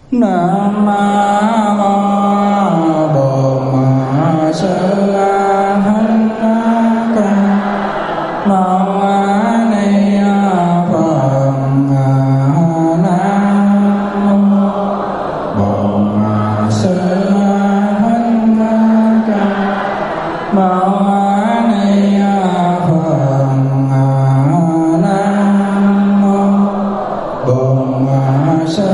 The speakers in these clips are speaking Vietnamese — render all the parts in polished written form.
Nam mô Bổn Sư Thích Ca Mâu Ni Phật. Nam mô Bổn Sư Thích Ca Mâu Ni Phật. Nam mô Bổn Sư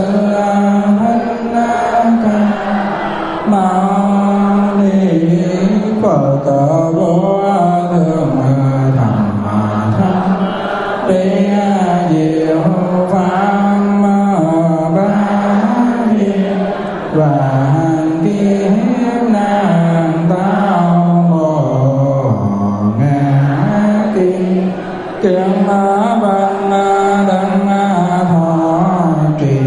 Mâu Ni Phật. Vô thượng thầm thâm tri diệu pháp bá hiền và hành kiếp nan tao bồ ngã kim kiếm văn đăng thọ trì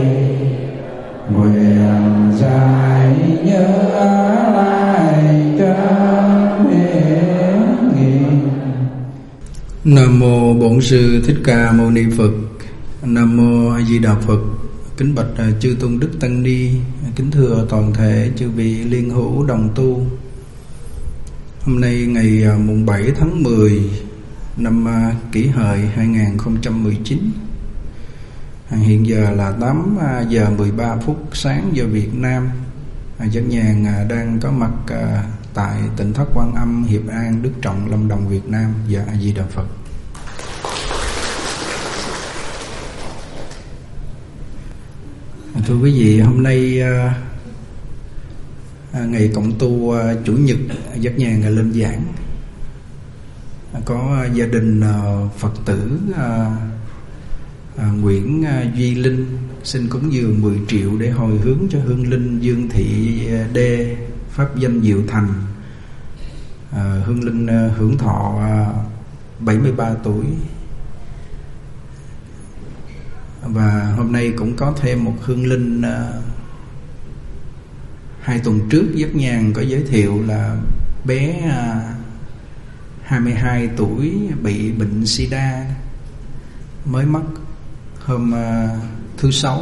nguyện giải nhớ lại chân hiển nghiệm. Nam mô Bổn Sư Thích Ca Mâu Ni Phật. Nam mô A Di Đà Phật. Kính bạch chư tôn đức tăng ni, kính thưa toàn thể chư vị liên hữu đồng tu. Hôm nay ngày mùng 7 tháng 10 năm Kỷ Hợi 2019. Hiện giờ là 8 giờ 13 phút sáng giờ Việt Nam. Giác Nhàn đang có mặt tại Tỉnh Thất Quan Âm, Hiệp An, Đức Trọng, Lâm Đồng, Việt Nam. Dạ A Di Đà Phật. Thưa quý vị, hôm nay ngày Cộng tu Chủ nhật, Giác Nhàn lên giảng. Có gia đình Phật tử Nguyễn Duy Linh xin cúng dường 10 triệu để hồi hướng cho hương linh Dương Thị Đê, pháp danh Diệu Thành. Hương linh hưởng thọ 73 tuổi. Và hôm nay cũng có thêm một hương linh 2 tuần trước Giác Nhàn có giới thiệu là bé 22 tuổi bị bệnh SIDA mới mất hôm thứ Sáu.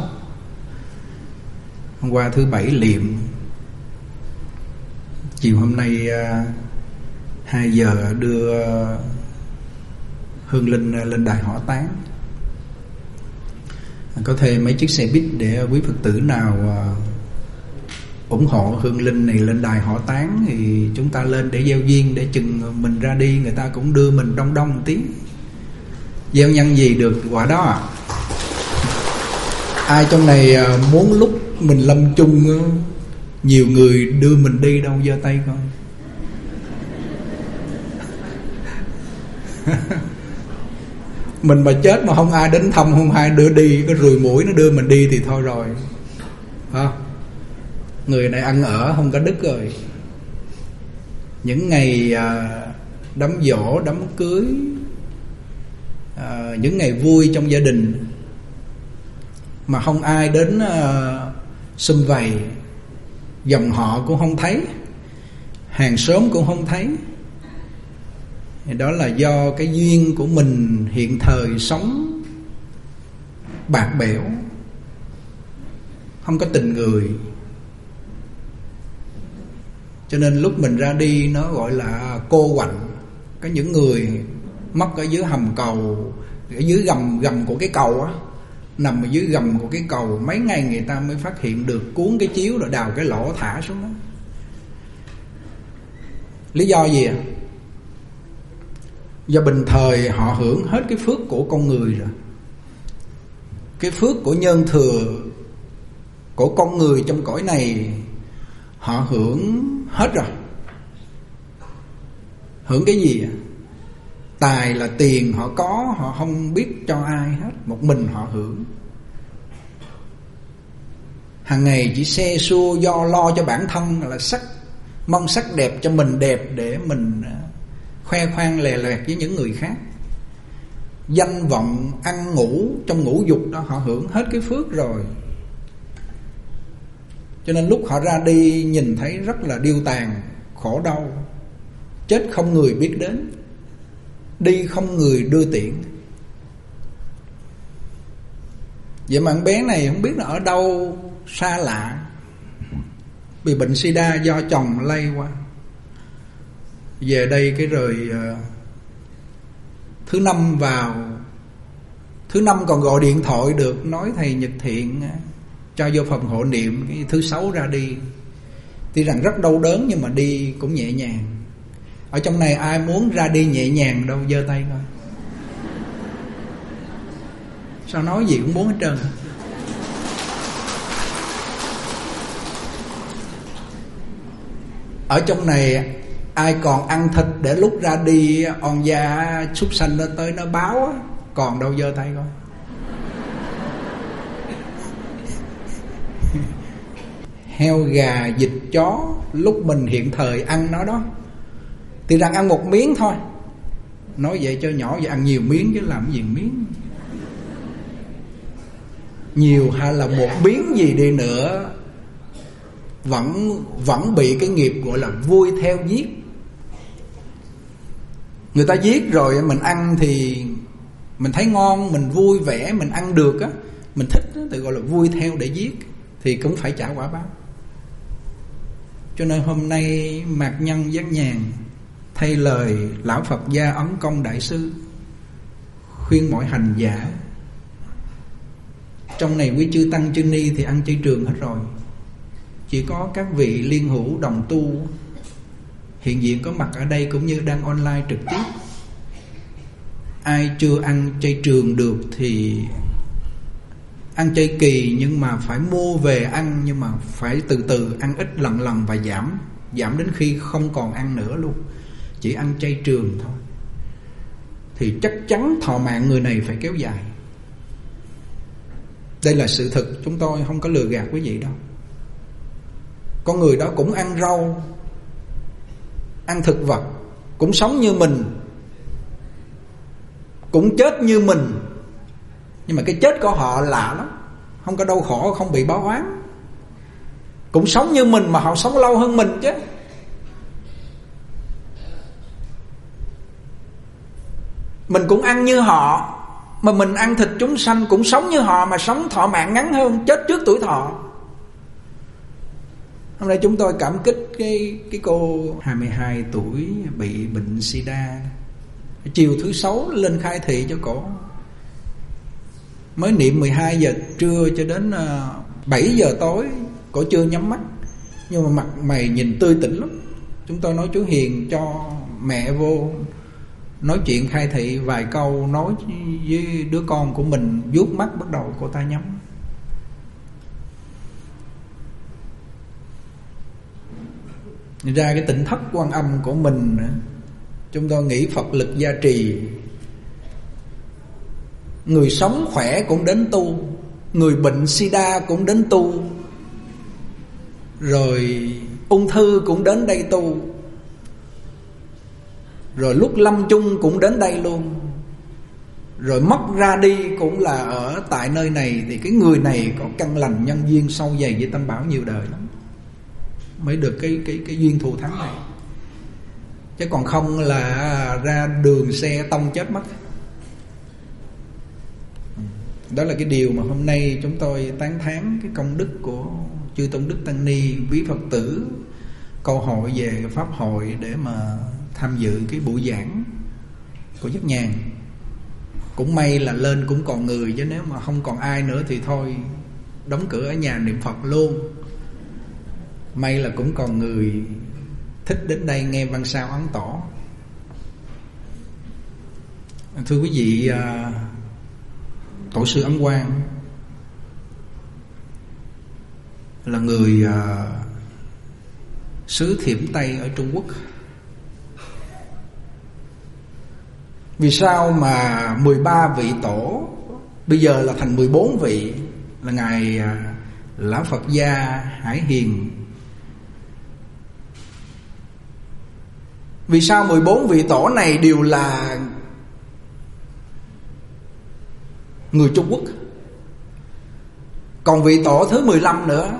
Hôm qua thứ Bảy liệm. Chiều hôm nay 2 giờ đưa hương linh lên đài hỏa táng. Có thêm mấy chiếc xe buýt để quý Phật tử nào ủng hộ hương linh này lên đài hỏa táng thì chúng ta lên để gieo duyên, để chừng mình ra đi người ta cũng đưa mình đông đông một tí. Gieo nhân gì được quả đó à? Ai trong này muốn lúc mình lâm chung nhiều người đưa mình đi đâu, giơ tay coi. Mình mà chết mà không ai đến thăm, không ai đưa đi, cái ruồi mũi nó đưa mình đi thì thôi rồi. Người này ăn ở không có đức rồi. Những ngày đám giỗ, đám cưới, những ngày vui trong gia đình mà không ai đến sum vầy, dòng họ cũng không thấy, hàng xóm cũng không thấy, thì đó là do cái duyên của mình hiện thời sống bạc bẽo, không có tình người. Cho nên lúc mình ra đi nó gọi là cô quạnh. Có những người mất ở dưới hầm cầu, ở dưới gầm của cái cầu á, nằm ở dưới gầm của cái cầu, mấy ngày người ta mới phát hiện được, cuốn cái chiếu rồi đào cái lỗ thả xuống đó. Lý do gì ạ? Do bình thời họ hưởng hết cái phước của con người rồi. Cái phước của nhân thừa của con người trong cõi này họ hưởng hết rồi. Hưởng cái gì ạ? Tài là tiền họ có, họ không biết cho ai hết, một mình họ hưởng. Hàng ngày chỉ xe xua do lo cho bản thân là mong sắc đẹp cho mình đẹp để mình khoe khoang lè loẹt với những người khác. Danh vọng, ăn ngủ trong ngũ dục đó họ hưởng hết cái phước rồi. Cho nên lúc họ ra đi nhìn thấy rất là điêu tàn, khổ đau. Chết không người biết đến, đi không người đưa tiễn. Vậy mà con bé này không biết là ở đâu xa lạ, bị bệnh sida do chồng lây qua. Về đây cái rồi thứ năm còn gọi điện thoại được, nói thầy Nhật Thiện cho vô phòng hộ niệm. Cái thứ sáu ra đi. Tuy rằng rất đau đớn nhưng mà đi cũng nhẹ nhàng. Ở trong này ai muốn ra đi nhẹ nhàng đâu, giơ tay coi. Sao nói gì cũng muốn hết trơn. Ở trong này ai còn ăn thịt để lúc ra đi on gia súc sanh nó tới nó báo á, còn đâu giơ tay coi. Heo gà vịt chó lúc mình hiện thời ăn nó đó, thì rằng ăn một miếng thôi. Nói vậy cho nhỏ vậy, ăn nhiều miếng chứ làm gì miếng. Nhiều hay là một miếng gì đi nữa vẫn bị cái nghiệp gọi là vui theo giết. Người ta giết rồi mình ăn thì mình thấy ngon, mình vui vẻ, mình ăn được á, mình thích á, tự gọi là vui theo để giết, thì cũng phải trả quả báo. Cho nên hôm nay Mạt Nhân Giác Nhàn thay lời Lão Phật Gia Ấn Công Đại Sư khuyên mọi hành giả. Trong này quý chư tăng chư ni thì ăn chay trường hết rồi, chỉ có các vị liên hữu đồng tu hiện diện có mặt ở đây cũng như đang online trực tiếp. Ai chưa ăn chay trường được thì ăn chay kỳ, nhưng mà phải mua về ăn, nhưng mà phải từ từ ăn ít lần và giảm đến khi không còn ăn nữa luôn, chỉ ăn chay trường thôi, thì chắc chắn thọ mạng người này phải kéo dài. Đây là sự thật, chúng tôi không có lừa gạt quý vị đâu. Con người đó cũng ăn rau, ăn thực vật, cũng sống như mình, cũng chết như mình, nhưng mà cái chết của họ lạ lắm, không có đau khổ, không bị báo oán. Cũng sống như mình mà họ sống lâu hơn mình chứ. Mình cũng ăn như họ, mà mình ăn thịt chúng sanh, cũng sống như họ mà sống thọ mạng ngắn hơn, chết trước tuổi thọ. Hôm nay chúng tôi cảm kích cái cô 22 tuổi bị bệnh sida. Chiều thứ sáu lên khai thị cho cổ, mới niệm 12 giờ trưa cho đến 7 giờ tối cổ chưa nhắm mắt, nhưng mà mặt mày nhìn tươi tỉnh lắm. Chúng tôi nói chú Hiền cho mẹ vô nói chuyện khai thị vài câu, nói với đứa con của mình, vuốt mắt bắt đầu cô ta nhắm. Ra cái tỉnh thất Quan Âm của mình, chúng tôi nghĩ Phật lực gia trì. Người sống khỏe cũng đến tu, người bệnh sida cũng đến tu, rồi ung thư cũng đến đây tu, rồi lúc lâm chung cũng đến đây luôn, rồi mất ra đi cũng là ở tại nơi này. Thì cái người này có căn lành nhân duyên sâu dày với Tam Bảo nhiều đời lắm mới được cái duyên thù thắng này, chứ còn không là ra đường xe tông chết mất. Đó là cái điều mà hôm nay chúng tôi tán thán cái công đức của chư tôn đức tăng ni, quý Phật tử câu hội về pháp hội để mà tham dự cái buổi giảng của Giác Nhàn. Cũng may là lên cũng còn người, chứ nếu mà không còn ai nữa thì thôi đóng cửa ở nhà niệm Phật luôn. May là cũng còn người thích đến đây nghe văn sao ấn tỏ. Thưa quý vị, Tổ sư Ấn Quang là người xứ Thiểm Tây ở Trung Quốc. Vì sao mà 13 vị tổ bây giờ là thành 14 vị, là Ngài Lão Phật Gia Hải Hiền. Vì sao 14 vị tổ này đều là người Trung Quốc? Còn vị tổ thứ 15 nữa,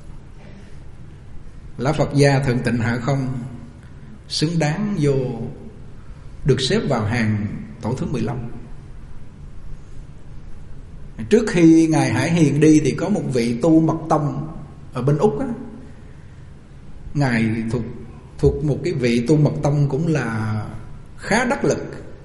Lão Phật Gia Thượng Tịnh Hạ Không, xứng đáng vô được xếp vào hàng tổ thứ 15. Trước khi Ngài Hải Hiền đi thì có một vị tu mật tông ở bên Úc á. Ngài thuộc một cái vị tu mật tông cũng là khá đắc lực.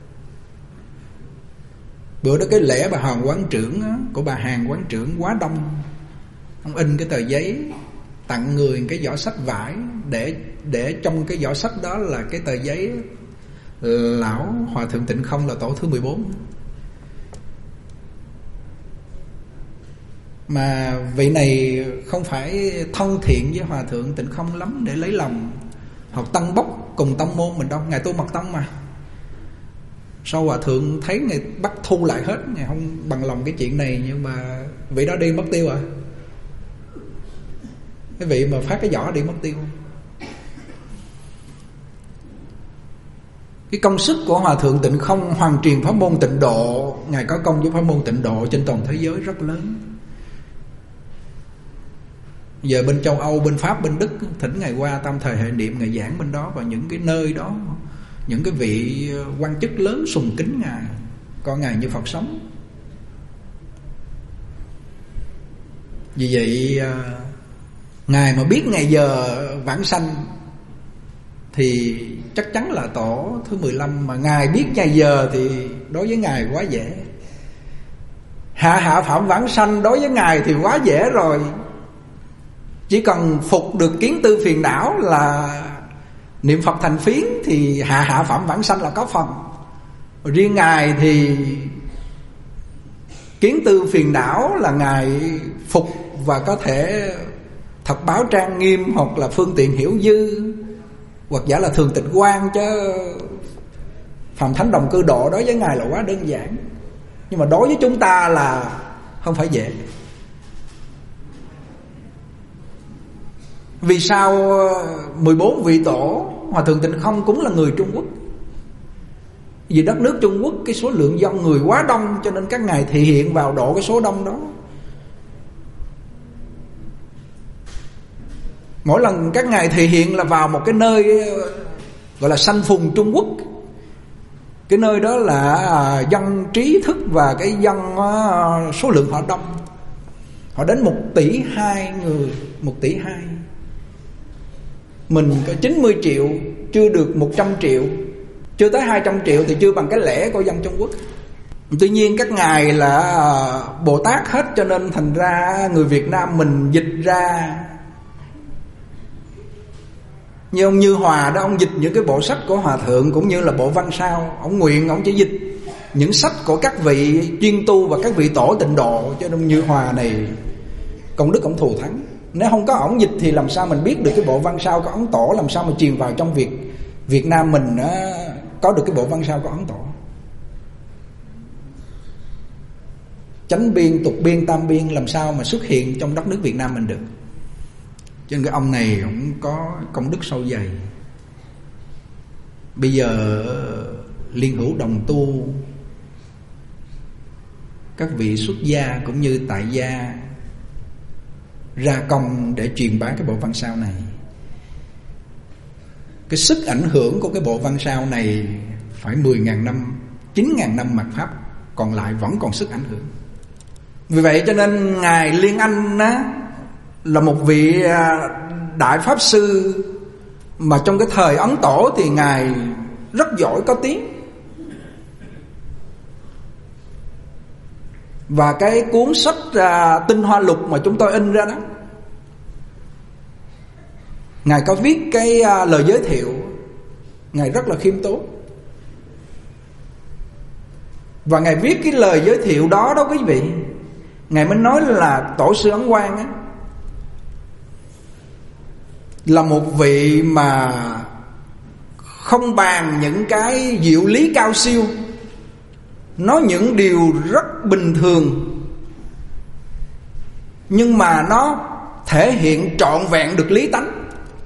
Bữa đó cái lễ bà Hàn Quán Trưởng á, của bà Hàn Quán Trưởng quá đông. Ông in cái tờ giấy tặng người cái giỏ sách vải, để trong cái giỏ sách đó là cái tờ giấy lão Hòa Thượng Tịnh Không là tổ thứ 14. Mà vị này không phải thân thiện với Hòa Thượng Tịnh Không lắm để lấy lòng hoặc tăng bốc cùng tông môn mình đâu. Ngài tu mật tông mà. Sau Hòa Thượng thấy Ngài bắt thu lại hết, Ngài không bằng lòng cái chuyện này. Nhưng mà vị đó đi mất tiêu à. Cái vị mà phát cái giỏ đi mất tiêu. Cái công sức của Hòa Thượng Tịnh Không hoàn truyền pháp môn Tịnh Độ, Ngài có công với pháp môn Tịnh Độ trên toàn thế giới rất lớn. Giờ bên châu Âu, bên Pháp, bên Đức thỉnh Ngài qua tam thời hệ niệm, Ngài giảng bên đó. Và những cái nơi đó, những cái vị quan chức lớn sùng kính Ngài, coi Ngài như Phật sống. Vì vậy Ngài mà biết ngày giờ vãng sanh thì chắc chắn là tổ thứ 15. Mà Ngài biết ngày giờ thì đối với Ngài quá dễ. Hạ phẩm vãng sanh đối với Ngài thì quá dễ rồi. Chỉ cần phục được kiến tư phiền não là niệm Phật thành phiến thì hạ phẩm vãng sanh là có phần. Riêng Ngài thì kiến tư phiền não là Ngài phục và có thể thật báo trang nghiêm, hoặc là phương tiện hiểu dư, hoặc giả là thường tịch quan. Chứ Phạm Thánh Đồng Cư Độ đối với Ngài là quá đơn giản. Nhưng mà đối với chúng ta là không phải dễ. Vì sao 14 vị tổ Hòa Thượng Tịnh Không cũng là người Trung Quốc? Vì đất nước Trung Quốc cái số lượng dân người quá đông, cho nên các ngài thị hiện vào độ cái số đông đó. Mỗi lần các ngài thị hiện là vào một cái nơi gọi là sanh phùng Trung Quốc. Cái nơi đó là dân trí thức và cái dân số lượng họ đông. Họ đến 1,2 tỷ người, 1,2 tỷ. Mình có 90 triệu, chưa được 100 triệu, chưa tới 200 triệu thì chưa bằng cái lẻ của dân Trung Quốc. Tuy nhiên các ngài là Bồ Tát hết, cho nên thành ra người Việt Nam mình dịch ra. Như ông Như Hòa đó, ông dịch những cái bộ sách của Hòa Thượng cũng như là bộ văn sao. Ông nguyện ông chỉ dịch những sách của các vị chuyên tu và các vị tổ Tịnh Độ. Cho nên ông Như Hòa này công đức ông thù thắng. Nếu không có ổng dịch thì làm sao mình biết được cái bộ văn sao của ống tổ, làm sao mà truyền vào trong Việt Nam mình có được cái bộ văn sao của ống tổ. Chánh biên, tục biên, tam biên làm sao mà xuất hiện trong đất nước Việt Nam mình được. Cho nên cái ông này cũng có công đức sâu dày. Bây giờ liên hữu đồng tu, các vị xuất gia cũng như tại gia ra công để truyền bá cái bộ văn sao này. Cái sức ảnh hưởng của cái bộ văn sao này phải 10.000 năm, 9.000 năm mạt Pháp, còn lại vẫn còn sức ảnh hưởng. Vì vậy cho nên Ngài Liên Anh á, là một vị đại pháp sư mà trong cái thời Ấn Tổ thì Ngài rất giỏi, có tiếng. Và cái cuốn sách Tinh Hoa Lục mà chúng tôi in ra đó, Ngài có viết cái lời giới thiệu. Ngài rất là khiêm tốn. Và Ngài viết cái lời giới thiệu đó quý vị, Ngài mới nói là Tổ sư Ấn Quang á là một vị mà không bàn những cái diệu lý cao siêu, nói những điều rất bình thường nhưng mà nó thể hiện trọn vẹn được lý tánh.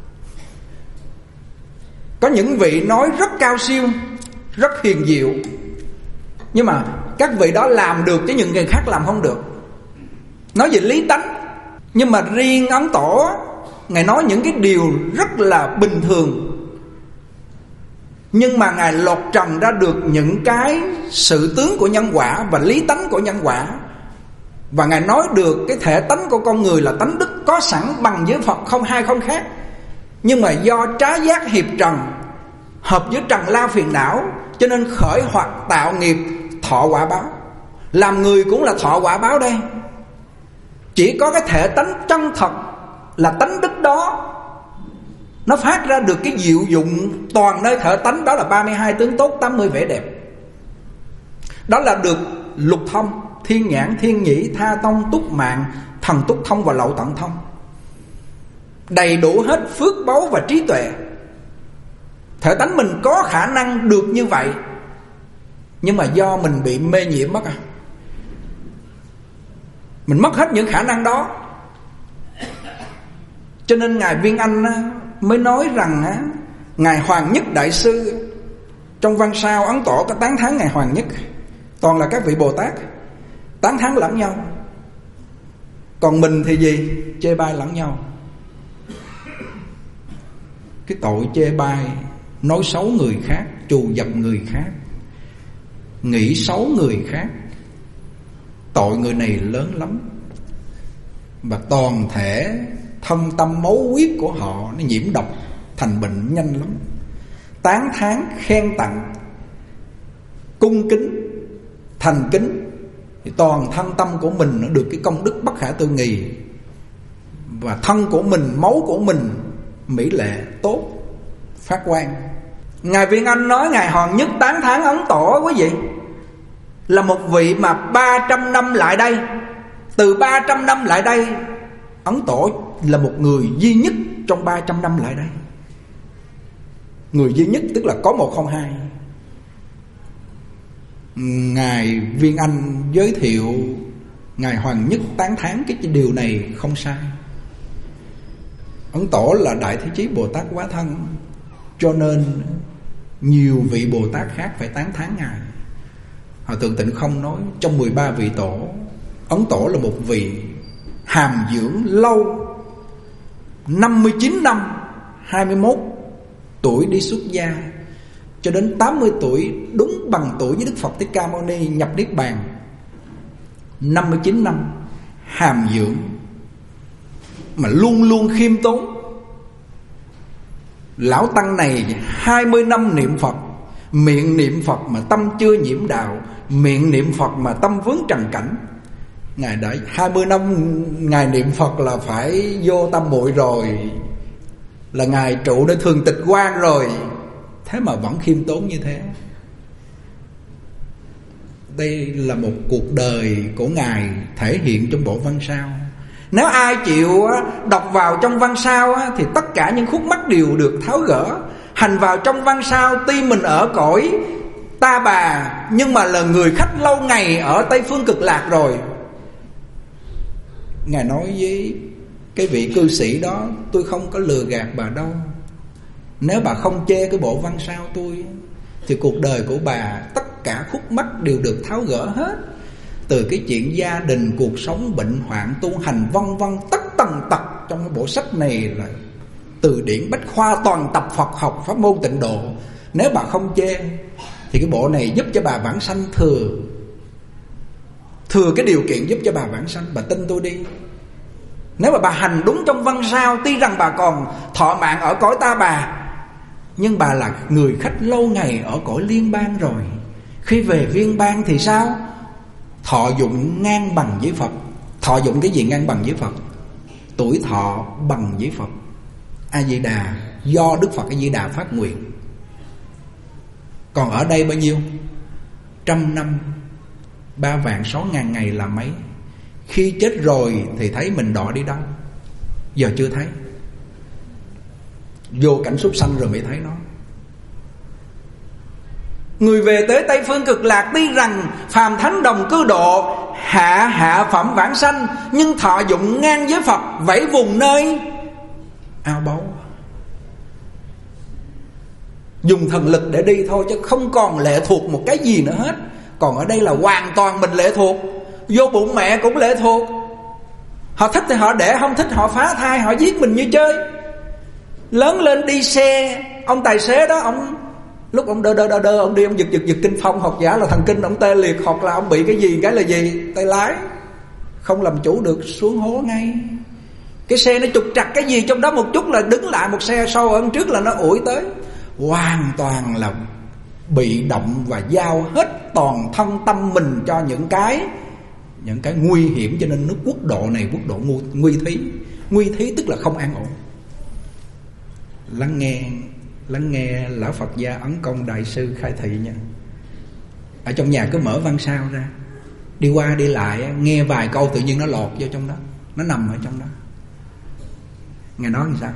Có những vị nói rất cao siêu, rất hiền diệu, nhưng mà các vị đó làm được chứ những người khác làm không được. Nói về lý tánh. Nhưng mà riêng Ấn Tổ, Ngài nói những cái điều rất là bình thường, nhưng mà Ngài lột trần ra được những cái sự tướng của nhân quả và lý tánh của nhân quả Và Ngài nói được cái thể tánh của con người là tánh đức có sẵn bằng với Phật, không hai không khác. Nhưng mà do trái giác hiệp trần, hợp với trần lao phiền não, cho nên khởi hoặc tạo nghiệp thọ quả báo. Làm người cũng là thọ quả báo đây. Chỉ có cái thể tánh chân thật là tánh đức đó, nó phát ra được cái diệu dụng toàn nơi thể tánh. Đó là 32 tướng tốt, 80 vẻ đẹp. Đó là được lục thông, thiên nhãn, thiên nhĩ, tha tông, túc mạng, thần túc thông và lậu tận thông. Đầy đủ hết phước báu và trí tuệ. Thể tánh mình có khả năng được như vậy, nhưng mà do mình bị mê nhiễm mất. Mình mất hết những khả năng đó. Cho nên Ngài Viên Anh mới nói rằng Ngài Hoàng Nhất Đại Sư trong văn sao Ấn Tổ có tán thán Ngài Hoàng Nhất. Toàn là các vị Bồ Tát tán thán lẫn nhau. Còn mình thì gì? Chê bai lẫn nhau. Cái tội chê bai, nói xấu người khác, trù dập người khác, nghĩ xấu người khác, tội người này lớn lắm. Và toàn thể thân tâm máu huyết của họ nó nhiễm độc thành bệnh nhanh lắm. Tán thán, khen tặng, cung kính, thành kính, thì toàn thân tâm của mình nó được cái công đức bất khả tư nghì. Và thân của mình, máu của mình mỹ lệ, tốt, phát quang. Ngài Viên Anh nói Ngài Hoàng Nhất tán thán Ấn Tổ quý vị, là một vị mà 300 năm lại đây, từ 300 năm lại đây, Ấn Tổ là một người duy nhất trong 300 năm lại đây. Người duy nhất tức là có 1 không 2. Ngài Viên Anh giới thiệu Ngài Hoàng Nhất tán thán cái điều này không sai. Ấn Tổ là Đại Thế Chí Bồ Tát Quá Thân, cho nên nhiều vị Bồ Tát khác phải tán thán Ngài. Hòa Thượng Tịnh Không nói trong 13 vị tổ, Ấn Tổ là một vị hàm dưỡng lâu, 59 năm, 21 tuổi đi xuất gia, cho đến 80 tuổi đúng bằng tuổi với Đức Phật Thích Ca Mâu Ni nhập Niết Bàn. 59 năm hàm dưỡng mà luôn luôn khiêm tốn. Lão Tăng này 20 năm niệm Phật, miệng niệm Phật mà tâm chưa nhiễm đạo, miệng niệm Phật mà tâm vướng trần cảnh. Ngài đã 20 năm Ngài niệm Phật là phải vô tâm muội rồi, là Ngài trụ để thường tịch quan rồi, thế mà vẫn khiêm tốn như thế. Đây là một cuộc đời của Ngài thể hiện trong bộ văn sao. Nếu ai chịu đọc vào trong văn sao thì tất cả những khúc mắc đều được tháo gỡ. Hành vào trong văn sao, tuy mình ở cõi Ta Bà, nhưng mà là người khách lâu ngày ở Tây Phương Cực Lạc rồi. Ngài nói với cái vị cư sĩ đó, tôi không có lừa gạt bà đâu. Nếu bà không chê cái bộ văn sao tôi, thì cuộc đời của bà tất cả khúc mắc đều được tháo gỡ hết. Từ cái chuyện gia đình, cuộc sống, bệnh hoạn, tu hành vân vân, tất tần tật trong cái bộ sách này là từ điển bách khoa toàn tập Phật học pháp môn tịnh độ. Nếu bà không chê thì cái bộ này giúp cho bà vãng sanh thừa cái điều kiện giúp cho bà vãng sanh. Bà tin tôi đi. Nếu mà bà hành đúng trong văn sao, tuy rằng bà còn thọ mạng ở cõi Ta Bà, nhưng bà là người khách lâu ngày ở cõi Liên Bang rồi. Khi về Viên Bang thì sao? Thọ dụng ngang bằng với Phật. Thọ dụng cái gì ngang bằng với Phật? Tuổi thọ bằng với Phật. A Di Đà, do Đức Phật A Di Đà phát nguyện. Còn ở đây bao nhiêu? 100 năm, 3.600.000 ngày là mấy? Khi chết rồi thì thấy mình đọa đi đâu? Giờ chưa thấy. Vô cảnh súc sanh rồi mới thấy nó. Người về tới Tây Phương Cực Lạc, tuy rằng phàm thánh đồng cư độ, hạ phẩm vãng sanh, nhưng thọ dụng ngang với Phật, vẫy vùng nơi ao báu. Dùng thần lực để đi thôi, chứ không còn lệ thuộc một cái gì nữa hết. Còn ở đây là hoàn toàn mình lệ thuộc. Vô bụng mẹ cũng lệ thuộc. Họ thích thì họ để, không thích họ phá thai, họ giết mình như chơi. Lớn lên đi xe, ông tài xế đó, ông lúc ông đơ ông đi, ông giật kinh phong, hoặc giả là thần kinh ông tê liệt, hoặc là ông bị cái gì, cái là gì, tay lái không làm chủ được xuống hố ngay. Cái xe nó trục trặc cái gì trong đó một chút là đứng lại một xe sau ở trước là nó ủi tới. Hoàn toàn là bị động và giao hết toàn thân tâm mình cho những cái nguy hiểm. Cho nên nước quốc độ này quốc độ nguy thí. Nguy thí tức là không an ổn. Lắng nghe lão Phật gia Ấn Công Đại Sư khai thị nha. Ở trong nhà cứ mở văn sao ra, đi qua đi lại nghe vài câu tự nhiên nó lọt vô trong đó, nó nằm ở trong đó. Ngài nói làm sao?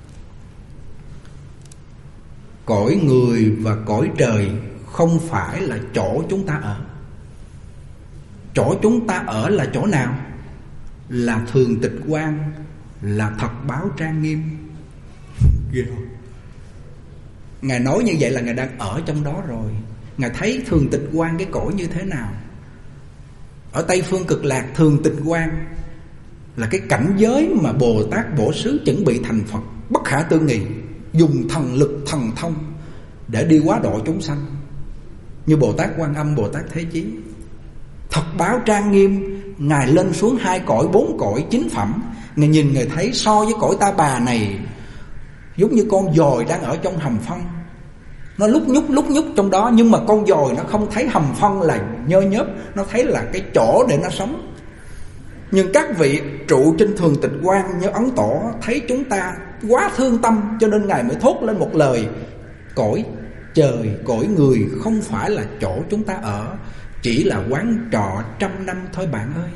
Cõi người và cõi trời không phải là chỗ chúng ta ở. Chỗ chúng ta ở là chỗ nào? Là thường tịch quan, là thật báo trang nghiêm. Ghê không? Ngài nói như vậy là Ngài đang ở trong đó rồi. Ngài thấy thường tịch quan cái cõi như thế nào. Ở Tây Phương Cực Lạc, thường tịch quan là cái cảnh giới mà Bồ Tát Bổ Xứ chuẩn bị thành Phật bất khả tư nghị, dùng thần lực thần thông để đi hóa độ chúng sanh, như Bồ Tát Quan Âm, Bồ Tát Thế Chí. Thật báo trang nghiêm. Ngài lên xuống 2 cõi 4 cõi 9 phẩm. Ngài nhìn Ngài thấy so với cõi Ta Bà này giống như con dòi đang ở trong hầm phân. Nó lúc nhúc trong đó, nhưng mà con dòi nó không thấy hầm phân là nhơ nhớp, nó thấy là cái chỗ để nó sống. Nhưng các vị trụ trên thường tịch quan như Ấn Tổ thấy chúng ta quá thương tâm, cho nên Ngài mới thốt lên một lời: cõi trời, cõi người không phải là chỗ chúng ta ở, chỉ là quán trọ 100 năm thôi bạn ơi.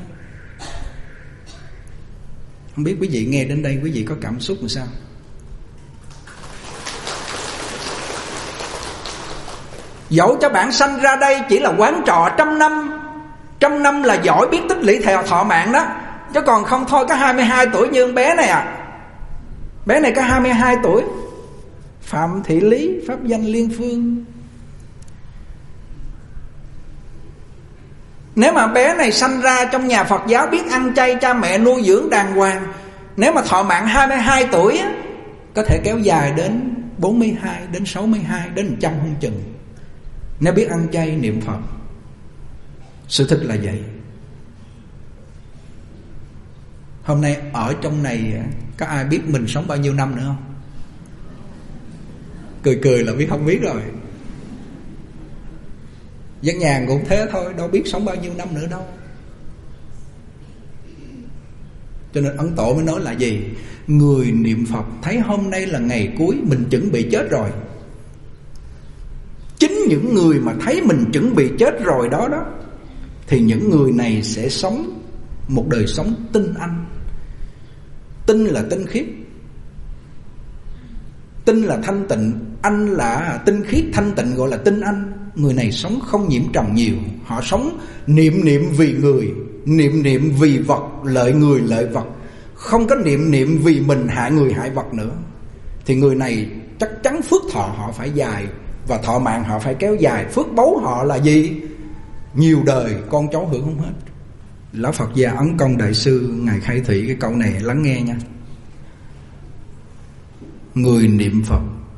Không biết quý vị nghe đến đây quý vị có cảm xúc làm sao? Dẫu cho bạn sanh ra đây chỉ là quán trọ 100 năm, 100 năm là giỏi biết tích lũy thọ mạng đó. Chứ còn không thôi có 22 tuổi như con bé này à. Bé này có 22 tuổi, Phạm Thị Lý, pháp danh Liên Phương. Nếu mà bé này sanh ra trong nhà Phật giáo biết ăn chay, cha mẹ nuôi dưỡng đàng hoàng, nếu mà thọ mạng 22 tuổi á, có thể kéo dài đến 42, đến 62, đến 100 không chừng. Nếu biết ăn chay niệm Phật. Sự thật là vậy. Hôm nay ở trong này có ai biết mình sống bao nhiêu năm nữa không? Cười là biết không biết rồi. Dân nhàn cũng thế thôi, đâu biết sống bao nhiêu năm nữa đâu. Cho nên Ấn Tổ mới nói là gì? Người niệm Phật thấy hôm nay là ngày cuối, mình chuẩn bị chết rồi. Chính những người mà thấy mình chuẩn bị chết rồi đó thì những người này sẽ sống một đời sống tinh anh. Tinh là tinh khiết, tinh là thanh tịnh, anh là tinh khiết thanh tịnh, gọi là tinh anh. Người này sống không nhiễm trần nhiều. Họ sống niệm vì người, niệm vì vật, lợi người lợi vật, không có niệm vì mình hại người hại vật nữa. Thì người này chắc chắn phước thọ họ phải dài, và thọ mạng họ phải kéo dài. Phước báu họ là gì? Nhiều đời con cháu hưởng không hết. Lão Phật gia Ấn Công Đại Sư Ngài khai thị cái câu này, lắng nghe nha. Người niệm Phật,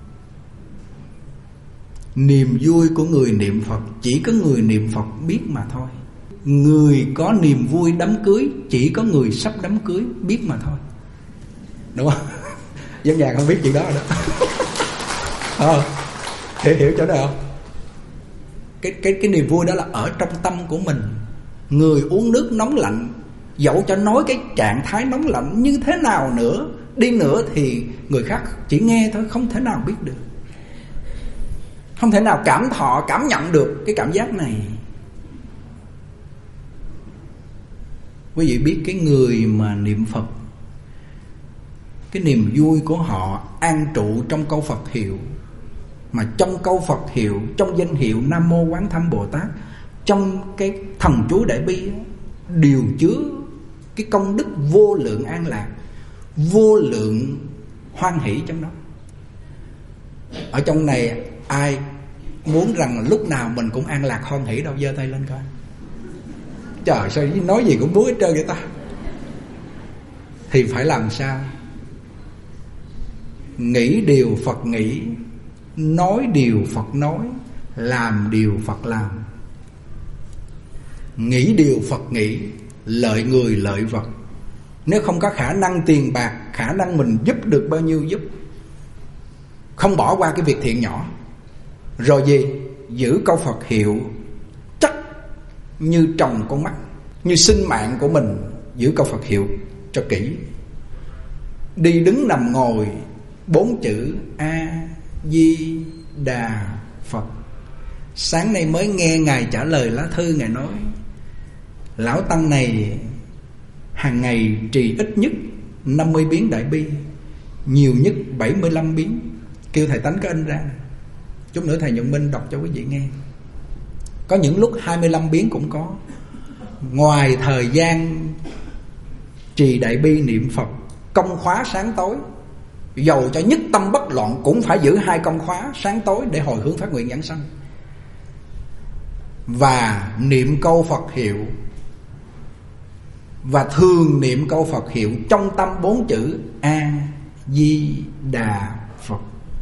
niềm vui của người niệm Phật chỉ có người niệm Phật biết mà thôi. Người có niềm vui đám cưới chỉ có người sắp đám cưới biết mà thôi. Đúng không? Dân nhà không biết chuyện đó rồi đó. Hiểu chỗ đó không? Cái niềm vui đó là ở trong tâm của mình. Người uống nước nóng lạnh, dẫu cho nói cái trạng thái nóng lạnh như thế nào nữa đi nữa thì người khác chỉ nghe thôi, không thể nào biết được, không thể nào cảm nhận được cái cảm giác này. Quý vị biết cái người mà niệm Phật, cái niềm vui của họ an trụ trong câu Phật hiệu. Mà trong câu Phật hiệu, trong danh hiệu Nam Mô Quán Thâm Bồ Tát, trong cái thần chú Đại Bi đều chứa cái công đức vô lượng an lạc, vô lượng hoan hỷ trong đó. Ở trong này ai muốn rằng lúc nào mình cũng an lạc hoan hỷ đâu? Giơ tay lên coi. Trời, sao nói gì cũng muốn hết trơn vậy ta? Thì phải làm sao? Nghĩ điều Phật nghĩ, nói điều Phật nói, làm điều Phật làm. Nghĩ điều Phật nghĩ, lợi người lợi vật. Nếu không có khả năng tiền bạc, khả năng mình giúp được bao nhiêu giúp, không bỏ qua cái việc thiện nhỏ. Rồi gì? Giữ câu Phật hiệu chắc như trồng con mắt, như sinh mạng của mình. Giữ câu Phật hiệu cho kỹ. Đi đứng nằm ngồi 4 chữ A Di Đà Phật. Sáng nay mới nghe Ngài trả lời lá thư. Ngài nói lão tăng này hàng ngày trì ít nhất 50 biến Đại Bi, nhiều nhất 75 biến. Kêu thầy Tánh có in ra, chút nữa thầy Nhuận Minh đọc cho quý vị nghe. Có những lúc 25 biến cũng có. Ngoài thời gian trì Đại Bi niệm Phật công khóa sáng tối, dầu cho nhất tâm bất loạn cũng phải giữ 2 công khóa sáng tối để hồi hướng phát nguyện giảng sanh. Và niệm câu Phật hiệu, và thường niệm câu Phật hiệu trong tâm 4 chữ A Di Đà Phật.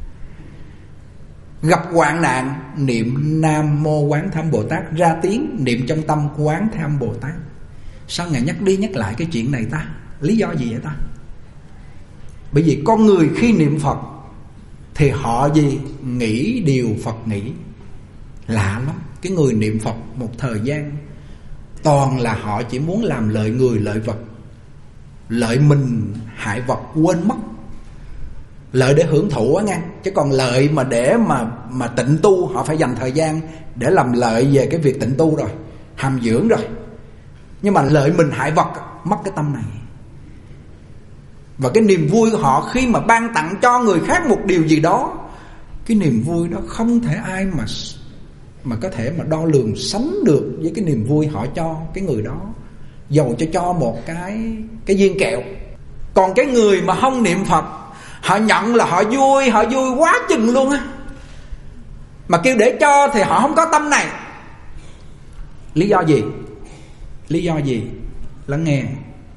Gặp hoạn nạn niệm Nam Mô Quán Tham Bồ Tát, ra tiếng niệm trong tâm Quán Tham Bồ Tát. Sao Ngài nhắc đi nhắc lại cái chuyện này ta? Lý do gì vậy ta? Bởi vì con người khi niệm Phật thì họ gì? Nghĩ điều Phật nghĩ. Lạ lắm. Cái người niệm Phật một thời gian toàn là họ chỉ muốn làm lợi người lợi vật, lợi mình hại vật quên mất. Lợi để hưởng thụ á nghe, chứ còn lợi mà để mà tịnh tu, họ phải dành thời gian để làm lợi về cái việc tịnh tu rồi, hàm dưỡng rồi. Nhưng mà lợi mình hại vật, mất cái tâm này. Và cái niềm vui của họ khi mà ban tặng cho người khác một điều gì đó, cái niềm vui đó không thể ai mà có thể mà đo lường sánh được với cái niềm vui họ cho cái người đó, dầu cho một cái viên kẹo. Còn cái người mà không niệm Phật, họ nhận là họ vui quá chừng luôn á. Mà kêu để cho thì họ không có tâm này. Lý do gì? Lý do gì? Lắng nghe.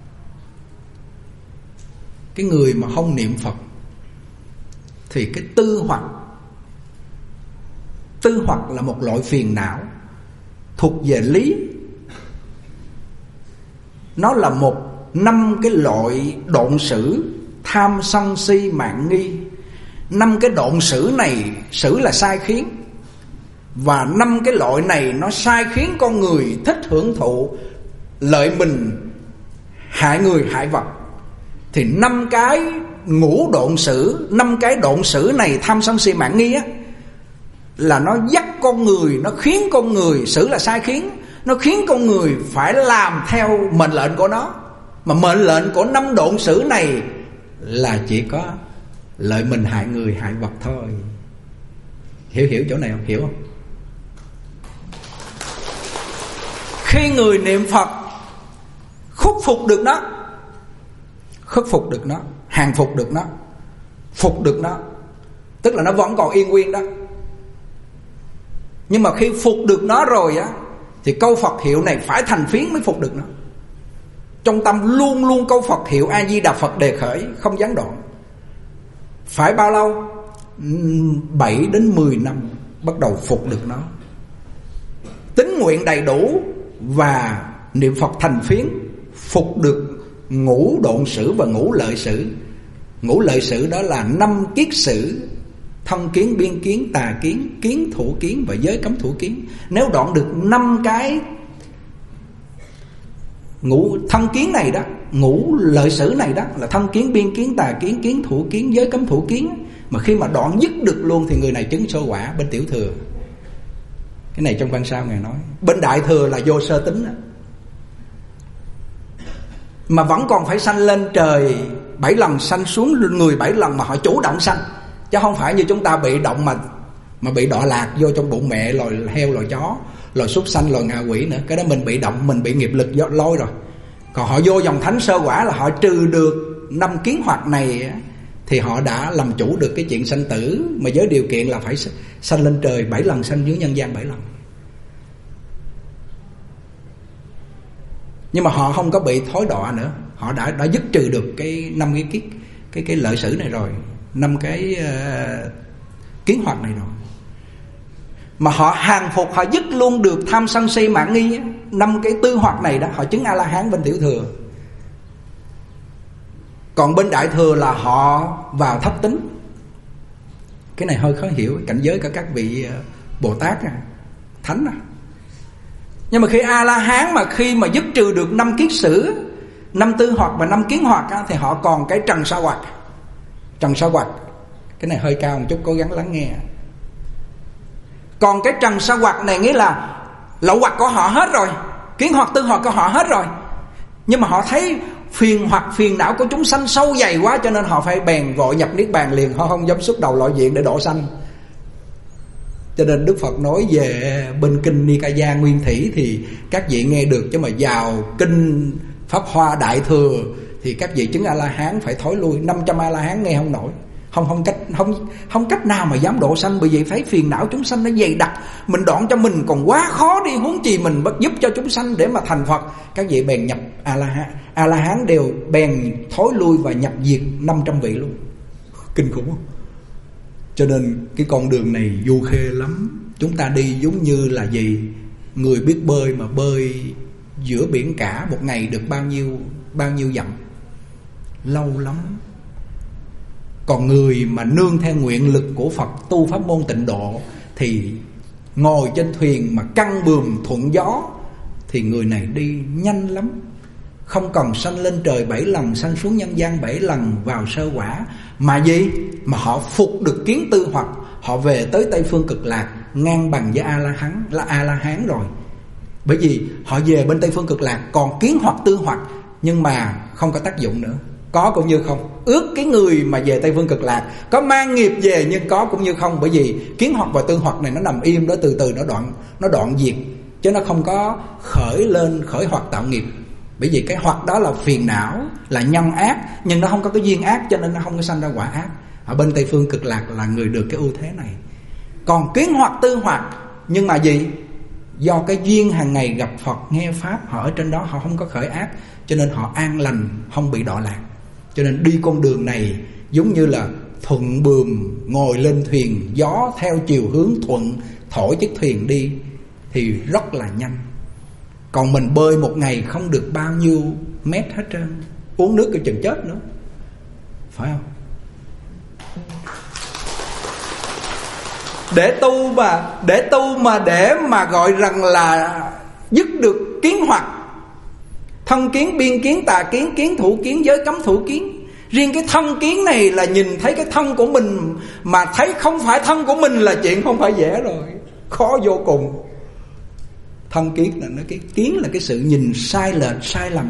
Cái người mà không niệm Phật thì cái tư hoặc là một loại phiền não thuộc về lý. Nó là 5 cái loại độn sử: tham sân si mạn nghi. 5 cái độn sử này, sử là sai khiến, và 5 cái loại này nó sai khiến con người thích hưởng thụ lợi mình hại người hại vật. Thì 5 cái ngũ độn sử, 5 cái độn sử này, tham sân si mạn nghi á, là nó dắt con người, nó khiến con người, sử là sai khiến, nó khiến con người phải làm theo mệnh lệnh của nó. Mà mệnh lệnh của 5 độn sử này là chỉ có lợi mình hại người hại vật thôi. Hiểu chỗ này không? Hiểu không? Khi người niệm Phật khuất phục được nó, hàng phục được nó, phục được nó, tức là nó vẫn còn yên nguyên đó. Nhưng mà khi phục được nó rồi á, thì câu Phật hiệu này phải thành phiến mới phục được nó. Trong tâm luôn luôn câu Phật hiệu A Di Đà Phật đề khởi, không gián đoạn. Phải bao lâu? 7 đến 10 năm bắt đầu phục được nó. Tín nguyện đầy đủ và niệm Phật thành phiến, phục được ngũ độn sử và ngũ lợi sử. Ngũ lợi sử đó là 5 kiết sử: thân kiến, biên kiến, tà kiến, kiến thủ kiến và giới cấm thủ kiến. Nếu đoạn được 5 cái ngũ thân kiến này đó, ngũ lợi sử này đó, là thân kiến, biên kiến, tà kiến, kiến thủ kiến, giới cấm thủ kiến, mà khi mà đoạn dứt được luôn thì người này chứng sơ quả bên tiểu thừa. Cái này trong văn sao Ngài nói. Bên đại thừa là vô sơ tính đó. Mà vẫn còn phải sanh lên trời 7 lần, sanh xuống người 7 lần mà họ chủ động sanh, chứ không phải như chúng ta bị động mà bị đọa lạc vô trong bụng mẹ, loài heo, loài chó, loài súc sanh, loài ngạ quỷ nữa. Cái đó mình bị động, mình bị nghiệp lực lôi rồi. Còn họ vô dòng thánh sơ quả là họ trừ được 5 kiến hoặc này, thì họ đã làm chủ được cái chuyện sanh tử, mà với điều kiện là phải sanh lên trời 7 lần, sanh dưới nhân gian 7 lần. Nhưng mà họ không có bị thối đọa nữa. Họ đã dứt trừ được cái 5 cái lợi sử này rồi, 5 cái kiến hoạt này rồi. mà họ hàng phục, họ dứt luôn được tham sân si mạn nghi, 5 cái tư hoặc này đó, họ chứng A-la-hán bên tiểu thừa. Còn bên đại thừa là họ vào thất tính. Cái này hơi khó hiểu, cảnh giới của các vị Bồ Tát Thánh Nhưng mà khi A-la-hán mà khi mà dứt trừ được 5 kiết sử, 5 tư hoặc và 5 kiến hoặc thì họ còn cái trần sa hoặc. Trần sa hoặc, cái này hơi cao một chút, cố gắng lắng nghe. Còn cái trần sa hoặc này nghĩa là lậu hoặc của họ hết rồi, kiến hoặc tư hoặc của họ hết rồi, nhưng mà họ thấy phiền hoặc phiền não của chúng sanh sâu dày quá, cho nên họ phải bèn vội nhập niết bàn liền. Họ không dám xuất đầu lộ diện để độ sanh. Cho nên Đức Phật nói về bên kinh Nikaya Nguyên Thủy thì các vị nghe được, chứ mà vào kinh Pháp Hoa Đại Thừa thì các vị chứng A-la-hán phải thối lui. 500 A-la-hán nghe không nổi, không cách nào mà dám độ sanh. Bởi vậy thấy phiền não chúng sanh nó dày đặc, mình đoạn cho mình còn quá khó đi, huống chi mình bắt giúp cho chúng sanh để mà thành Phật. Các vị bèn nhập A-la-hán, A-la-hán đều bèn thối lui và nhập diệt 500 vị luôn. Kinh khủng không? Cho nên cái con đường này du khê lắm. Chúng ta đi giống như là gì? Người biết bơi mà bơi giữa biển cả một ngày được bao nhiêu dặm, lâu lắm. Còn người mà nương theo nguyện lực của Phật tu pháp môn tịnh độ thì ngồi trên thuyền mà căng buồm thuận gió thì người này đi nhanh lắm. Không cần sanh lên trời 7 lần, sanh xuống nhân gian 7 lần vào sơ quả. Mà gì? Mà họ phục được kiến tư hoặc, họ về tới Tây Phương Cực Lạc ngang bằng với A-la-hán rồi. Bởi vì họ về bên Tây Phương Cực Lạc còn kiến hoặc tư hoặc, nhưng mà không có tác dụng nữa. Có cũng như không. Ước cái người mà về Tây Phương Cực Lạc có mang nghiệp về, nhưng có cũng như không. Bởi vì kiến hoặc và tư hoặc này nó nằm im đó, từ từ nó đoạn diệt, chứ nó không có khởi hoặc tạo nghiệp. Bởi vì cái hoặc đó là phiền não, là nhân ác, nhưng nó không có cái duyên ác, cho nên nó không có sanh ra quả ác. Ở bên Tây Phương Cực Lạc là người được cái ưu thế này. Còn kiến hoặc tư hoặc, nhưng mà gì? Do cái duyên hàng ngày gặp Phật nghe Pháp, họ ở trên đó họ không có khởi ác, cho nên họ an lành, không bị đọa lạc. Cho nên đi con đường này giống như là thuận buồm ngồi lên thuyền, gió theo chiều hướng thuận thổi chiếc thuyền đi thì rất là nhanh. Còn mình bơi một ngày không được bao nhiêu mét hết trơn, uống nước cái chừng chết nữa, phải không? Để tu mà gọi rằng là dứt được kiến hoặc, thân kiến, biên kiến, tà kiến, kiến thủ kiến, giới cấm thủ kiến. Riêng cái thân kiến này là nhìn thấy cái thân của mình mà thấy không phải thân của mình là chuyện không phải dễ rồi, khó vô cùng. Thân kiến là cái kiến là cái sự nhìn sai lệch, sai lầm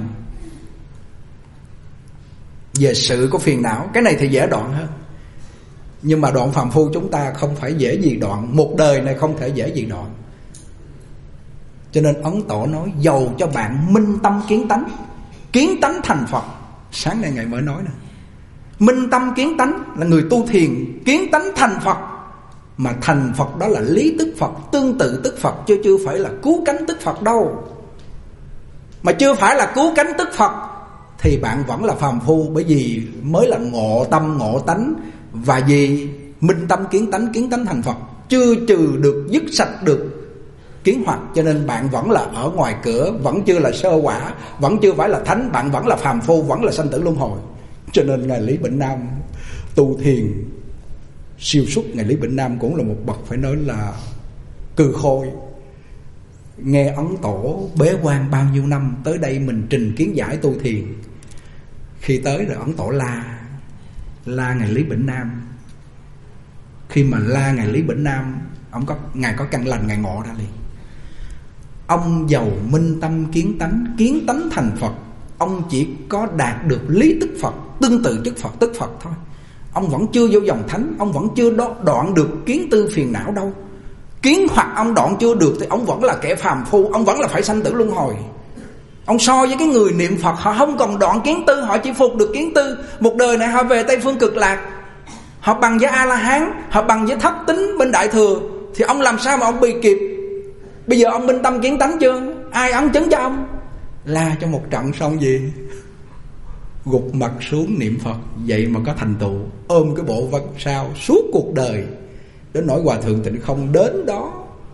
về sự của phiền não. Cái này thì dễ đoạn hơn, nhưng mà đoạn phàm phu chúng ta không phải dễ gì đoạn. Một đời này không thể dễ gì đoạn. Cho nên Ấn Tổ nói dầu cho bạn minh tâm kiến tánh thành Phật. Sáng nay Ngài mới nói nè, minh tâm kiến tánh là người tu thiền, kiến tánh thành Phật. Mà thành Phật đó là lý tức Phật, tương tự tức Phật, chứ chưa phải là cứu cánh tức Phật đâu. Mà chưa phải là cứu cánh tức Phật thì bạn vẫn là phàm phu. Bởi vì mới là ngộ tâm ngộ tánh, và vì minh tâm kiến tánh thành Phật, chưa trừ được, dứt sạch được kiến hoặc. Cho nên bạn vẫn là ở ngoài cửa, vẫn chưa là sơ quả, vẫn chưa phải là thánh, bạn vẫn là phàm phu, vẫn là sanh tử luân hồi. Cho nên Ngài Lý Bỉnh Nam tu thiền siêu xuất. Ngài Lý Bỉnh Nam cũng là một bậc phải nói là cừ khôi. Nghe Ấn Tổ bế quan bao nhiêu năm, tới đây mình trình kiến giải tu thiền. Khi tới rồi Ấn Tổ la Ngài Lý Bỉnh Nam. Khi mà la Ngài Lý Bỉnh Nam, Ngài có căn lành, Ngài ngộ ra liền. Ông giàu minh tâm kiến tánh thành Phật. Ông chỉ có đạt được lý tức Phật, tương tự chức Phật, tức Phật thôi. Ông vẫn chưa vô dòng thánh, ông vẫn chưa đoạn được kiến tư phiền não đâu. Kiến hoặc ông đoạn chưa được thì ông vẫn là kẻ phàm phu, ông vẫn là phải sanh tử luân hồi. Ông so với cái người niệm Phật, họ không còn đoạn kiến tư, họ chỉ phục được kiến tư. Một đời này họ về Tây Phương Cực Lạc, họ bằng với A-la-hán, họ bằng với thất tính bên Đại Thừa. Thì ông làm sao mà ông bị kịp? Bây giờ ông minh tâm kiến tánh chưa? Ai ấn chứng cho ông? La cho một trận xong gì? Gục mặt xuống niệm Phật. Vậy mà có thành tựu, ôm cái bộ văn sao suốt cuộc đời. Đến nỗi Hòa Thượng Tịnh Không đến đó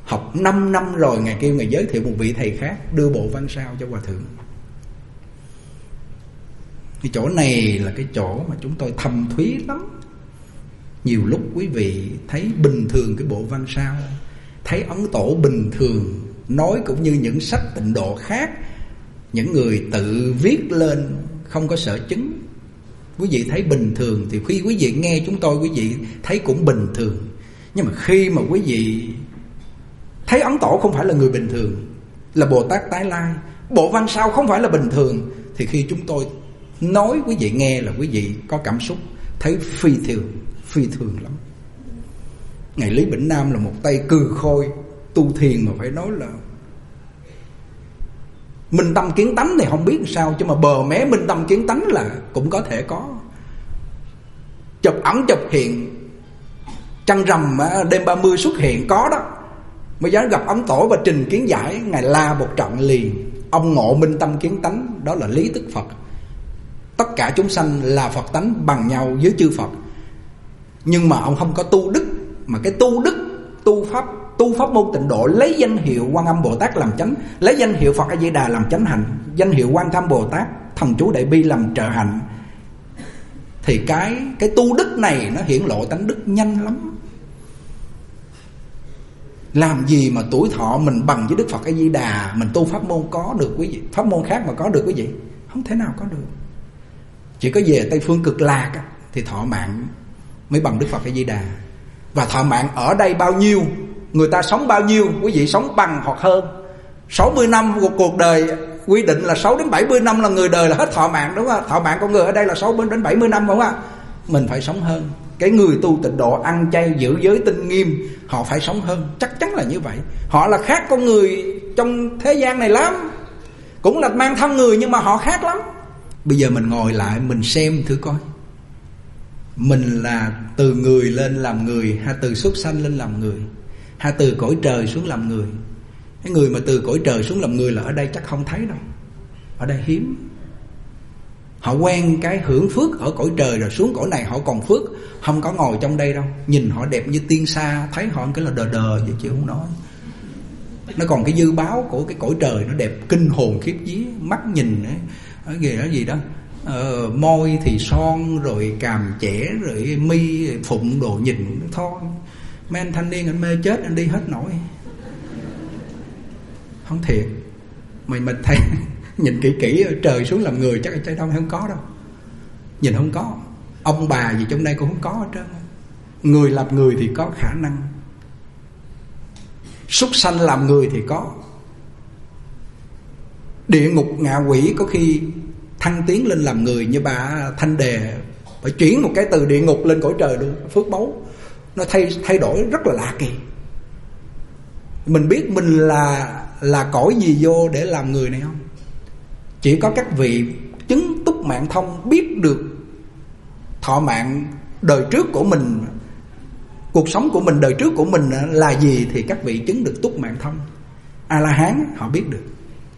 Học 5 năm rồi, Ngài kêu Ngài giới thiệu một vị thầy khác đưa bộ văn sao cho Hòa thượng. Cái chỗ này là cái chỗ mà chúng tôi thâm thúy lắm. Nhiều lúc quý vị thấy bình thường cái bộ văn sao, thấy Ấn Tổ bình thường nói, cũng như những sách tịnh độ khác, những người tự viết lên không có sở chứng, quý vị thấy bình thường. Thì khi quý vị nghe chúng tôi, quý vị thấy cũng bình thường. Nhưng mà khi mà quý vị thấy Ấn Tổ không phải là người bình thường, là Bồ Tát Tái Lai, bộ văn sao không phải là bình thường, thì khi chúng tôi nói quý vị nghe là quý vị có cảm xúc, thấy phi thường lắm. Ngài Lý Bỉnh Nam là một tay cừ khôi tu thiền, mà phải nói là minh tâm kiến tánh thì không biết sao, chứ mà bờ mé minh tâm kiến tánh là cũng có thể có. Chụp ẩn chụp hiện, trăng rằm đêm 30 xuất hiện có đó. Mới dám gặp Ấn Tổ và trình kiến giải, Ngài la một trận liền. Ông ngộ minh tâm kiến tánh, đó là lý tức Phật. Tất cả chúng sanh là Phật tánh bằng nhau với chư Phật. Nhưng mà ông không có tu đức, mà cái tu đức, tu pháp môn tịnh độ, lấy danh hiệu Quan Âm Bồ Tát làm chánh, lấy danh hiệu Phật A Di Đà làm chánh hạnh, danh hiệu Quan Tham Bồ Tát, Thần Chú Đại Bi làm trợ hạnh, thì cái tu đức này nó hiển lộ tánh đức nhanh lắm. Làm gì mà tuổi thọ mình bằng với Đức Phật A Di Đà, mình tu pháp môn có được quý vị, pháp môn khác mà có được quý vị, không thể nào có được. Chỉ có về Tây Phương Cực Lạc thì thọ mạng mới bằng Đức Phật A Di Đà. Và thọ mạng ở đây bao nhiêu, người ta sống bao nhiêu, quý vị sống bằng hoặc hơn. 60 năm một cuộc đời, quy định là 6 đến 70 năm là người đời là hết thọ mạng, đúng không? Thọ mạng con người ở đây là 6 đến 70 năm, đúng không ạ? Mình phải sống hơn. Cái người tu tịnh độ, ăn chay, giữ giới tinh nghiêm, họ phải sống hơn, chắc chắn là như vậy. Họ là khác con người trong thế gian này lắm. Cũng là mang thân người nhưng mà họ khác lắm. Bây giờ mình ngồi lại mình xem thử coi, mình là từ người lên làm người, hay từ súc sanh lên làm người, hay từ cõi trời xuống làm người? Cái người mà từ cõi trời xuống làm người là ở đây chắc không thấy đâu, ở đây hiếm. Họ quen cái hưởng phước ở cõi trời rồi xuống cõi này họ còn phước, không có ngồi trong đây đâu. Nhìn họ đẹp như tiên sa, thấy họ cái là đờ vậy chứ không nói. Nó còn cái dư báo của cái cõi trời nó đẹp kinh hồn khiếp vía. Mắt nhìn ấy, cái gì đó, môi thì son, rồi càm chẻ, rồi mi phụng đồ nhìn thôi. Mấy anh thanh niên anh mê chết, anh đi hết nổi. Không thiệt. Mình thấy nhìn kỹ kỹ trời xuống làm người chắc ở trái đông không có đâu. Nhìn không có. Ông bà gì trong đây cũng không có hết trơn. Người làm người thì có khả năng, súc sanh làm người thì có. Địa ngục ngạ quỷ có khi thăng tiến lên làm người, như bà Thanh Đề phải chuyển một cái từ địa ngục lên cõi trời luôn. Phước báu nó thay đổi rất là lạ kỳ. Mình biết mình là cõi gì vô để làm người này không? Chỉ có các vị chứng túc mạng thông, biết được thọ mạng đời trước của mình, cuộc sống của mình đời trước của mình là gì, thì các vị chứng được túc mạng thông. A-la-hán họ biết được.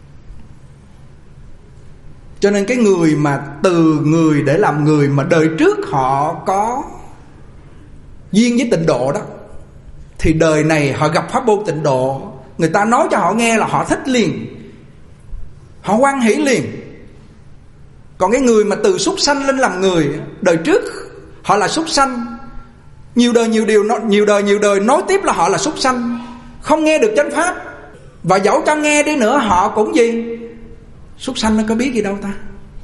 Cho nên cái người mà từ người để làm người, mà đời trước họ có duyên với tịnh độ đó, thì đời này họ gặp pháp môn tịnh độ, người ta nói cho họ nghe là họ thích liền, họ hoan hỷ liền. Còn cái người mà từ súc sanh lên làm người, đời trước họ là súc sanh, nhiều đời nói tiếp là họ là súc sanh, không nghe được chánh pháp. Và dẫu cho nghe đi nữa họ cũng gì? Súc sanh nó có biết gì đâu ta.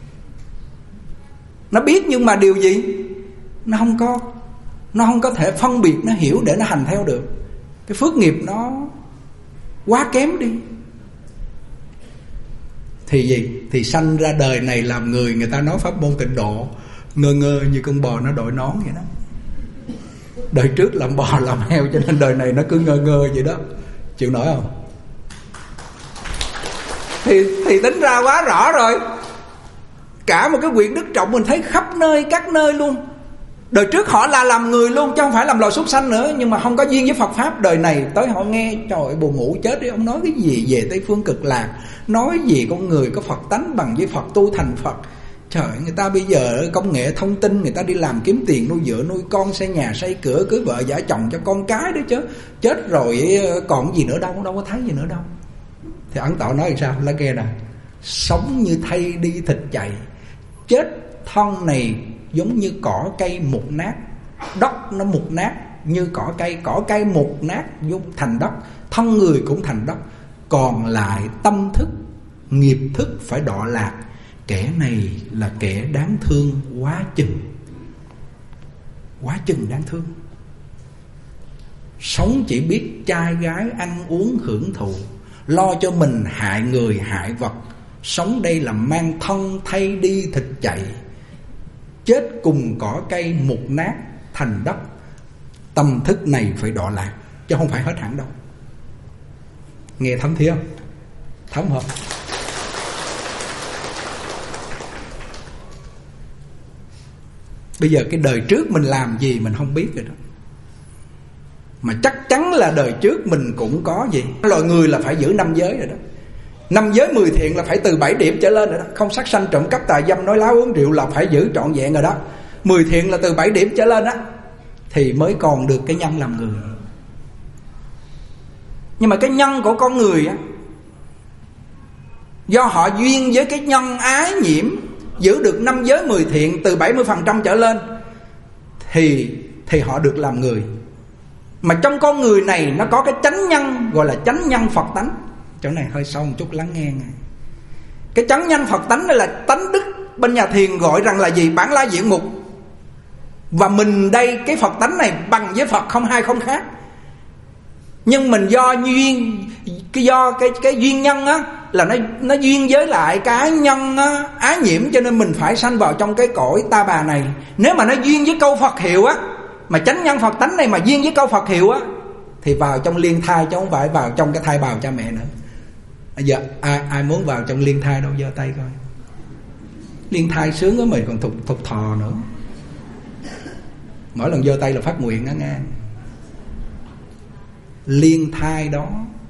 Nó biết nhưng mà điều gì? Nó không có thể phân biệt, nó hiểu để nó hành theo được. Cái phước nghiệp nó quá kém đi. Thì gì? Thì sanh ra đời này làm người ta nói pháp môn tịnh độ, ngơ như con bò nó đội nón vậy đó. Đời trước làm bò làm heo, cho nên đời này nó cứ ngơ vậy đó. Chịu nổi không? Thì tính ra quá rõ rồi. Cả một cái quyển đức trọng mình thấy khắp nơi, các nơi luôn. Đời trước họ là làm người luôn, chứ không phải làm loài súc sanh nữa. Nhưng mà không có duyên với Phật Pháp. Đời này tới họ nghe, trời ơi buồn ngủ chết đi. Ông nói cái gì về Tây Phương Cực Lạc, nói gì con người có Phật tánh bằng với Phật, tu thành Phật. Trời, người ta bây giờ công nghệ thông tin, người ta đi làm kiếm tiền nuôi vợ nuôi con, xây nhà xây cửa, cưới vợ vợ chồng cho con cái đó chứ. Chết rồi còn gì nữa đâu, đâu có thấy gì nữa đâu. Thì Ấn Tổ nói sao? Lá nghe nè: sống như thay đi thịt chạy, chết thân này giống như cỏ cây mục nát. Đất nó mục nát như cỏ cây mục nát thành đất, thân người cũng thành đất. Còn lại tâm thức, nghiệp thức phải đọa lạc. Kẻ này là kẻ đáng thương quá chừng, quá chừng đáng thương. Sống chỉ biết trai gái ăn uống hưởng thụ, lo cho mình hại người hại vật. Sống đây là mang thân thay đi thịt chạy, chết cùng cỏ cây mục nát thành đất. Tâm thức này phải đọa lạc, chứ không phải hết hẳn đâu. Nghe thấm thía không? Thấm không? Bây giờ cái đời trước mình làm gì mình không biết rồi đó, mà chắc chắn là đời trước mình cũng có gì. Loài người là phải giữ 5 giới rồi đó. 5 giới 10 thiện là phải từ 7 điểm trở lên rồi đó. Không sát sanh trộm cắp tà dâm nói láo uống rượu là phải giữ trọn vẹn rồi đó. 10 thiện là từ 7 điểm trở lên á, thì mới còn được cái nhân làm người. Nhưng mà cái nhân của con người á, do họ duyên với cái nhân ái nhiễm, giữ được 5 giới 10 thiện từ 70% trở lên, thì họ được làm người. Mà trong con người này nó có cái chánh nhân, gọi là chánh nhân Phật tánh. Chỗ này hơi sâu một chút, lắng nghe nghe. Cái chánh nhân Phật tánh đây là tánh đức, bên nhà thiền gọi rằng là gì? Bản lai diện mục. Và mình đây, cái Phật tánh này bằng với Phật không hai không khác. Nhưng mình do duyên, cái duyên nhân á, là nó duyên với lại cái nhân á, ái nhiễm, cho nên mình phải sanh vào trong cái cõi ta bà này. Nếu mà nó duyên với câu Phật hiệu á, mà chánh nhân Phật tánh này mà duyên với câu Phật hiệu á, thì vào trong liên thai, chứ không phải vào trong cái thai bào cha mẹ nữa. Bây giờ ai muốn vào trong liên thai đâu, giơ tay coi. Liên thai sướng quá, mình còn thục thò nữa. Mỗi lần giơ tay là phát nguyện đó nghe. Liên thai đó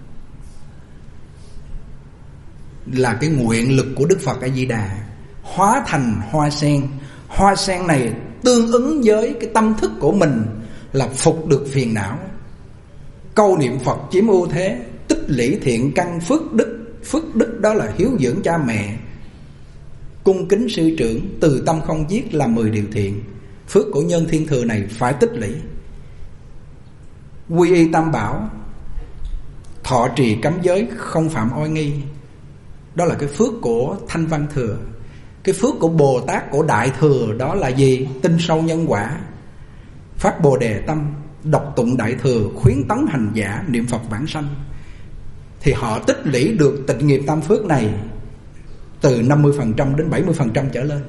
là cái nguyện lực của Đức Phật A Di Đà, hóa thành hoa sen. Hoa sen này tương ứng với cái tâm thức của mình là phục được phiền não. Câu niệm Phật chiếm ưu thế, tích lũy thiện căn phước đức. Phước đức đó là hiếu dưỡng cha mẹ, cung kính sư trưởng, từ tâm không giết là 10 điều thiện. Phước của nhân thiên thừa này phải tích lũy. Quy y tam bảo, thọ trì cấm giới, không phạm oai nghi. Đó là cái phước của Thanh Văn Thừa. Cái phước của Bồ Tát, của Đại Thừa đó là gì? Tin sâu nhân quả, phát Bồ Đề tâm, đọc tụng Đại Thừa, khuyến tấn hành giả, niệm Phật vãng sanh. Thì họ tích lũy được tịnh nghiệp tam phước này từ 50% đến 70% trở lên.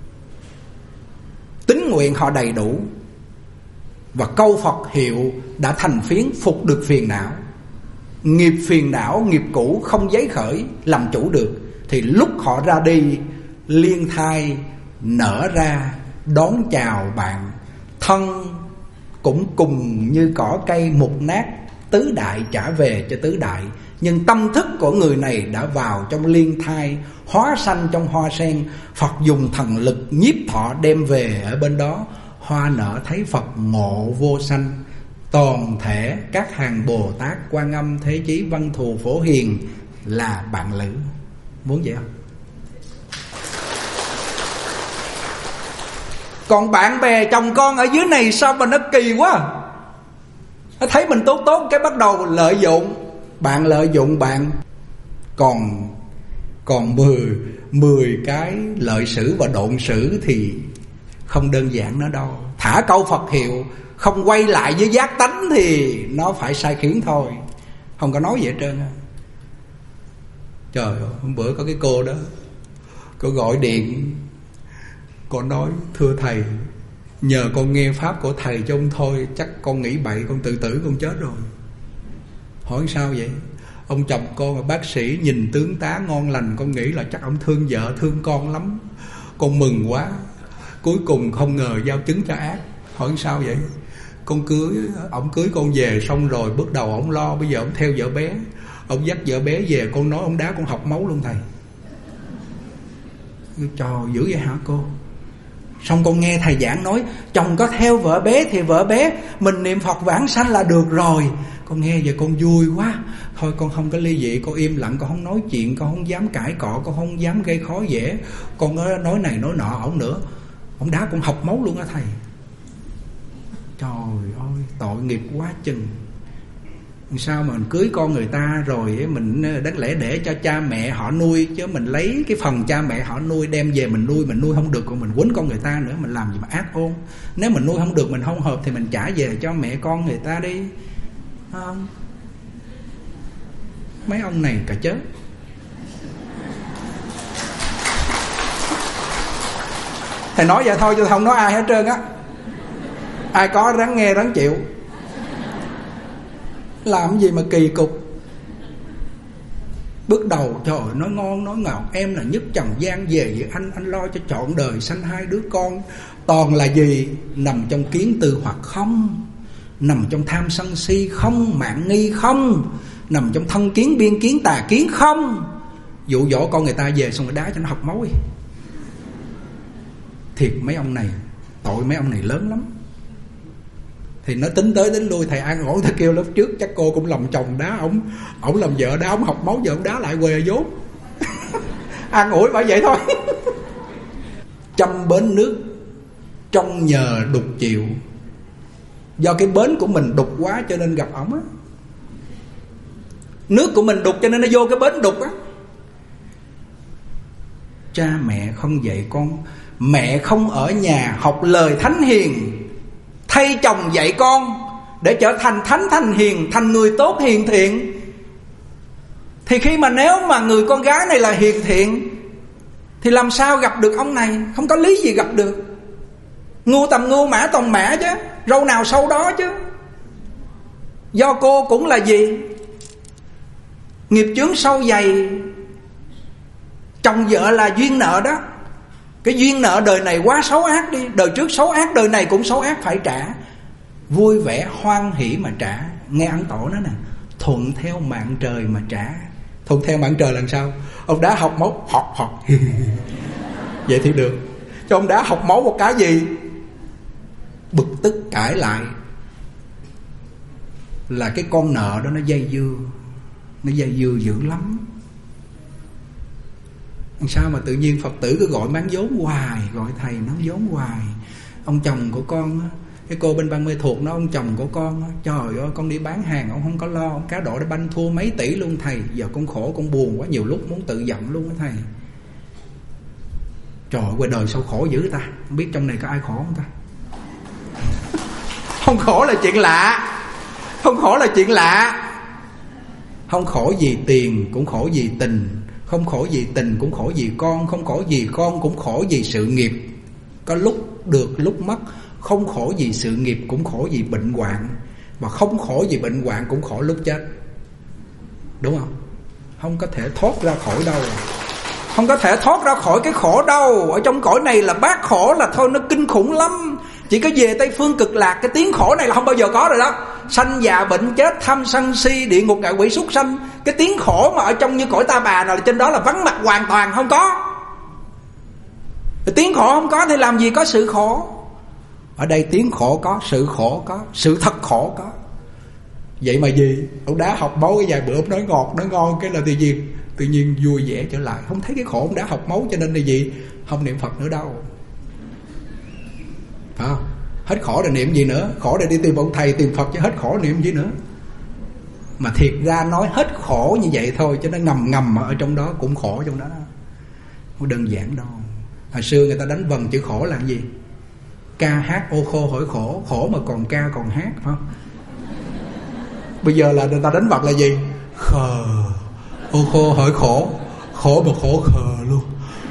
Tín nguyện họ đầy đủ, và câu Phật hiệu đã thành phiến, phục được phiền não. Nghiệp phiền não, nghiệp cũ không giấy khởi, làm chủ được. Thì lúc họ ra đi, liên thai nở ra đón chào bạn. Thân cũng cùng như cỏ cây mục nát, tứ đại trả về cho tứ đại. Nhưng tâm thức của người này đã vào trong liên thai, hóa sanh trong hoa sen. Phật dùng thần lực nhiếp thọ đem về ở bên đó. Hoa nở thấy Phật ngộ vô sanh. Toàn thể các hàng Bồ Tát, Quan Âm, Thế Chí, Văn Thù, Phổ Hiền là bạn lữ. Muốn vậy không? Còn bạn bè chồng con ở dưới này sao mà nó kỳ quá. Nó thấy mình tốt cái bắt đầu lợi dụng. Bạn lợi dụng bạn. Còn 10 cái lợi sử và độn sử thì không đơn giản nữa đâu. Thả câu Phật hiệu không quay lại với giác tánh thì nó phải sai khiến thôi, không có nói gì hết trơn. Trời ơi, hôm bữa có cái cô đó, cô gọi điện, cô nói: thưa thầy, nhờ con nghe pháp của thầy cho ông thôi, chắc con nghĩ bậy, con tự tử con chết rồi. Hỏi sao vậy? Ông chồng con là bác sĩ, nhìn tướng tá ngon lành, con nghĩ là chắc ông thương vợ thương con lắm, con mừng quá. Cuối cùng không ngờ giao chứng cho ác. Hỏi sao vậy? Ông cưới con về xong rồi bước đầu ông lo, bây giờ ông theo vợ bé, ông dắt vợ bé về, con nói ông đá con học máu luôn thầy. Trời, dữ vậy hả cô? Xong con nghe thầy giảng nói chồng có theo vợ bé thì vợ bé mình niệm Phật vãng sanh là được rồi. Con nghe vậy con vui quá. Thôi con không có ly dị, con im lặng, con không nói chuyện, con không dám cãi cọ, con không dám gây khó dễ. Con nói này nói nọ ổng nữa. Ổng đá con học máu luôn á thầy. Trời ơi, tội nghiệp quá chừng. Sao mà mình cưới con người ta rồi mình đáng lẽ để cho cha mẹ họ nuôi, chứ mình lấy cái phần cha mẹ họ nuôi đem về mình nuôi không được, còn mình quýnh con người ta nữa, mình làm gì mà ác ôn. Nếu mình nuôi không được, mình không hợp thì mình trả về cho mẹ con người ta đi, không? Mấy ông này cả chết. Thầy nói vậy thôi chứ không nói ai hết trơn á. Ai có ráng nghe ráng chịu. Làm gì mà kỳ cục. Bước đầu trời ơi, nói ngon nói ngọt, em là nhất trần gian về vậy anh lo cho trọn đời sanh 2 đứa con. Toàn là gì? Nằm trong kiến tư hoặc không, nằm trong tham sân si không, mạng nghi không, nằm trong thân kiến biên kiến tà kiến không. Dụ dỗ con người ta về xong rồi đá cho nó học máu đi. Thiệt mấy ông này, tội mấy ông này lớn lắm. Thì nó tính tới tính lui, thầy an ủi thầy kêu lớp trước chắc cô cũng làm chồng đá ổng làm vợ đá ổng học máu, giờ ổng đá lại quê vốn. An ủi bởi vậy thôi. Trong bến nước trong nhờ đục chịu. Do cái bến của mình đục quá cho nên gặp ổng á. Nước của mình đục cho nên nó vô cái bến đục á. Cha mẹ không dạy con, mẹ không ở nhà học lời thánh hiền, thay chồng dạy con để trở thành thánh thành hiền, thành người tốt hiền thiện. Thì khi mà nếu mà người con gái này là hiền thiện thì làm sao gặp được ông này? Không có lý gì gặp được. Ngu tầm ngu, mã tầm mã chứ, râu nào sâu đó chứ. Do cô cũng là gì? Nghiệp chướng sâu dày. Chồng vợ là duyên nợ đó. Cái duyên nợ đời này quá xấu ác đi, đời trước xấu ác, đời này cũng xấu ác phải trả. Vui vẻ hoan hỷ mà trả. Nghe ăn tổ nó nè, thuận theo mạng trời mà trả. Thuận theo mạng trời là sao? Ông đá học máu học vậy thì được. Cho ông đá học máu một cái gì? Bực tức cãi lại. Là cái con nợ đó nó dây dưa. Nó dây dưa dữ lắm. Sao mà tự nhiên Phật tử cứ gọi bán vốn hoài, gọi thầy nói vốn hoài. Ông chồng của con, cái cô bên Ban Mê Thuộc nó, ông chồng của con, trời ơi con đi bán hàng ông không có lo, ông cá độ đã banh thua mấy tỷ luôn thầy. Giờ con khổ con buồn quá, nhiều lúc muốn tự giận luôn á thầy. Trời ơi, đời sao khổ dữ ta. Không biết trong này có ai khổ không ta? Không khổ là chuyện lạ. Không khổ là chuyện lạ. Không khổ vì tiền cũng khổ vì tình. Không khổ vì tình cũng khổ vì con. Không khổ vì con cũng khổ vì sự nghiệp. Có lúc được lúc mất. Không khổ vì sự nghiệp cũng khổ vì bệnh hoạn. Mà không khổ vì bệnh hoạn cũng khổ lúc chết. Đúng không? Không có thể thoát ra khỏi đâu. Không có thể thoát ra khỏi cái khổ đâu. Ở trong cõi này là bát khổ là thôi, nó kinh khủng lắm. Chỉ có về Tây Phương Cực Lạc, cái tiếng khổ này là không bao giờ có rồi đó. Sanh già bệnh chết, tham sân si, địa ngục ngạ quỷ súc sanh. Cái tiếng khổ mà ở trong như cõi Ta Bà nào là trên đó là vắng mặt hoàn toàn, không có. Tiếng khổ không có thì làm gì có sự khổ. Ở đây tiếng khổ có, sự khổ có, sự thật khổ có. Vậy mà gì? Ông đá học máu cái vài bữa ông nói ngọt, nói ngon, cái là tự nhiên vui vẻ trở lại. Không thấy cái khổ ông đá học máu, cho nên là gì? Không niệm Phật nữa đâu. Phải không? Hết khổ rồi niệm gì nữa? Khổ rồi đi tìm ông thầy tìm Phật chứ hết khổ niệm gì nữa. Mà thiệt ra nói hết khổ như vậy thôi, chứ nó ngầm ở trong đó cũng khổ trong đó. Không đơn giản đâu. Hồi xưa người ta đánh vần chữ khổ là gì? Ca hát ô khô hỏi khổ. Khổ mà còn ca còn hát, phải không? Bây giờ là người ta đánh vật là gì? Khờ. Ô khô hỏi khổ. Khổ mà khổ khờ luôn.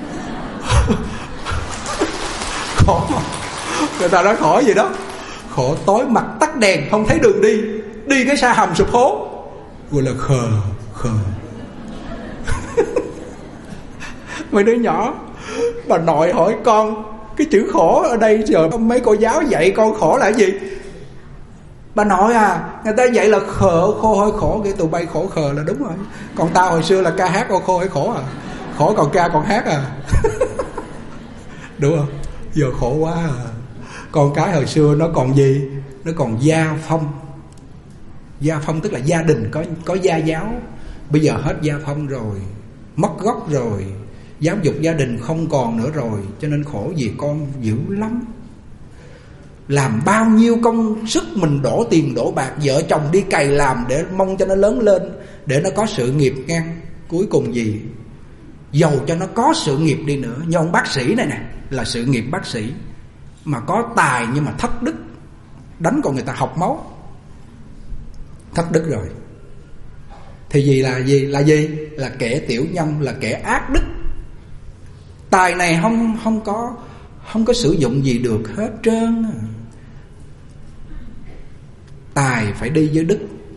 Khổ mà người ta nói khổ gì đó. Khổ tối mặt tắt đèn không thấy đường đi. Đi cái xa hầm sụp hố, gọi là khờ. Mấy đứa nhỏ, bà nội hỏi con cái chữ khổ ở đây giờ mấy cô giáo dạy con khổ là cái gì? Bà nội à, người ta dạy là khờ khô hỏi khổ, cái tụi bay khổ khờ là đúng rồi. Còn tao hồi xưa là ca hát ô khô hỏi khổ à. Khổ còn ca còn hát à. đúng không? Giờ khổ quá à. Con cái hồi xưa nó còn gì? Nó còn gia phong. Gia phong tức là gia đình có gia giáo. Bây giờ hết gia phong rồi, mất gốc rồi, giáo dục gia đình không còn nữa rồi. Cho nên khổ vì con dữ lắm. Làm bao nhiêu công sức mình đổ tiền đổ bạc, vợ chồng đi cày làm để mong cho nó lớn lên, để nó có sự nghiệp ngang. Cuối cùng gì? Dầu cho nó có sự nghiệp đi nữa, như ông bác sĩ này nè, là sự nghiệp bác sĩ, mà có tài nhưng mà thất đức, đánh còn người ta học máu. Thất đức rồi thì gì là gì? Là gì? Là kẻ tiểu nhân, là kẻ ác đức. Tài này không có sử dụng gì được hết trơn. Tài phải đi với đức.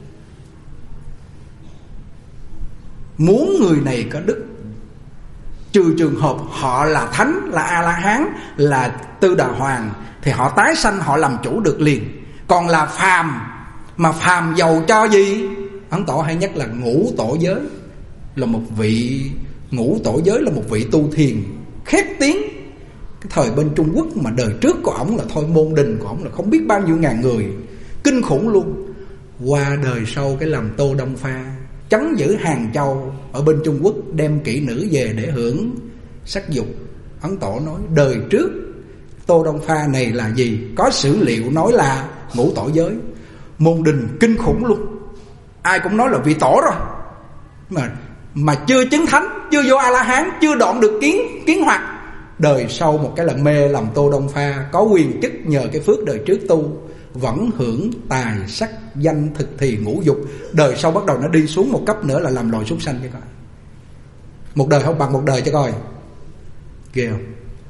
Muốn người này có đức, trừ trường hợp họ là thánh, là A-la-hán, là Tư Đà Hoàng, thì họ tái sanh, họ làm chủ được liền. Còn là phàm, mà phàm giàu cho gì? Ấn Tổ hay nhắc là ngũ tổ giới, là một vị ngũ tổ giới, là một vị tu thiền khét tiếng. Cái thời bên Trung Quốc mà đời trước của ổng là thôi, môn đình của ổng là không biết bao nhiêu ngàn người, kinh khủng luôn. Qua đời sau cái làm Tô Đông Pha, trấn giữ Hàng Châu ở bên Trung Quốc, đem kỹ nữ về để hưởng sắc dục. Ấn Tổ nói đời trước Tô Đông Pha này là gì? Có sử liệu nói là ngũ tổ giới. Môn đình kinh khủng luôn, ai cũng nói là vị tổ rồi, mà chưa chứng thánh, chưa vô A-la-hán, chưa đoạn được kiến hoặc. Đời sau một cái là mê làm Tô Đông Pha, có quyền chức nhờ cái phước đời trước tu, vẫn hưởng tài sắc danh thực thì ngũ dục. Đời sau bắt đầu nó đi xuống một cấp nữa là làm loài súc sanh cho coi. Một đời không bằng một đời cho coi. Ghê không?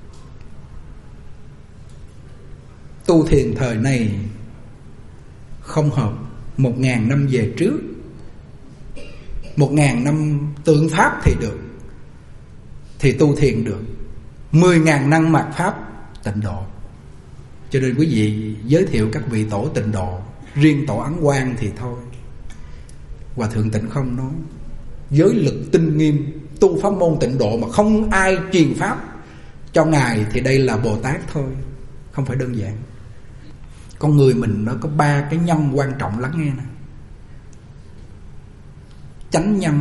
Tu thiền thời này không hợp. 1000 năm về trước, 1000 năm tượng pháp thì được, thì tu thiền được. 10.000 năm mạt pháp tịnh độ. Cho nên quý vị giới thiệu các vị tổ tịnh độ, riêng tổ Ấn Quang thì thôi, Hòa Thượng Tịnh Không nói giới lực tinh nghiêm, tu pháp môn tịnh độ mà không ai truyền pháp cho ngài thì đây là Bồ Tát thôi, không phải đơn giản. Con người mình nó có 3 cái nhân quan trọng lắng nghe nè: chánh nhân,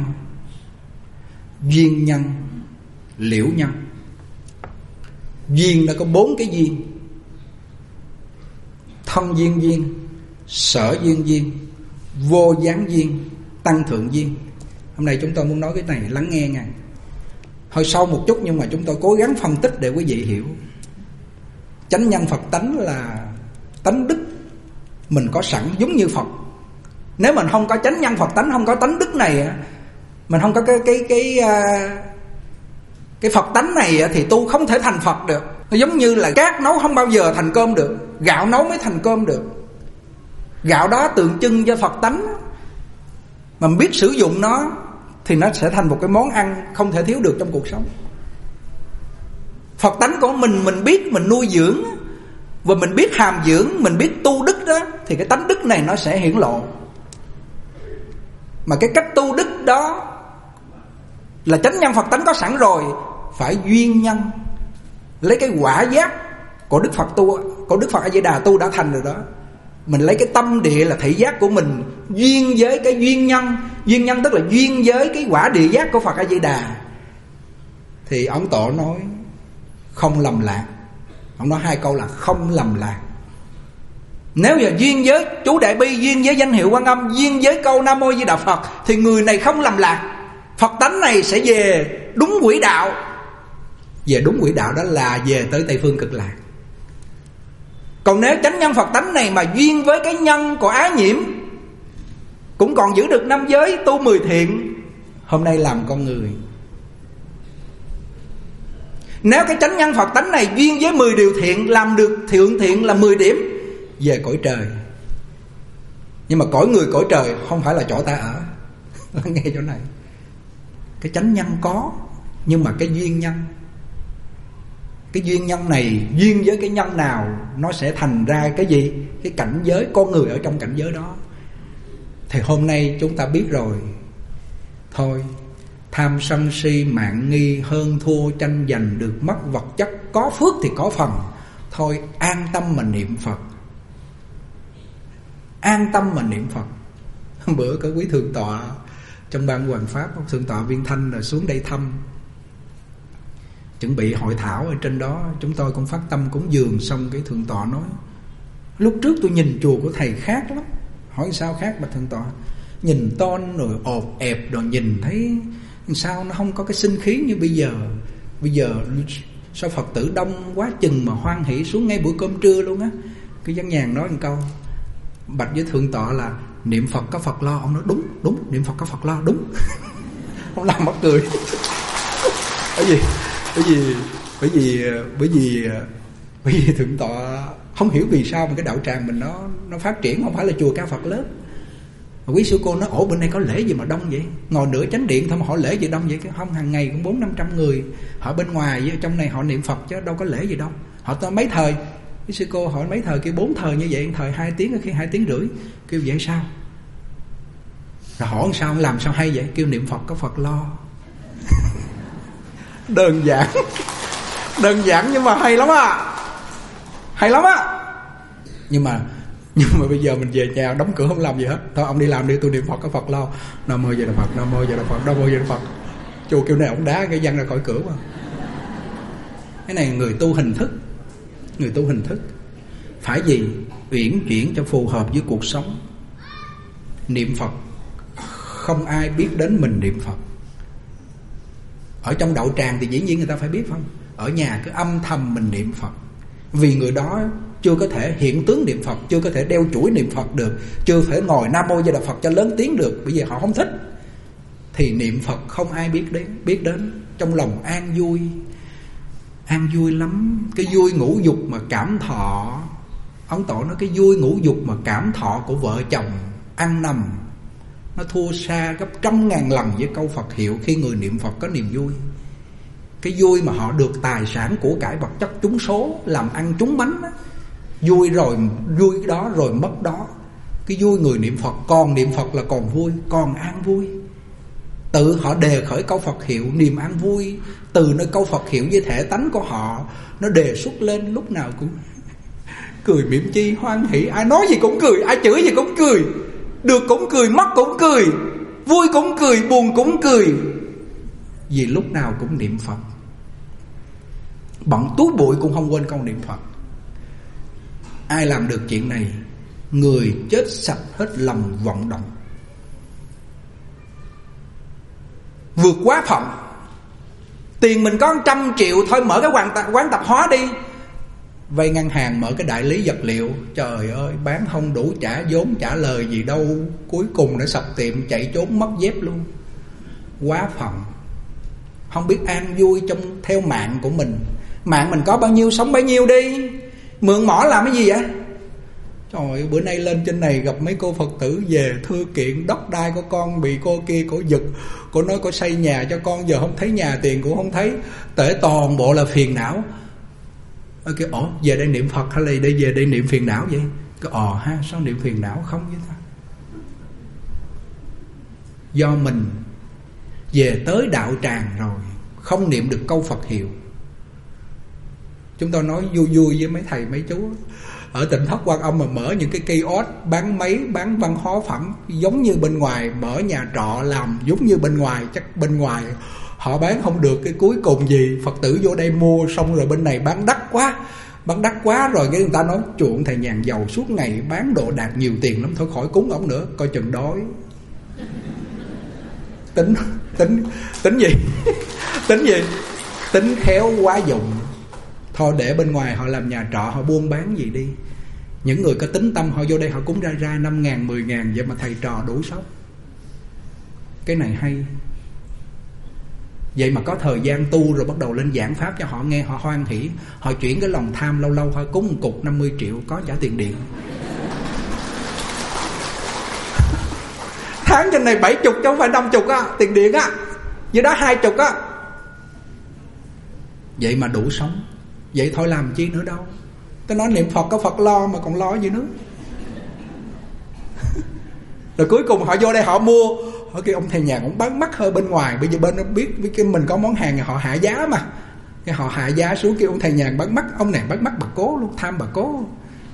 duyên nhân, liễu nhân. Duyên nó có 4 cái duyên: thân duyên duyên, sở duyên duyên, vô gián duyên, tăng thượng duyên. Hôm nay chúng tôi muốn nói cái này, lắng nghe nha. Hơi sâu một chút nhưng mà chúng tôi cố gắng phân tích để quý vị hiểu. Chánh nhân Phật tánh là tánh đức mình có sẵn giống như Phật. Nếu mình không có chánh nhân Phật tánh, không có tánh đức này, mình không có cái Phật tánh này thì tu không thể thành Phật được. Nó giống như là cát nấu không bao giờ thành cơm được, gạo nấu mới thành cơm được. Gạo đó tượng trưng cho Phật tánh, mà mình biết sử dụng nó thì nó sẽ thành một cái món ăn không thể thiếu được trong cuộc sống. Phật tánh của mình biết mình nuôi dưỡng, và mình biết hàm dưỡng, mình biết tu đức đó, thì cái tánh đức này nó sẽ hiển lộ. Mà cái cách tu đức đó là chánh nhân Phật tánh có sẵn rồi, phải duyên nhân, lấy cái quả giác của Đức Phật tu, của Đức Phật A Di Đà tu đã thành rồi đó. Mình lấy cái tâm địa là thị giác của mình duyên với cái duyên nhân. Duyên nhân tức là duyên với cái quả địa giác của Phật A Di Đà, thì ông Tổ nói không lầm lạc. Ông nói 2 câu là không lầm lạc. Nếu giờ duyên với chú Đại Bi, duyên với danh hiệu Quan Âm, duyên với câu Nam Mô Di Đà Phật, thì người này không lầm lạc. Phật tánh này sẽ về đúng quỹ đạo. Về đúng quỹ đạo đó là về tới Tây Phương Cực Lạc. Còn nếu chánh nhân Phật tánh này mà duyên với cái nhân của ái nhiễm, cũng còn giữ được 5 giới, tu 10 thiện, hôm nay làm con người. Nếu cái chánh nhân Phật tánh này duyên với 10 điều thiện, làm được thượng thiện là 10 điểm, về cõi trời. Nhưng mà cõi người cõi trời không phải là chỗ ta ở. Nghe chỗ này, cái chánh nhân có, nhưng mà cái duyên nhân, cái duyên nhân này duyên với cái nhân nào, nó sẽ thành ra cái gì? Cái cảnh giới con người ở trong cảnh giới đó. Thì hôm nay chúng ta biết rồi. Thôi, tham sân si mạng nghi, hơn thua tranh giành, được mất vật chất, có phước thì có phần. Thôi an tâm mà niệm Phật. An tâm mà niệm Phật. Bữa có quý thượng tọa trong ban Hoàng Pháp, thượng tọa Viên Thanh là xuống đây thăm, chuẩn bị hội thảo ở trên đó. Chúng tôi cũng phát tâm cúng dường. Xong cái thượng tọa nói: lúc trước tôi nhìn chùa của thầy khác lắm. Hỏi sao khác mà thượng tọa? Nhìn tôn rồi ộp ẹp, rồi nhìn thấy sao nó không có cái sinh khí như bây giờ. Bây giờ sao Phật tử đông quá chừng mà hoan hỷ xuống ngay bữa cơm trưa luôn á. Cái Văn Nhàn nói một câu bạch với thượng tọa là: niệm Phật có Phật lo. Ông nói đúng, đúng, niệm Phật có Phật lo, đúng. Ông làm mắc cười. Bởi vì thượng tọa không hiểu vì sao mà cái đạo tràng mình nó phát triển. Không phải là chùa Cao Phật lớn. Quý sư cô nói: ổ bên đây có lễ gì mà đông vậy? Ngồi nửa chánh điện thôi mà họ lễ gì đông vậy? Không, hàng ngày cũng 400-500 người. Họ bên ngoài với trong này họ niệm Phật chứ đâu có lễ gì đâu. Họ tới mấy thời. Quý sư cô hỏi mấy thời, kêu 4 thời như vậy. Thời 2 tiếng, khi 2 tiếng rưỡi. Kêu vậy sao? Rồi hỏi sao, làm sao hay vậy? Kêu niệm Phật có Phật lo. Đơn giản. Đơn giản nhưng mà hay lắm á. Hay lắm á. Nhưng mà bây giờ mình về nhà đóng cửa không làm gì hết. Thôi ông đi làm đi, tôi niệm Phật có Phật lo. Nam mô A Di Đà Phật, Nam mô A Di Đà Phật, Nam mô A Di Đà Phật. Chùa kêu này ông đá cái văng ra khỏi cửa mà. Cái này người tu hình thức. Người tu hình thức phải gì? Uyển chuyển cho phù hợp với cuộc sống. Niệm Phật không ai biết đến mình niệm Phật. Ở trong đạo tràng thì dĩ nhiên người ta phải biết, không? Ở nhà cứ âm thầm mình niệm Phật. Vì người đó chưa có thể hiện tướng niệm Phật, chưa có thể đeo chuỗi niệm Phật được, chưa thể ngồi Nam Mô A Di Đà Phật cho lớn tiếng được, bởi vì họ không thích. Thì niệm Phật không ai biết đến. Trong lòng an vui. An vui lắm. Cái vui ngũ dục mà cảm thọ. Ông Tổ nói cái vui ngũ dục mà cảm thọ của vợ chồng ăn nằm, nó thua xa gấp 100.000 lần với câu Phật hiệu khi người niệm Phật có niềm vui. Cái vui mà họ được tài sản của cải vật chất trúng số, làm ăn trúng bánh đó. Vui rồi, vui đó rồi mất đó. Cái vui người niệm Phật, còn niệm Phật là còn vui, còn an vui. Tự họ đề khởi câu Phật hiệu, niềm an vui từ nơi câu Phật hiệu với thể tánh của họ, nó đề xuất lên lúc nào cũng cười mỉm chi, hoan hỷ. Ai nói gì cũng cười, ai chửi gì cũng cười, được cũng cười, mất cũng cười, vui cũng cười, buồn cũng cười. Vì lúc nào cũng niệm Phật. Bận túi bụi cũng không quên câu niệm Phật. Ai làm được chuyện này, người chết sạch hết lòng vọng động, vượt quá phận. Tiền mình có 100 triệu thôi, mở cái quán tạp hóa đi, vay ngân hàng mở cái đại lý vật liệu. Trời ơi, bán không đủ trả vốn trả lời gì đâu, cuối cùng đã sập tiệm, chạy trốn mất dép luôn. Quá phận. Không biết an vui trong theo mạng của mình. Mạng mình có bao nhiêu sống bấy nhiêu đi. Mượn mỏ làm cái gì vậy? Trời ơi, bữa nay lên trên này gặp mấy cô Phật tử về thư kiện đất đai của con bị cô kia cổ giật. Cô nói cô xây nhà cho con, giờ không thấy nhà, tiền cũng không thấy. Tể toàn bộ là phiền não. Cái về đây niệm Phật hay là về đây niệm phiền não vậy? Cái ha, sao niệm phiền não không vậy ta? Do mình về tới đạo tràng rồi không niệm được câu Phật hiệu. Chúng tôi nói vui vui với mấy thầy mấy chú ở Tỉnh Thất Quan Âm mà mở những cái kiosk bán máy, bán văn hóa phẩm giống như bên ngoài, mở nhà trọ làm giống như bên ngoài. Chắc bên ngoài họ bán không được, cái cuối cùng gì Phật tử vô đây mua xong rồi bên này bán đắt quá rồi cái người ta nói chuộng thầy nhàn giàu suốt ngày bán đồ đạc nhiều tiền lắm, thôi khỏi cúng ổng nữa, coi chừng đói. Tính gì? Tính gì? Tính khéo quá dụng. Thôi để bên ngoài họ làm nhà trọ, họ buôn bán gì đi. Những người có tính tâm họ vô đây họ cúng ra 5.000, 10.000, vậy mà thầy trò đủ sống. Cái này hay. Vậy mà có thời gian tu rồi bắt đầu lên giảng pháp cho họ nghe, họ hoan hỷ. Họ chuyển cái lòng tham, lâu lâu họ cúng một cục 50 triệu, có trả tiền điện. Tháng trên này 70 chứ không phải 50 á, tiền điện á, dưới đó 20 á. Vậy mà đủ sống. Vậy thôi làm chi nữa đâu. Tôi nói niệm Phật có Phật lo mà còn lo gì nữa. Rồi cuối cùng họ vô đây họ mua. Họ kêu ông thầy nhà cũng bán mắc hơn bên ngoài. Bây giờ bên nó biết cái mình có món hàng họ hạ giá mà. Cái họ hạ giá xuống kêu ông thầy nhàn bắt mắt. Ông này bắt mắt bà cố luôn, tham bà cố.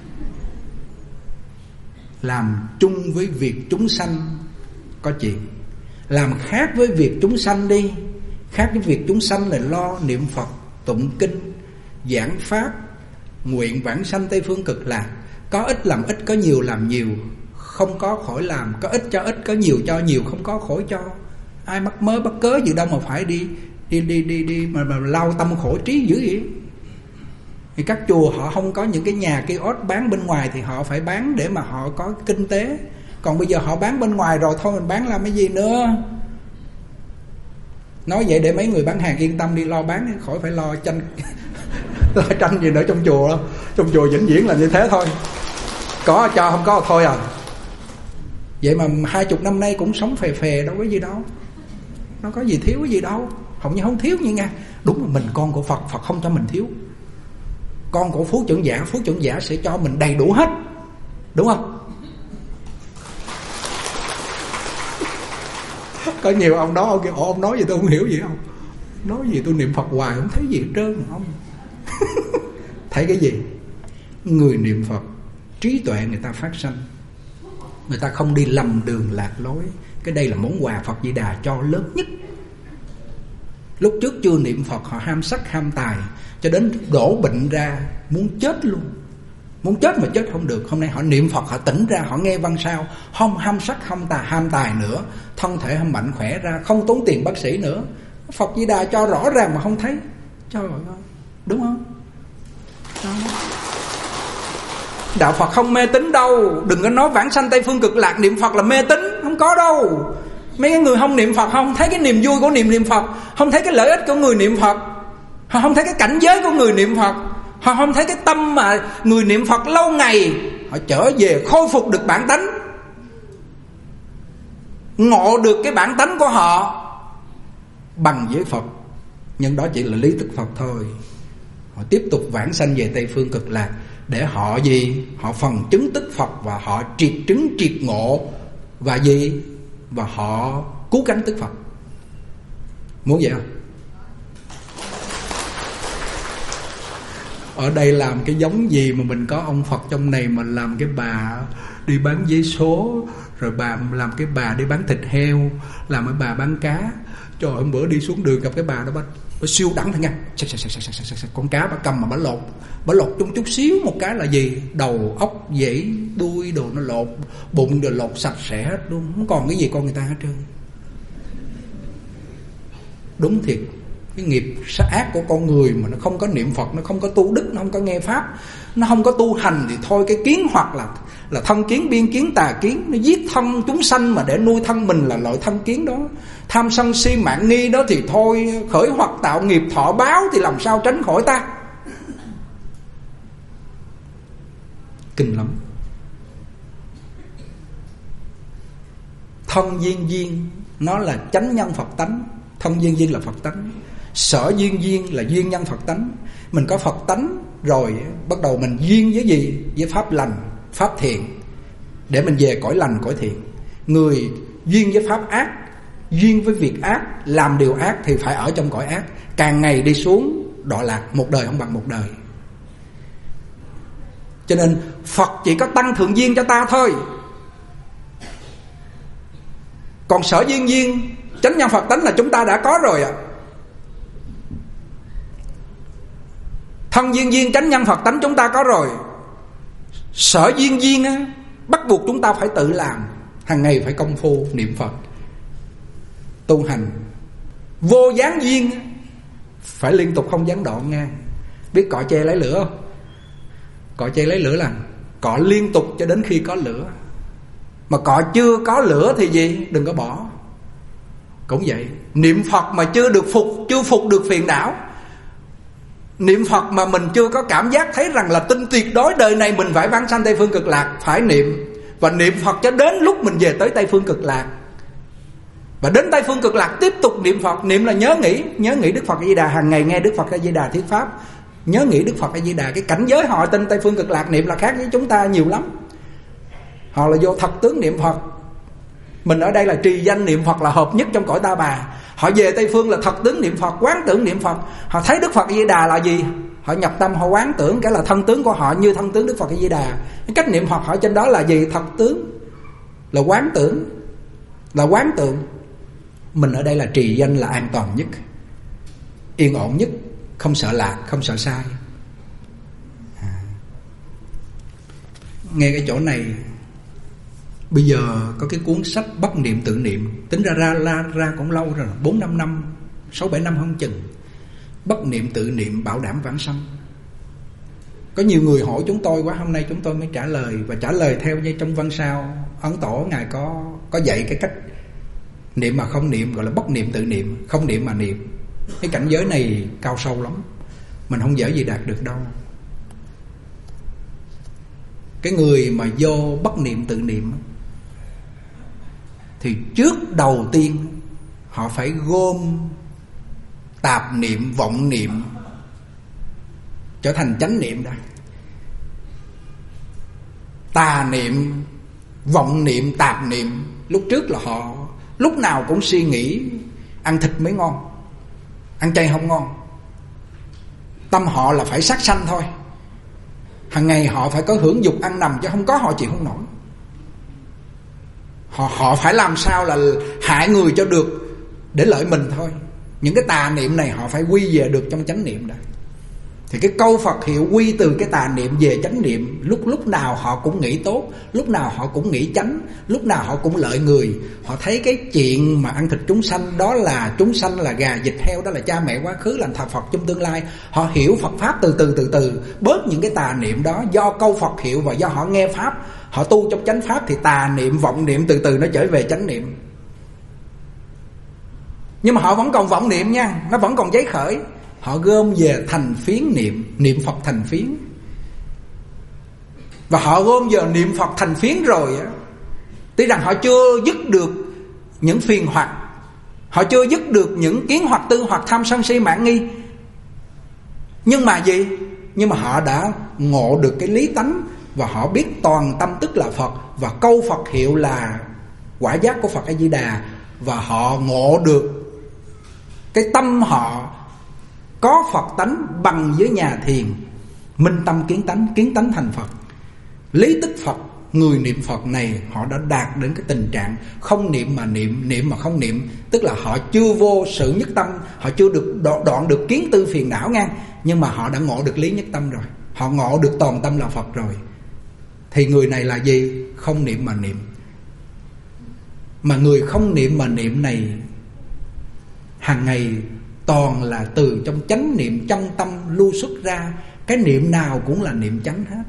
Làm chung với việc chúng sanh có chuyện. Làm khác với việc chúng sanh đi. Khác với việc chúng sanh là lo niệm Phật, tụng kinh, giảng pháp, nguyện vãng sanh Tây Phương Cực Lạc. Có ít làm ít, có nhiều làm nhiều. Không có khỏi làm. Có ít cho ít, có nhiều cho nhiều. Không có khỏi cho. Ai mắc mớ bắt cớ gì đâu mà phải đi mà lao tâm khổ trí dữ vậy. Thì các chùa họ không có những cái nhà kiosk bán bên ngoài thì họ phải bán để mà họ có kinh tế. Còn bây giờ họ bán bên ngoài rồi, thôi mình bán làm cái gì nữa. Nói vậy để mấy người bán hàng yên tâm đi, lo bán khỏi phải lo tranh lo tranh gì nữa trong chùa đâu. Trong chùa vĩnh viễn là như thế thôi. Có cho, không có thôi à. Vậy mà 20 năm nay cũng sống phè phè, đâu có gì đâu. Nó có gì thiếu cái gì đâu. Hầu như không thiếu như nghe. Đúng là mình con của Phật, Phật không cho mình thiếu. Con của Phú Trưởng Giả sẽ cho mình đầy đủ hết. Đúng không? Có nhiều ông đó ông kêu ông nói gì tôi không hiểu gì không. Nói gì tôi niệm Phật hoài không thấy gì hết trơn không. Thấy cái gì? Người niệm Phật trí tuệ người ta phát sanh, người ta không đi lầm đường lạc lối. Cái đây là món quà Phật Di Đà cho lớn nhất. Lúc trước chưa niệm Phật họ ham sắc ham tài, cho đến đổ bệnh ra muốn chết luôn. Muốn chết mà chết không được. Hôm nay họ niệm Phật, họ tỉnh ra, họ nghe văn sao, không ham sắc ham tài nữa, thân thể mạnh khỏe ra, không tốn tiền bác sĩ nữa. Phật Di Đà cho rõ ràng mà không thấy. Trời ơi, đúng không? Đó. Đạo Phật không mê tín đâu. Đừng có nói vãng sanh Tây Phương Cực Lạc niệm Phật là mê tín. Không có đâu. Mấy cái người không niệm Phật không thấy cái niềm vui của niệm Phật, không thấy cái lợi ích của người niệm Phật, họ không thấy cái cảnh giới của người niệm Phật, họ không thấy cái tâm mà người niệm Phật lâu ngày họ trở về khôi phục được bản tánh, ngộ được cái bản tánh của họ bằng với Phật. Nhưng đó chỉ là lý tức Phật thôi. Họ tiếp tục vãng sanh về Tây Phương Cực Lạc để họ gì? Họ phần chứng tức Phật và họ triệt chứng triệt ngộ và gì? Và họ cứu cánh tức Phật. Muốn vậy không? Ở đây làm cái giống gì mà mình có ông Phật trong này mà làm cái bà đi bán giấy số, rồi bà làm cái bà đi bán thịt heo, làm cái bà bán cá. Trời ơi, bữa đi xuống đường gặp cái bà đó, bà siêu đẳng thôi nha. Con cá bà cầm mà bà lột chút xíu một cái là gì? Đầu ốc dãy đuôi đồ nó lột, bụng đồ lột sạch sẽ hết luôn, không còn cái gì con người ta hết trơn. Đúng thiệt, cái nghiệp ác của con người mà nó không có niệm Phật, nó không có tu đức, nó không có nghe pháp, nó không có tu hành thì thôi cái kiến hoặc là thân kiến, biên kiến, tà kiến, nó giết thân chúng sanh mà để nuôi thân mình là loại thân kiến đó. Tham sân si mạn nghi đó thì thôi, khởi hoặc tạo nghiệp thọ báo thì làm sao tránh khỏi ta. Kinh lắm. Thân duyên nó là chánh nhân Phật tánh. Thân duyên là Phật tánh. Sở duyên là duyên nhân Phật tánh. Mình có Phật tánh rồi bắt đầu mình duyên với gì? Với pháp lành, pháp thiện, để mình về cõi lành, cõi thiện. Người duyên với pháp ác, duyên với việc ác, làm điều ác thì phải ở trong cõi ác, càng ngày đi xuống đọa lạc, một đời không bằng một đời. Cho nên Phật chỉ có tăng thượng duyên cho ta thôi. Còn sở duyên chánh nhân Phật tánh là chúng ta đã có rồi ạ. Thân duyên chánh nhân Phật tánh chúng ta có rồi. Sở duyên á, bắt buộc chúng ta phải tự làm. Hàng ngày phải công phu niệm Phật, tu hành. Vô gián duyên phải liên tục không gián đoạn nha. Biết cọ tre lấy lửa không? Cọ tre lấy lửa là cọ liên tục cho đến khi có lửa. Mà cọ chưa có lửa thì gì? Đừng có bỏ. Cũng vậy, niệm Phật mà chưa phục được phiền não, niệm Phật mà mình chưa có cảm giác thấy rằng là tin tuyệt đối đời này mình phải vãng sanh Tây Phương Cực Lạc, phải niệm. Và niệm Phật cho đến lúc mình về tới Tây Phương Cực Lạc. Và đến Tây Phương Cực Lạc tiếp tục niệm Phật. Niệm là nhớ nghĩ Đức Phật A Di Đà. Hàng ngày nghe Đức Phật A Di Đà thuyết pháp, nhớ nghĩ Đức Phật A Di Đà. Cái cảnh giới họ tin Tây Phương Cực Lạc niệm là khác với chúng ta nhiều lắm. Họ là vô thật tướng niệm Phật. Mình ở đây là trì danh niệm Phật là hợp nhất trong cõi Ta Bà. Họ về Tây Phương là thật tướng niệm Phật, quán tưởng niệm Phật. Họ thấy Đức Phật A Di Đà là gì? Họ nhập tâm, họ quán tưởng cái là thân tướng của họ như thân tướng Đức Phật A Di Đà. Cái cách niệm Phật họ trên đó là gì? Thật tướng, là quán tưởng, là quán tượng. Mình ở đây là trì danh là an toàn nhất, yên ổn nhất, không sợ lạc, không sợ sai. Nghe cái chỗ này, bây giờ có cái cuốn sách Bất Niệm Tự Niệm, tính ra cũng lâu rồi, 4-5 năm, 6-7 năm không chừng. Bất Niệm Tự Niệm bảo đảm vãng sanh. Có nhiều người hỏi chúng tôi quá, hôm nay chúng tôi mới trả lời. Và trả lời theo như trong văn sao Ấn Tổ Ngài có dạy cái cách niệm mà không niệm, gọi là bất niệm tự niệm. Không niệm mà niệm. Cái cảnh giới này cao sâu lắm, mình không dễ gì đạt được đâu. Cái người mà vô bất niệm tự niệm thì trước đầu tiên họ phải gom tạp niệm, vọng niệm trở thành chánh niệm đã. Tà niệm, vọng niệm, tạp niệm lúc trước là họ lúc nào cũng suy nghĩ ăn thịt mới ngon, ăn chay không ngon. Tâm họ là phải sát sanh thôi. Hàng ngày họ phải có hưởng dục ăn nằm, chứ không có họ chịu không nổi. Họ phải làm sao là hại người cho được để lợi mình thôi. Những cái tà niệm này họ phải quy về được trong chánh niệm đã. Thì cái câu Phật hiệu quy từ cái tà niệm về chánh niệm. Lúc nào họ cũng nghĩ tốt, lúc nào họ cũng nghĩ chánh, lúc nào họ cũng lợi người. Họ thấy cái chuyện mà ăn thịt chúng sanh, đó là chúng sanh là gà vịt heo, đó là cha mẹ quá khứ, là Phật trong tương lai. Họ hiểu Phật Pháp từ từ, bớt những cái tà niệm đó. Do câu Phật hiệu và do họ nghe Pháp, họ tu trong chánh Pháp, thì tà niệm, vọng niệm từ từ nó trở về chánh niệm. Nhưng mà họ vẫn còn vọng niệm nha, nó vẫn còn giấy khởi. Họ gom về thành phiến niệm, niệm Phật thành phiến. Và họ gom giờ niệm Phật thành phiến rồi á, tuy rằng họ chưa dứt được những phiền hoặc, họ chưa dứt được những kiến hoặc, tư hoặc, tham sân si mạn nghi. Nhưng mà gì? Nhưng mà họ đã ngộ được cái lý tánh, và họ biết toàn tâm tức là Phật, và câu Phật hiệu là quả giác của Phật A Di Đà. Và họ ngộ được cái tâm họ có Phật tánh bằng với nhà thiền, minh tâm kiến tánh thành Phật. Lý tích Phật, người niệm Phật này họ đã đạt đến cái tình trạng không niệm mà niệm, niệm mà không niệm. Tức là họ chưa vô sự nhất tâm, họ chưa được đoạn được kiến tư phiền não ngang, nhưng mà họ đã ngộ được lý nhất tâm rồi. Họ ngộ được toàn tâm là Phật rồi. Thì người này là gì? Không niệm mà niệm. Mà người không niệm mà niệm này hàng ngày toàn là từ trong chánh niệm trong tâm lưu xuất ra. Cái niệm nào cũng là niệm chánh hết.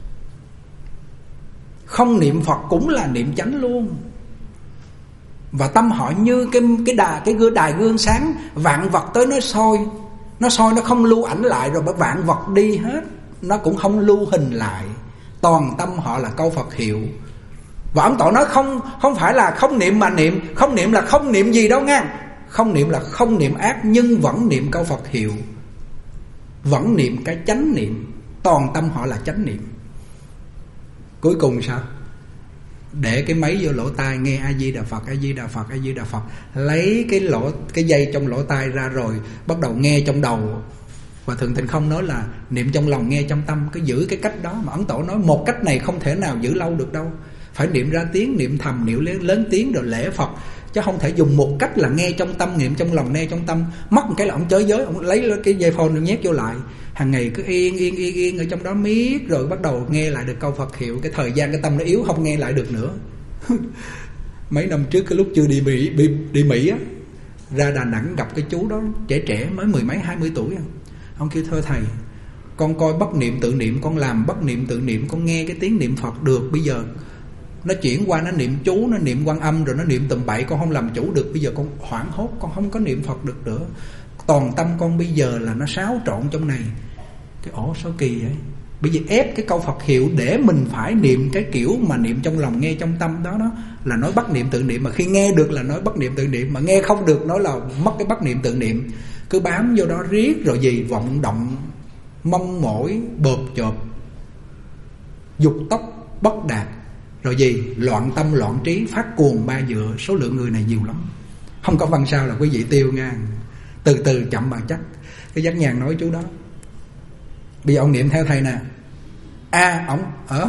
Không niệm Phật cũng là niệm chánh luôn. Và tâm họ như cái đài gương sáng, vạn vật tới nó soi, nó không lưu ảnh lại, rồi vạn vật đi hết, nó cũng không lưu hình lại. Toàn tâm họ là câu Phật hiệu. Và ông Tổ nói không phải là không niệm mà niệm. Không niệm là không niệm gì đâu nha. Không niệm là không niệm ác, nhưng vẫn niệm câu Phật hiệu, vẫn niệm cái chánh niệm. Toàn tâm họ là chánh niệm. Cuối cùng sao? Để cái máy vô lỗ tai nghe A Di Đà Phật, A Di Đà Phật, A Di Đà Phật. Lấy cái dây trong lỗ tai ra rồi bắt đầu nghe trong đầu. Và Thượng Tịnh Không nói là niệm trong lòng nghe trong tâm. Cứ giữ cái cách đó. Mà Ấn Tổ nói một cách này không thể nào giữ lâu được đâu. Phải niệm ra tiếng, niệm thầm, niệm lớn tiếng rồi lễ Phật. Chứ không thể dùng một cách là nghe trong tâm, niệm trong lòng, nghe trong tâm. Mất một cái là ông chới giới, ông lấy cái dây phone nhét vô lại. Hàng ngày cứ yên ở trong đó miết, rồi bắt đầu nghe lại được câu Phật hiệu. Cái thời gian cái tâm nó yếu, không nghe lại được nữa. Mấy năm trước cái lúc chưa đi Mỹ á, ra Đà Nẵng gặp cái chú đó, trẻ mới 10 mấy 20 tuổi. Ông kêu thôi thầy, con coi bất niệm tự niệm, con làm bất niệm tự niệm, con nghe cái tiếng niệm Phật được. Bây giờ nó chuyển qua nó niệm chú, nó niệm Quan Âm, rồi nó niệm tầm bậy, con không làm chủ được. Bây giờ con hoảng hốt, con không có niệm Phật được nữa. Toàn tâm con bây giờ là nó xáo trộn trong này. Cái sao kỳ vậy? Bây giờ ép cái câu Phật hiệu để mình phải niệm cái kiểu mà niệm trong lòng nghe trong tâm đó là nói bất niệm tự niệm. Mà khi nghe được là nói bất niệm tự niệm, mà nghe không được nói là mất cái bất niệm tự niệm. Cứ bám vô đó riết rồi gì vọng động, mong mỏi, bợp chộp, dục tốc bất đạt, rồi gì loạn tâm loạn trí, phát cuồng ba dựa. Số lượng người này nhiều lắm. Không có văn sao là quý vị tiêu nha. Từ từ chậm mà chắc. Cái Giác Nhàn nói chú đó. Bây giờ ông niệm theo thầy nè. Ông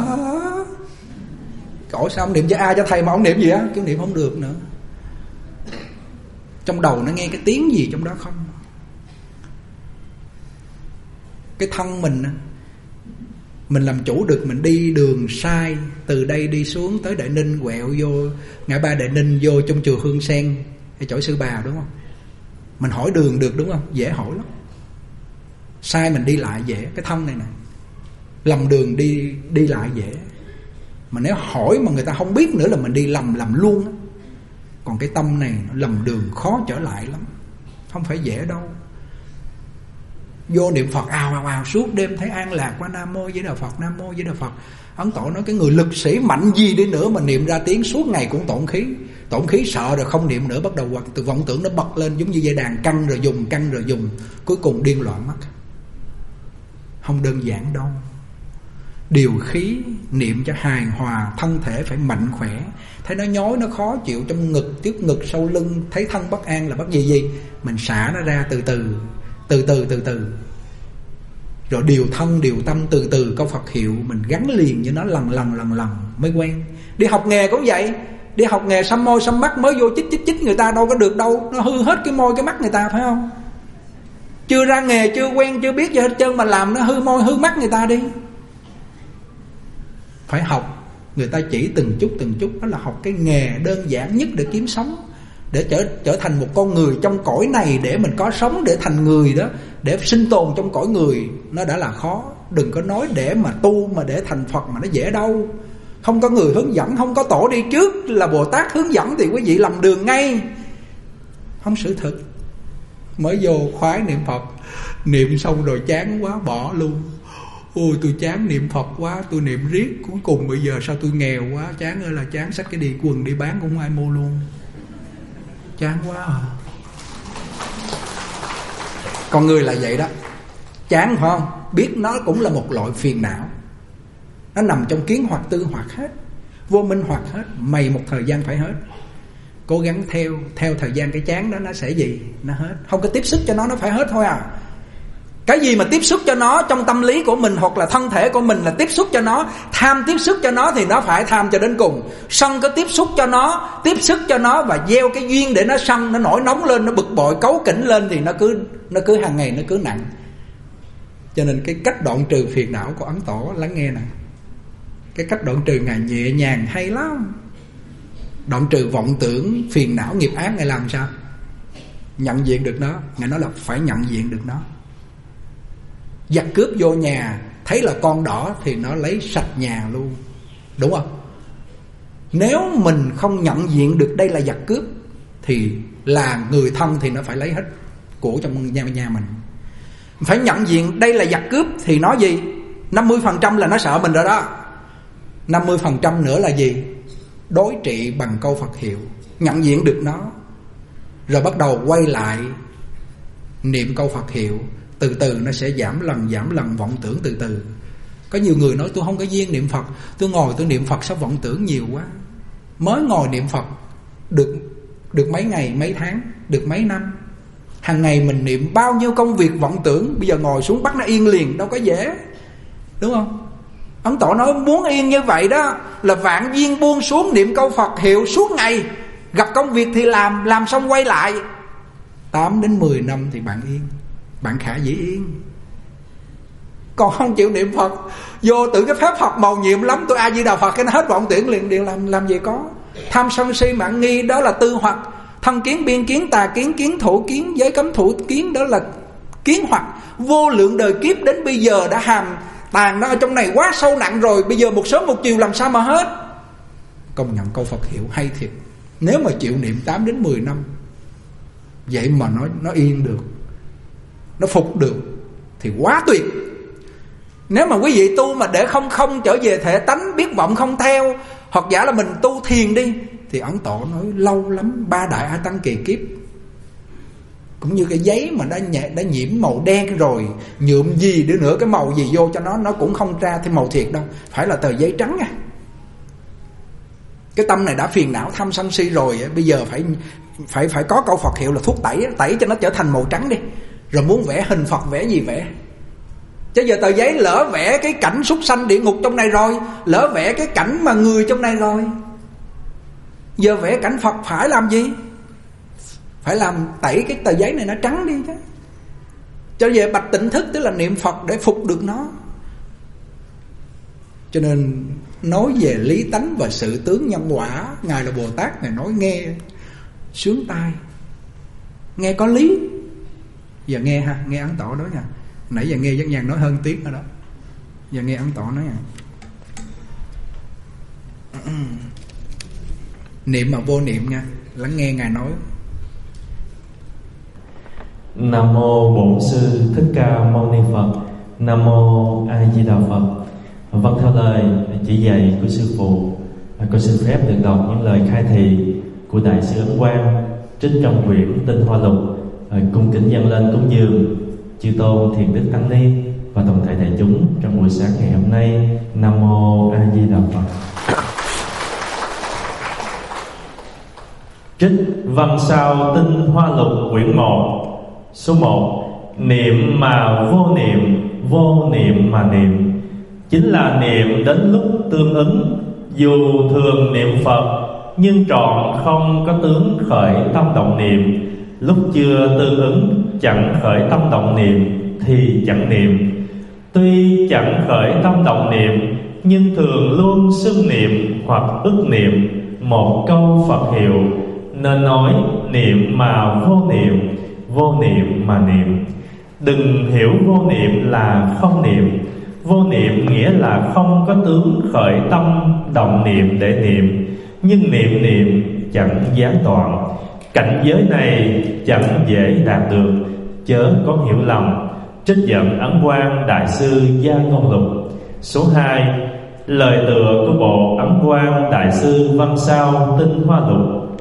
Cổ sao ông niệm cho cho thầy mà ông niệm gì á? Cái niệm không được nữa. Trong đầu nó nghe cái tiếng gì trong đó không? Cái thân mình làm chủ được, mình đi đường sai, từ đây đi xuống tới Đại Ninh, quẹo vô ngã ba Đại Ninh, vô trong chùa Hương Sen hay chỗ Sư Bà, đúng không? Mình hỏi đường được, đúng không? Dễ hỏi lắm. Sai mình đi lại dễ. Cái thân này nè, lầm đường đi lại dễ. Mà nếu hỏi mà người ta không biết nữa là mình đi lầm luôn á. Còn cái tâm này nó lầm đường khó trở lại lắm, không phải dễ đâu. Vô niệm Phật ào suốt đêm thấy an lạc qua Nam Mô Di Đà Phật, Nam Mô Di Đà Phật. Ấn Tổ nói cái người lực sĩ mạnh gì đi nữa mà niệm ra tiếng suốt ngày cũng tổn khí sợ rồi không niệm nữa, bắt đầu hoặc từ vọng tưởng nó bật lên giống như dây đàn căng rồi dùng, cuối cùng điên loạn mất. Không đơn giản đâu. Điều khí niệm cho hài hòa, thân thể phải mạnh khỏe. Thấy nó nhói, nó khó chịu trong ngực, trước ngực, sau lưng, thấy thân bất an là bất gì mình xả nó ra từ từ. Rồi điều thân điều tâm từ từ, câu Phật hiệu mình gắn liền với nó lần mới quen. Đi học nghề cũng vậy. Đi học nghề xăm môi xăm mắt mới vô chích người ta đâu có được đâu. Nó hư hết cái môi cái mắt người ta, phải không? Chưa ra nghề, chưa quen, chưa biết gì hết trơn mà làm nó hư môi hư mắt người ta đi. Phải học. Người ta chỉ từng chút. Đó là học cái nghề đơn giản nhất để kiếm sống, để trở thành một con người trong cõi này, để mình có sống, để thành người đó, để sinh tồn trong cõi người. Nó đã là khó. Đừng có nói để mà tu, mà để thành Phật mà nó dễ đâu. Không có người hướng dẫn, không có tổ đi trước là Bồ Tát hướng dẫn thì quý vị lầm đường ngay. Không sự thực. Mới vô khoái niệm Phật, niệm xong rồi chán quá bỏ luôn. Ôi tôi chán niệm Phật quá, tôi niệm riết, cuối cùng bây giờ sao tôi nghèo quá, chán ơi là chán, xách cái đi quần đi bán cũng không ai mua luôn. Chán quá à. Con người là vậy đó. Chán phải không? Biết nó cũng là một loại phiền não. Nó nằm trong kiến hoặc tư hoặc hết, vô minh hoặc hết. Mày một thời gian phải hết. Cố gắng theo thời gian cái chán đó nó sẽ gì? Nó hết. Không có tiếp sức cho nó phải hết thôi à. Cái gì mà tiếp xúc cho nó trong tâm lý của mình hoặc là thân thể của mình là tiếp xúc cho nó, tham tiếp xúc cho nó thì nó phải tham cho đến cùng. Sân có tiếp xúc cho nó và gieo cái duyên để nó sân, nó nổi nóng lên, nó bực bội, cáu kỉnh lên thì nó cứ hàng ngày nó cứ nặng. Cho nên cái cách đoạn trừ phiền não của Ấn Tổ lắng nghe nè. Cái cách đoạn trừ Ngài nhẹ nhàng hay lắm. Đoạn trừ vọng tưởng, phiền não, nghiệp ác Ngài làm sao? Nhận diện được nó. Ngài nói là phải nhận diện được nó. Giặc cướp vô nhà, thấy là con đỏ thì nó lấy sạch nhà luôn, đúng không? Nếu mình không nhận diện được đây là giặc cướp thì là người thân thì nó phải lấy hết của trong nhà mình. Phải nhận diện đây là giặc cướp thì nó gì? 50% là nó sợ mình rồi đó. 50% nữa là gì? Đối trị bằng câu Phật hiệu. Nhận diện được nó, rồi bắt đầu quay lại niệm câu Phật hiệu. Từ từ nó sẽ giảm lần vọng tưởng từ từ. Có nhiều người nói tôi không có duyên niệm Phật, tôi ngồi tôi niệm Phật sao vọng tưởng nhiều quá. Mới ngồi niệm Phật được mấy ngày, mấy tháng, được mấy năm. Hàng ngày mình niệm bao nhiêu công việc vọng tưởng, bây giờ ngồi xuống bắt nó yên liền, đâu có dễ, đúng không? Ấn Tổ nói muốn yên như vậy đó là vạn duyên buông xuống, niệm câu Phật hiệu suốt ngày. Gặp công việc thì làm xong quay lại. 8 đến 10 năm thì bạn yên, bạn khả dĩ yên. Còn không chịu niệm Phật, vô tự cái phép Phật màu nhiệm lắm, tôi A Di Đà Phật cái nó hết vọng tưởng liền, đều làm gì có. Tham sân si mạng nghi đó là tư hoặc. Thân kiến, biên kiến, tà kiến, kiến thủ kiến, giới cấm thủ kiến đó là kiến hoặc. Vô lượng đời kiếp đến bây giờ đã hàm tàn nó ở trong này quá sâu nặng rồi, bây giờ một sớm một chiều làm sao mà hết. Công nhận câu Phật hiệu hay thiệt. Nếu mà chịu niệm 8 đến 10 năm vậy mà nó yên được, nó phục được thì quá tuyệt. Nếu mà quý vị tu mà để không trở về thể tánh, biết vọng không theo, hoặc giả là mình tu thiền đi, thì Ấn Tổ nói lâu lắm, 3 đại A Tăng kỳ kiếp. Cũng như cái giấy mà đã nhiễm màu đen rồi, nhuộm gì đi nữa, cái màu gì vô cho nó cũng không ra thêm màu thiệt đâu, phải là tờ giấy trắng nha. Cái tâm này đã phiền não tham sân si rồi, bây giờ phải có câu Phật hiệu là thuốc tẩy cho nó trở thành màu trắng đi. Rồi muốn vẽ hình Phật vẽ gì vẽ. Chứ giờ tờ giấy lỡ vẽ cái cảnh súc sanh địa ngục trong này rồi, lỡ vẽ cái cảnh mà người trong này rồi, giờ vẽ cảnh Phật phải làm gì? Phải làm tẩy cái tờ giấy này nó trắng đi chứ. Cho về bạch tịnh thức, tức là niệm Phật để phục được nó. Cho nên nói về lý tánh và sự tướng nhân quả, Ngài là Bồ Tát, Ngài nói nghe sướng tai, nghe có lý. Giờ nghe ha, nghe Ấn Tổ đó nha. Nãy giờ nghe Giác Nhàn nói hơn tiếng rồi đó. Giờ nghe Ấn Tổ nói nha. Niệm mà vô niệm nha, lắng nghe Ngài nói. Nam mô Bổn Sư Thích Ca Mâu Ni Phật. Nam mô A Di Đà Phật. Vâng, theo lời chỉ dạy của sư phụ, con xin phép được đọc những lời khai thị của Đại sư Ấn Quang trích trong quyển Tinh Hoa Lục, cung kính dâng lên cúng dường chư tôn thiền đức tăng ni và toàn thể đại chúng trong buổi sáng ngày hôm nay. Nam mô A Di Đà Phật. Trích văn sao Tinh Hoa Lục quyển 1, số 1. Niệm mà vô niệm, vô niệm mà niệm, chính là niệm đến lúc tương ứng. Dù thường niệm Phật nhưng trọn không có tướng khởi tâm động niệm. Lúc chưa tương ứng chẳng khởi tâm động niệm thì chẳng niệm. Tuy chẳng khởi tâm động niệm nhưng thường luôn xưng niệm hoặc ức niệm một câu Phật hiệu, nên nói niệm mà vô niệm, vô niệm mà niệm. Đừng hiểu vô niệm là không niệm. Vô niệm nghĩa là không có tướng khởi tâm động niệm để niệm, nhưng niệm chẳng gián đoạn. Cảnh giới này chẳng dễ đạt được, chớ có hiểu lầm. Trích dẫn Ấn Quang Đại sư Gia Ngôn Lục. Số 2. Lời tựa của bộ Ấn Quang Đại sư Văn Sao Tinh Hoa Lục.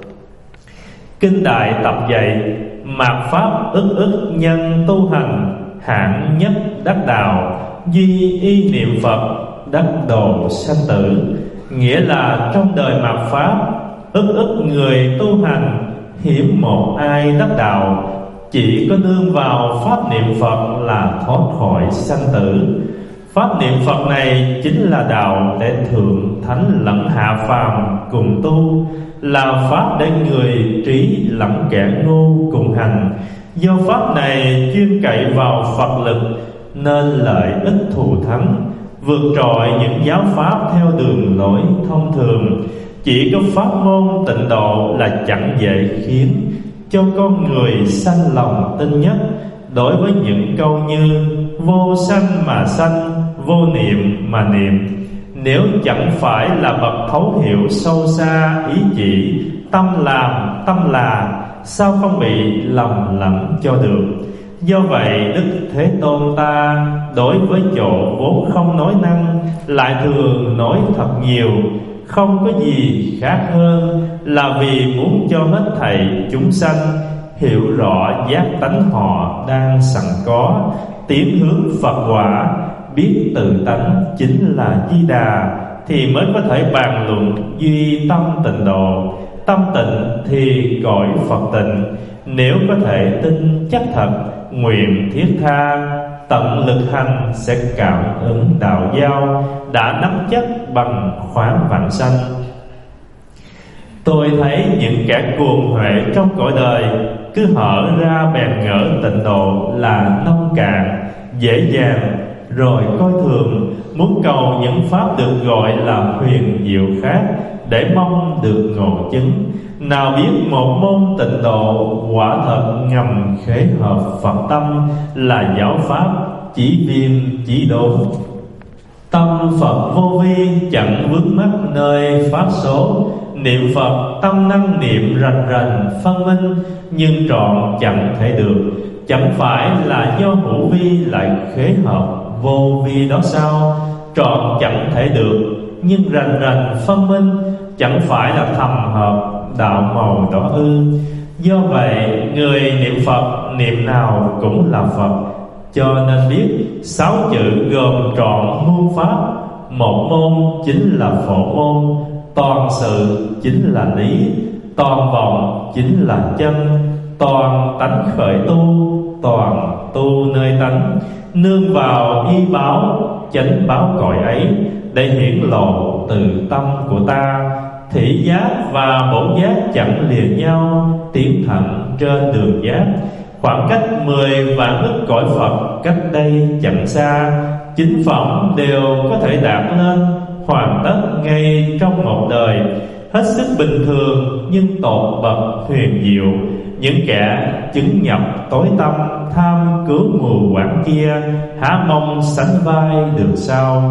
Kinh Đại tập dạy: mạt pháp ức nhân tu hành, hạng nhất đắc đạo, duy y niệm Phật đắc độ sanh tử. Nghĩa là trong đời mạt pháp, ức người tu hành, hiếm một ai đắc đạo. Chỉ có nương vào pháp niệm Phật là thoát khỏi sanh tử. Pháp niệm Phật này chính là đạo để thượng thánh lẫn hạ phàm cùng tu, là pháp để người trí lẫn kẻ ngu cùng hành. Do pháp này chuyên cậy vào Phật lực nên lợi ích thù thắng, vượt trội những giáo pháp theo đường lối thông thường. Chỉ có pháp môn tịnh độ là chẳng dễ khiến cho con người sanh lòng tin nhất. Đối với những câu như vô sanh mà sanh, vô niệm mà niệm, nếu chẳng phải là bậc thấu hiểu sâu xa ý chỉ, tâm làm tâm là, sao không bị lầm lẫn cho được. Do vậy Đức Thế Tôn ta đối với chỗ vốn không nói năng, lại thường nói thật nhiều, không có gì khác hơn là vì muốn cho hết thảy chúng sanh hiểu rõ giác tánh họ đang sẵn có, tiến hướng Phật quả, biết tự tánh chính là Di Đà, thì mới có thể bàn luận duy tâm tịnh độ. Tâm tịnh thì gọi Phật tịnh. Nếu có thể tin chắc thật, nguyện thiết tha, tận lực hành, sẽ cảm ứng đạo giao, đã nắm chắc bằng khoáng vạn sanh. Tôi thấy những kẻ cuồng huệ trong cõi đời cứ hở ra bèn ngỡ tịnh độ là nông cạn, dễ dàng, rồi coi thường, muốn cầu những pháp được gọi là huyền diệu khác để mong được ngộ chứng. Nào biết một môn tịnh độ quả thật ngầm khế hợp Phật tâm, là giáo pháp chỉ viên chỉ đốn. Tâm Phật vô vi chẳng vướng mắc nơi pháp số, niệm Phật tâm năng niệm rành rành phân minh, nhưng trọn chẳng thể được. Chẳng phải là do hữu vi lại khế hợp vô vi đó sao? Trọn chẳng thể được, nhưng rành rành phân minh, chẳng phải là thầm hợp đạo màu đó ư? Do vậy người niệm Phật niệm nào cũng là Phật. Cho nên biết 6 chữ gồm trọn muôn pháp, một môn chính là phổ môn. toàn sự chính là lý, toàn vọng chính là chân, toàn tánh khởi tu, toàn tu nơi tánh, nương vào y báo, chánh báo cội ấy, để hiển lộ từ tâm của ta. Thị giác và bổn giác chẳng liền nhau, tiến thẳng trên đường giác. Khoảng cách 10 vạn ức cõi Phật cách đây chẳng xa, chính phẩm đều có thể đạt lên, hoàn tất ngay trong một đời. Hết sức bình thường nhưng tột bậc huyền diệu. Những kẻ chứng nhập tối tâm, tham cứu mù quáng kia, há mong sánh vai được sao?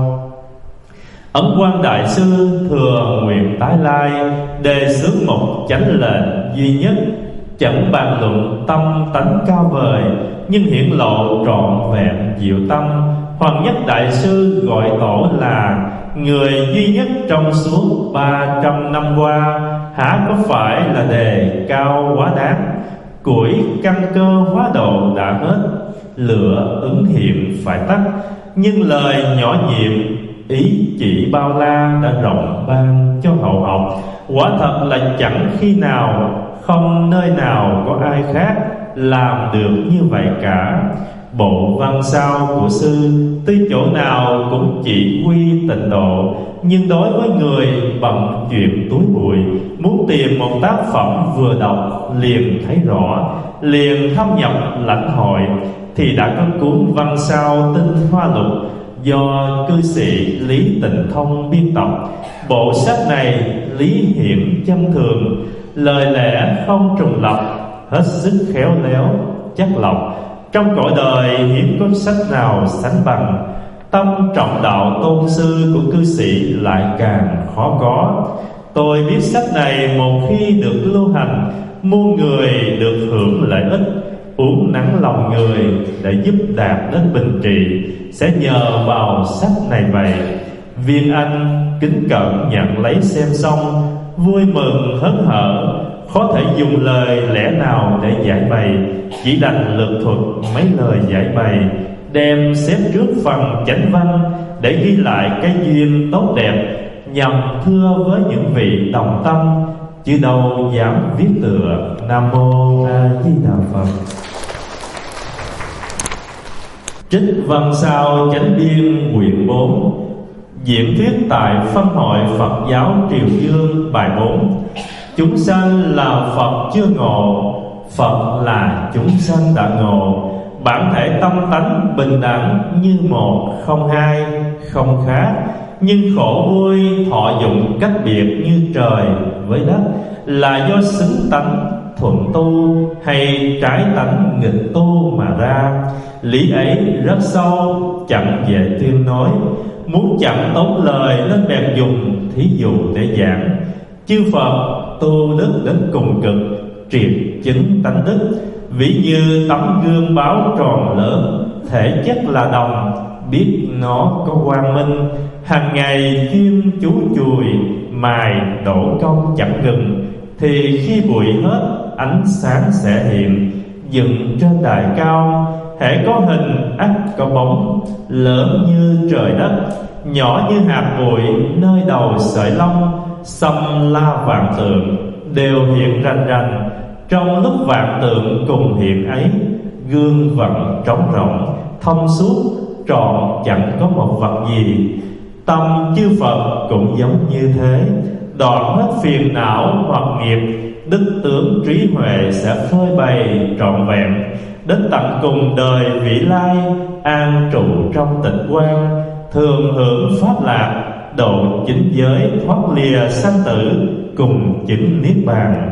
Ấn Quang Đại Sư thừa nguyện tái lai, đề xướng một chánh lệnh duy nhất, chẳng bàn luận tâm tánh cao vời, nhưng hiển lộ trọn vẹn diệu tâm. Hoàng Nhất Đại Sư gọi tổ là người duy nhất trong suốt 300 năm qua, há có phải là đề cao quá đáng? Củi căn cơ hóa độ đã hết, lửa ứng hiện phải tắt, nhưng lời nhỏ nhiệm ý chỉ bao la đã rộng ban cho hậu học. Quả thật là chẳng khi nào, không nơi nào có ai khác làm được như vậy cả. Bộ văn sao của sư tuy chỗ nào cũng chỉ quy tịnh độ, nhưng đối với người bận chuyện túi bụi, muốn tìm một tác phẩm vừa đọc liền thấy rõ, liền thâm nhập lãnh hội, thì đã có cuốn Văn Sao Tinh Hoa Lục do cư sĩ Lý Tịnh Thông biên tập. Bộ sách này lý hiển chân thường, lời lẽ không trùng lặp, hết sức khéo léo chắc lọc. Trong cõi đời hiếm có sách nào sánh bằng. Tâm trọng đạo tôn sư của cư sĩ lại càng khó có. Tôi biết sách này một khi được lưu hành, muôn người được hưởng lợi ích, uống nắng lòng người để giúp đạt đến bình trị, sẽ nhờ vào sách này vậy. Viên Anh kính cẩn nhận lấy xem xong, vui mừng hớn hở, khó thể dùng lời lẽ nào để giải bày, chỉ đành lược thuật mấy lời giải bày, đem xếp trước phần chánh văn để ghi lại cái duyên tốt đẹp, nhằm thưa với những vị đồng tâm, chứ đâu dám viết tựa. Nam Mô A Di Đà Phật. Trích Văn Sao Chánh Biên quyển 4, diễn thuyết tại Phân hội Phật giáo Triều Dương bài 4. Chúng sanh là Phật chưa ngộ, Phật là chúng sanh đã ngộ. Bản thể tâm tánh bình đẳng như một, không hai, không khác, nhưng khổ vui thọ dụng cách biệt như trời với đất, là do xứng tánh thuận tu hay trái tánh nghịch tu mà ra. Lý ấy rất sâu, chẳng dễ tuyên nói, muốn chẳng tốn lời nên bèn dùng thí dụ để giảng. Chư Phật tu đức đến cùng cực, triệt chứng tánh đức, ví như tấm gương báo tròn lớn, thể chất là đồng, biết nó có quang minh, hàng ngày chuyên chú chùi mài đổ công chẳng ngừng, thì khi bụi hết ánh sáng sẽ hiện. Dựng trên đài cao, hễ có hình ắt có bóng, lớn như trời đất, nhỏ như hạt bụi nơi đầu sợi lông. Xâm la vạn tượng đều hiện rành rành, trong lúc vạn tượng cùng hiện ấy, gương vẫn trống rỗng thông suốt, trọn chẳng có một vật gì. Tâm chư Phật cũng giống như thế, đoạn hết phiền não hoặc nghiệp, đức tướng trí huệ sẽ phơi bày trọn vẹn, đến tận cùng đời vị lai, an trụ trong tịch quan, thường hưởng pháp lạc, độ chính giới, thoát lìa sanh tử, cùng chứng niết bàn.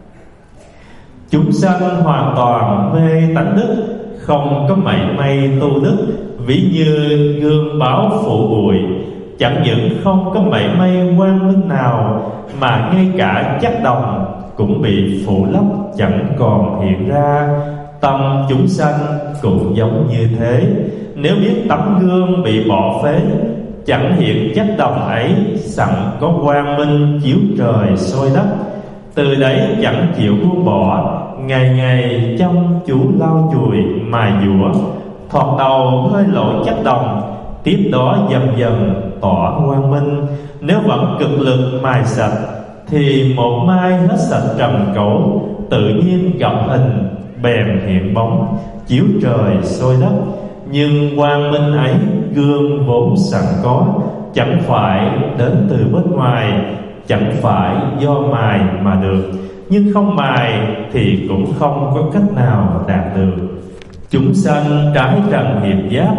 Chúng sanh hoàn toàn mê tánh đức, không có mảy may tu đức, ví như gương báo phủ bụi, chẳng những không có mảy may quang minh nào, mà ngay cả chất đồng cũng bị phủ lấp, chẳng còn hiện ra. Tâm chúng sanh cũng giống như thế, nếu biết tấm gương bị bỏ phế, chẳng hiện chất đồng ấy, sẵn có quang minh chiếu trời soi đất, từ đấy chẳng chịu buông bỏ, ngày ngày chăm chú lau chùi mài dũa, thoạt đầu hơi lỗi chất đồng, tiếp đó dần dần tỏ quang minh. Nếu vẫn cực lực mài sạch thì một mai hết sạch trầm cẩu, tự nhiên gặp hình bèn hiện bóng, chiếu trời soi đất. Nhưng quang minh ấy gương vốn sẵn có, chẳng phải đến từ bên ngoài, chẳng phải do mài mà được. Nhưng không mài thì cũng không có cách nào đạt được. Chúng sanh trái trần hiệp giác,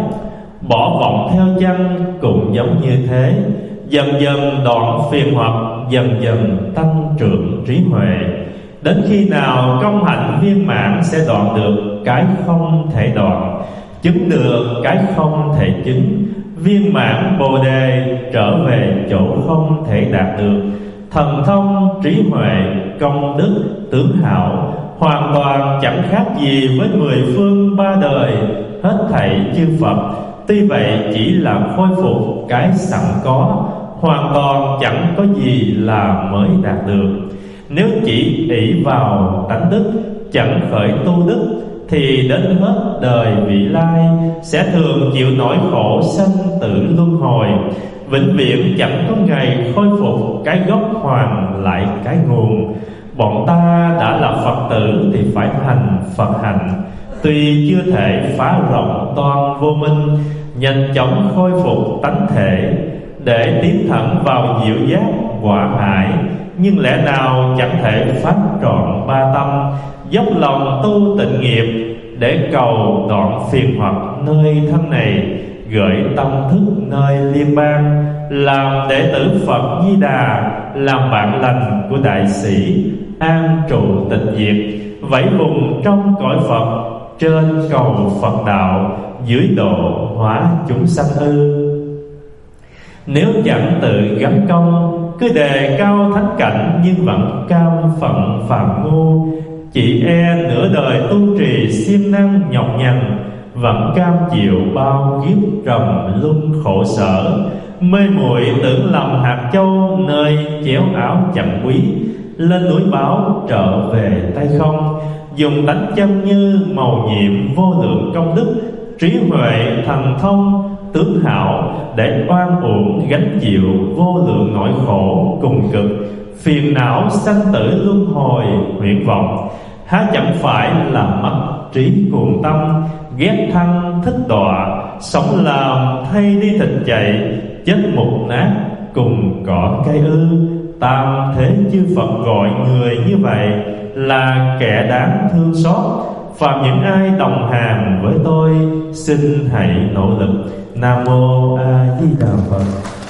bỏ vọng theo danh cũng giống như thế. Dần dần đoạn phiền hoặc, dần dần tăng trưởng trí huệ. Đến khi nào công hạnh viên mãn sẽ đoạn được cái không thể đoạn, chứng được cái không thể chứng. Viên mãn Bồ Đề trở về chỗ không thể đạt được. Thần thông, trí huệ, công đức, tướng hảo hoàn toàn chẳng khác gì với 10 phương 3 đời hết thảy chư Phật. Tuy vậy chỉ là khôi phục cái sẵn có, hoàn toàn chẳng có gì là mới đạt được. Nếu chỉ ỷ vào tánh đức, chẳng khởi tu đức, thì đến hết đời vị lai sẽ thường chịu nỗi khổ sanh tử luân hồi. Vĩnh viễn chẳng có ngày khôi phục cái gốc hoàn lại cái nguồn. Bọn ta đã là Phật tử thì phải hành Phật hạnh, tuy chưa thể phá rộng toan vô minh, nhanh chóng khôi phục tánh thể để tiến thẳng vào diệu giác quả hải. Nhưng lẽ nào chẳng thể phát trọn ba tâm, dốc lòng tu tịnh nghiệp để cầu đoạn phiền hoặc nơi thân này, gửi tâm thức nơi liên bang, làm đệ tử Phật Di Đà, làm bạn lành của đại sĩ, an trụ tịch diệt, vẫy vùng trong cõi Phật, trên cầu Phật đạo, dưới độ hóa chúng sanh ư. Nếu chẳng tự gắn công, cứ đề cao thánh cảnh nhưng vẫn cam phận phàm ngu, chỉ e nửa đời tu trì siêng năng nhọc nhằn, vẫn cam chịu bao kiếp trầm luân khổ sở. Mê muội tưởng lầm hạt châu nơi chéo áo chẳng quý, lên núi báo trở về tay không. Dùng tánh chân như màu nhiệm vô lượng công đức, trí huệ thần thông tướng hảo để oan uổng gánh chịu vô lượng nỗi khổ cùng cực. Phiền não sanh tử luân hồi huyễn vọng, há chẳng phải là mất trí cuồng tâm. Ghét thân thích đọa, sống làm thay đi thịt chạy, chết mục nát cùng cỏ cây ư. Tam thế chư Phật gọi người như vậy là kẻ đáng thương xót. Phạm những ai đồng hành với tôi, xin hãy nỗ lực. Nam mô A Di Đà Phật.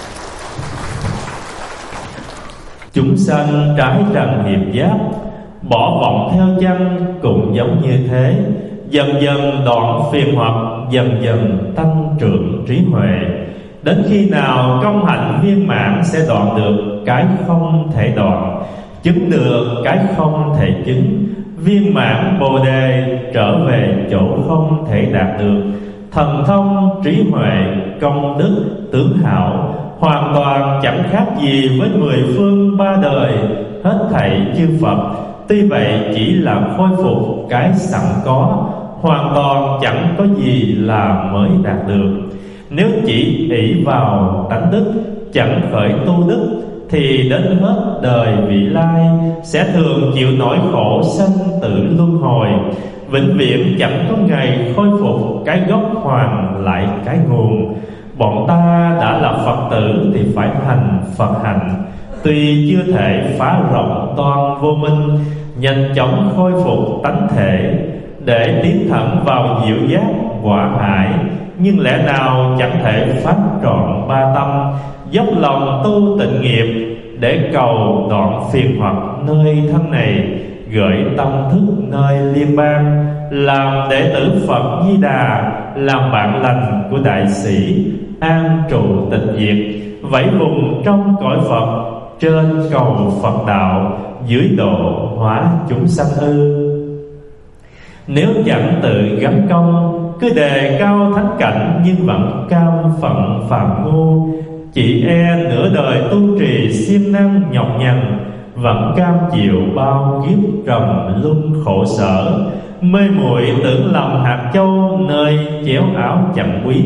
Chúng sanh trái trần hiệp giác, bỏ vọng theo danh cũng giống như thế. Dần dần đoạn phiền hoặc, dần dần tăng trưởng trí huệ. Đến khi nào công hạnh viên mãn sẽ đoạn được cái không thể đoạn, chứng được cái không thể chứng. Viên mãn Bồ Đề trở về chỗ không thể đạt được. Thần thông, trí huệ, công đức, tướng hảo hoàn toàn chẳng khác gì với 10 phương 3 đời hết thảy chư Phật. Tuy vậy chỉ là khôi phục cái sẵn có, hoàn toàn chẳng có gì là mới đạt được. Nếu chỉ ỷ vào tánh đức, chẳng khởi tu đức, thì đến hết đời vị lai sẽ thường chịu nỗi khổ sanh tử luân hồi. Vĩnh viễn chẳng có ngày khôi phục cái gốc hoàn lại cái nguồn. Bọn ta đã là Phật tử thì phải hành Phật hạnh, tuy chưa thể phá rộng toan vô minh, nhanh chóng khôi phục tánh thể để tiến thẳng vào diệu giác quả hải. Nhưng lẽ nào chẳng thể phát trọn ba tâm, dốc lòng tu tịnh nghiệp để cầu đoạn phiền hoặc nơi thân này, gửi tâm thức nơi liên bang, làm đệ tử Phật Di Đà, làm bạn lành của đại sĩ, an trụ tịch diệt, vẫy vùng trong cõi Phật, trên cầu Phật đạo, dưới độ hóa chúng sanh ư. Nếu chẳng tự gắn công, cứ đề cao thánh cảnh nhưng vẫn cam phận phàm ngu, chỉ e nửa đời tu trì siêng năng nhọc nhằn, vẫn cam chịu bao kiếp trầm luân khổ sở. Mê muội tưởng lầm hạt châu nơi chéo áo chẳng quý,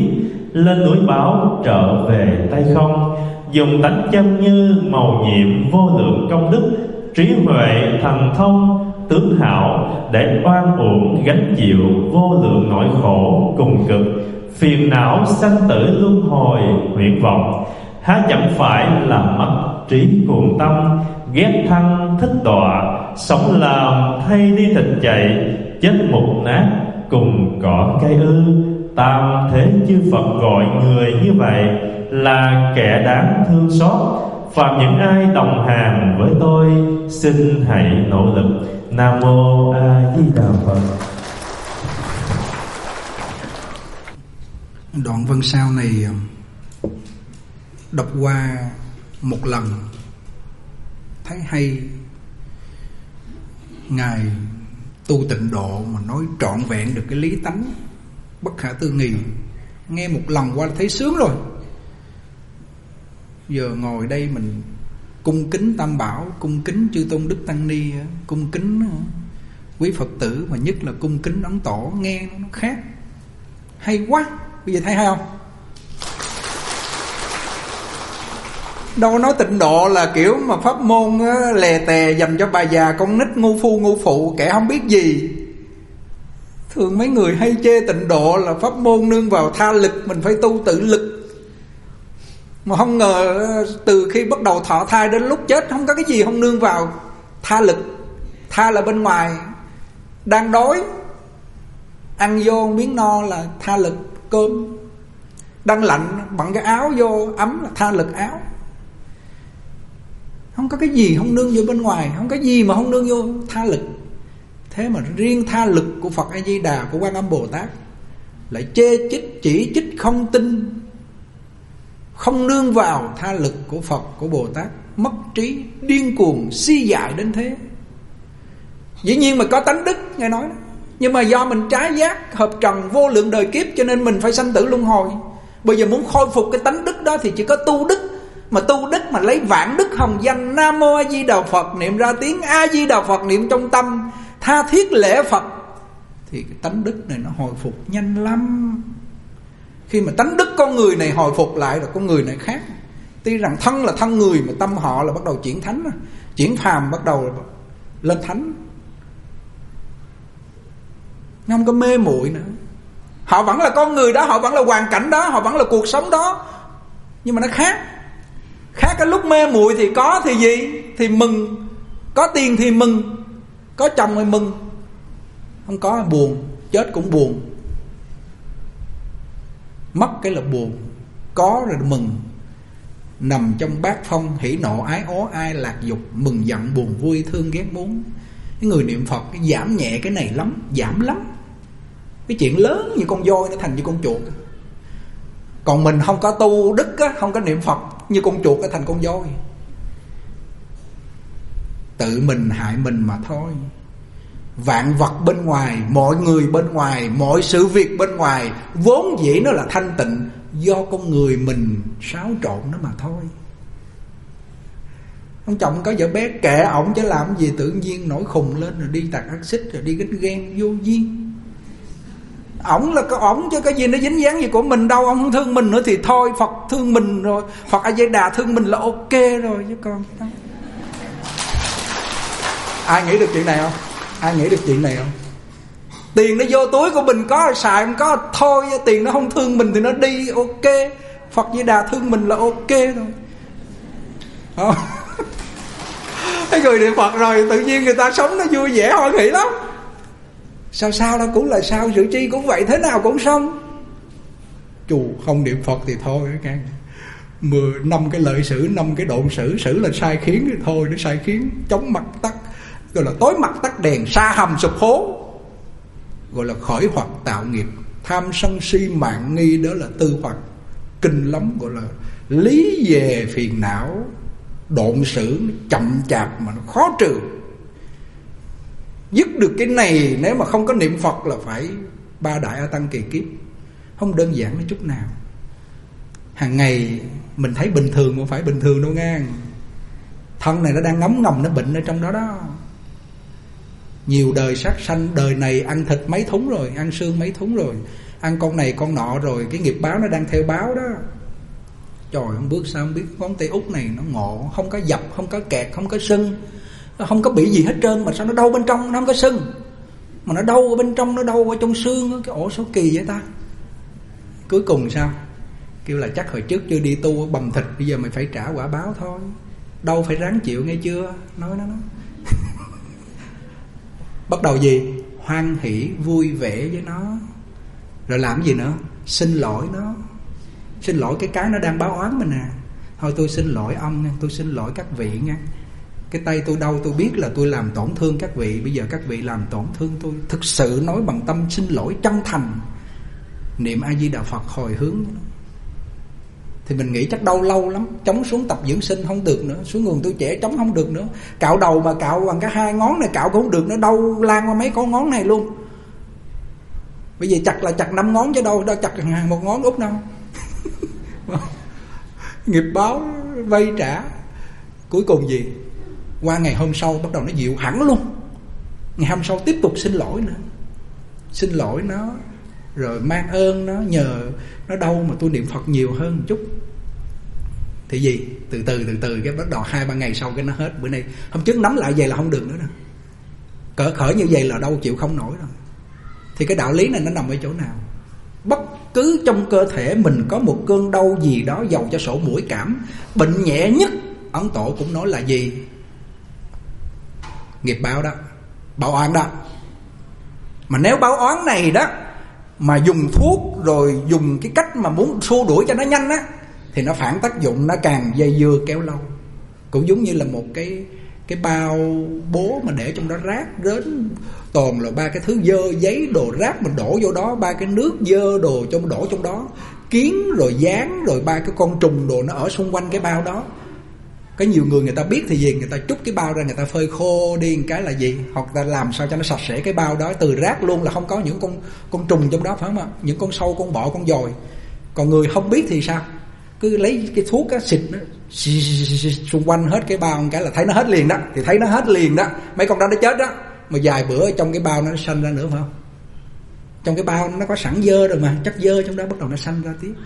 lên núi báo trở về tay không. Dùng tánh chân như màu nhiệm vô lượng công đức, trí huệ thần thông tướng hảo, để oan uổng gánh chịu vô lượng nỗi khổ cùng cực, phiền não sanh tử luân hồi huyễn vọng. Há chẳng phải là mất trí cuồng tâm, ghét thân thích đọa, sống làm thay đi thịt chạy, chết mục nát cùng cỏ cây ư. Tam thế chư Phật gọi người như vậy là kẻ đáng thương xót. Phạm những ai đồng hành với tôi, xin hãy nỗ lực. Nam mô A Di Đà Phật. Đoạn văn sau này đọc qua một lần thấy hay. Ngài tu tịnh độ mà nói trọn vẹn được cái lý tánh bất khả tư nghị. Nghe một lần qua thấy sướng rồi. Giờ ngồi đây mình cung kính Tam Bảo, cung kính chư tôn đức tăng ni, cung kính quý Phật tử, mà nhất là cung kính Ấn Tổ, nghe nó khác, hay quá. Bây giờ thấy hay không? Đâu nói tịnh độ là kiểu mà pháp môn lè tè dành cho bà già con nít ngu phu ngu phụ, kẻ không biết gì. Thường mấy người hay chê tịnh độ là pháp môn nương vào tha lực, mình phải tu tự lực. Mà không ngờ từ khi bắt đầu thọ thai đến lúc chết không có cái gì không nương vào tha lực. Tha là bên ngoài, đang đói ăn vô miếng no là tha lực cơm, đang lạnh bận cái áo vô ấm là tha lực áo. Không có cái gì không nương vô bên ngoài, không có gì mà không nương vô tha lực. Thế mà riêng tha lực của Phật A Di Đà, của Quan Âm Bồ Tát lại chê chích, chỉ trích, không tin, không nương vào tha lực của Phật, của Bồ Tát, mất trí, điên cuồng, si dại đến thế. Dĩ nhiên mà có tánh đức, nghe nói đó. Nhưng mà do mình trái giác, hợp trần vô lượng đời kiếp, cho nên mình phải sanh tử luân hồi. Bây giờ muốn khôi phục cái tánh đức đó thì chỉ có tu đức. Mà tu đức mà lấy vạn đức hồng danh Nam Mô A Di Đà Phật, niệm ra tiếng A Di Đà Phật, niệm trong tâm, tha thiết lễ Phật, thì cái tánh đức này nó hồi phục nhanh lắm. Khi mà tánh đức con người này hồi phục lại là con người này khác. Tuy rằng thân là thân người, mà tâm họ là bắt đầu chuyển thánh, chuyển phàm bắt đầu lên thánh. Nó không có mê muội nữa. Họ vẫn là con người đó, họ vẫn là hoàn cảnh đó, họ vẫn là cuộc sống đó, nhưng mà nó khác. Khác cái lúc mê muội thì có thì gì? Thì mừng. Có tiền thì mừng, có chồng thì mừng. Không có là buồn, chết cũng buồn. Mất cái là buồn, có rồi mừng. Nằm trong bát phong, hỉ nộ ái ố ai lạc dục, mừng giận buồn vui thương ghét muốn. Cái người niệm Phật cái giảm nhẹ cái này lắm, giảm lắm. Cái chuyện lớn như con voi nó thành như con chuột. Còn mình không có tu đức á, không có niệm Phật, như con chuột nó thành con voi. Tự mình hại mình mà thôi. Vạn vật bên ngoài, mọi người bên ngoài, mọi sự việc bên ngoài vốn dĩ nó là thanh tịnh, do con người mình xáo trộn nó mà thôi. Ông chồng có vợ bé kệ ổng chứ làm gì, tự nhiên nổi khùng lên rồi đi tạt axit, rồi đi gánh ghen vô duyên. Ổng là có ổng chứ cái gì nó dính dáng gì của mình đâu. Ông không thương mình nữa thì thôi, Phật thương mình rồi, Phật A Di Đà thương mình là ok rồi chứ còn. Ai nghĩ được chuyện này không? Ai nghĩ được chuyện này không? Tiền nó vô túi của mình có xài, không có thôi. Tiền nó không thương mình thì nó đi, ok. Phật Di Đà thương mình là ok rồi. Không? Cái người niệm Phật rồi tự nhiên người ta sống nó vui vẻ hoan hỷ lắm. Sao đó cũng là sao, sự chi cũng vậy, thế nào cũng xong. Chù không niệm Phật thì thôi các 5 cái lợi sử, 5 cái độn sử. Sử là sai khiến thì thôi, nó sai khiến, chống mặt tắt, gọi là tối mặt tắt đèn, sa hầm sụp hố, gọi là khởi hoặc tạo nghiệp. Tham sân si mạng nghi đó là tư hoặc, kinh lắm, gọi là lý về phiền não. Độn sử chậm chạp mà nó khó trừ. Dứt được cái này nếu mà không có niệm Phật là phải 3 đại A Tăng kỳ kiếp. Không đơn giản đến chút nào. Hàng ngày mình thấy bình thường, không phải bình thường đâu nha. Thân này nó đang ngấm ngầm, nó bệnh ở trong đó đó. Nhiều đời sát sanh, đời này ăn thịt mấy thúng rồi, ăn xương mấy thúng rồi. ăn con này con nọ rồi cái nghiệp báo nó đang theo báo đó. Trời, không bước sao không biết, ngón tay út này nó ngộ, không có dập, không có kẹt, không có sưng, nó không có bị gì hết trơn, mà sao nó đau bên trong, nó không có sưng, mà nó đau ở bên trong, nó đau ở trong xương. Cái ổ số kỳ vậy ta. Cuối cùng sao? Kêu là chắc hồi trước chưa đi tu bầm thịt, bây giờ mày phải trả quả báo thôi, đâu phải ráng chịu nghe chưa. Nói nó bắt đầu gì? Hoan hỷ vui vẻ với nó. Rồi làm gì nữa? Xin lỗi nó. Xin lỗi cái nó đang báo oán mình nè. Thôi tôi xin lỗi ông nha, tôi xin lỗi các vị nha. Cái tay tôi đau, tôi biết là tôi làm tổn thương các vị, bây giờ các vị làm tổn thương tôi. Thực sự nói bằng tâm xin lỗi chân thành, niệm A Di Đà Phật hồi hướng. Thì mình nghĩ chắc đau lâu lắm, chống xuống tập dưỡng sinh không được nữa, xuống nguồn tôi trẻ chống không được nữa, cạo đầu mà cạo bằng cả 2 ngón này cạo cũng không được, nó đau lan qua mấy con ngón này luôn. Bây giờ chặt là chặt 5 ngón chứ đâu chặt một ngón út đâu. Nghiệp báo vay trả. Cuối cùng gì? Qua ngày hôm sau bắt đầu nó dịu hẳn luôn. Ngày hôm sau tiếp tục xin lỗi nữa, xin lỗi nó, rồi mang ơn nó, nhờ nó đau mà tôi niệm Phật nhiều hơn một chút. Thì gì? Từ từ cái bắt đầu 2-3 ngày sau cái nó hết. Bữa nay hôm trước nắm lại vậy là không được nữa đâu, cỡ khởi như vậy là đau chịu không nổi rồi. Thì cái đạo lý này nó nằm ở chỗ nào? Bất cứ trong cơ thể mình có một cơn đau gì đó, dầu cho sổ mũi cảm, bệnh nhẹ nhất, Ấn Tổ cũng nói là gì? Nghiệp báo đó, báo oán đó. Mà nếu báo oán này đó mà dùng thuốc rồi dùng cái cách mà muốn xua đuổi cho nó nhanh á, thì nó phản tác dụng, nó càng dây dưa kéo lâu. Cũng giống như là một cái bao bố mà để trong đó rác rến toàn là 3 cái thứ dơ, giấy đồ rác mình đổ vô đó, 3 cái nước dơ đồ trong đổ trong đó, kiến rồi dán rồi 3 cái con trùng đồ nó ở xung quanh cái bao đó. Có nhiều người ta biết thì gì, người ta trút cái bao ra, người ta phơi khô đi một cái là gì, hoặc ta làm sao cho nó sạch sẽ cái bao đó, từ rác luôn, là không có những con trùng trong đó, phải không ạ? Những con sâu, con bọ, con dồi. Còn người không biết thì sao? Cứ lấy cái thuốc á, xịt nó xung quanh hết cái bao một cái là thấy nó hết liền đó. Thì thấy nó hết liền đó, mấy con đó nó chết đó. Mà vài bữa trong cái bao nó sanh ra nữa, phải không? Trong cái bao nó có sẵn dơ rồi mà, chất dơ trong đó bắt đầu nó sanh ra tiếp.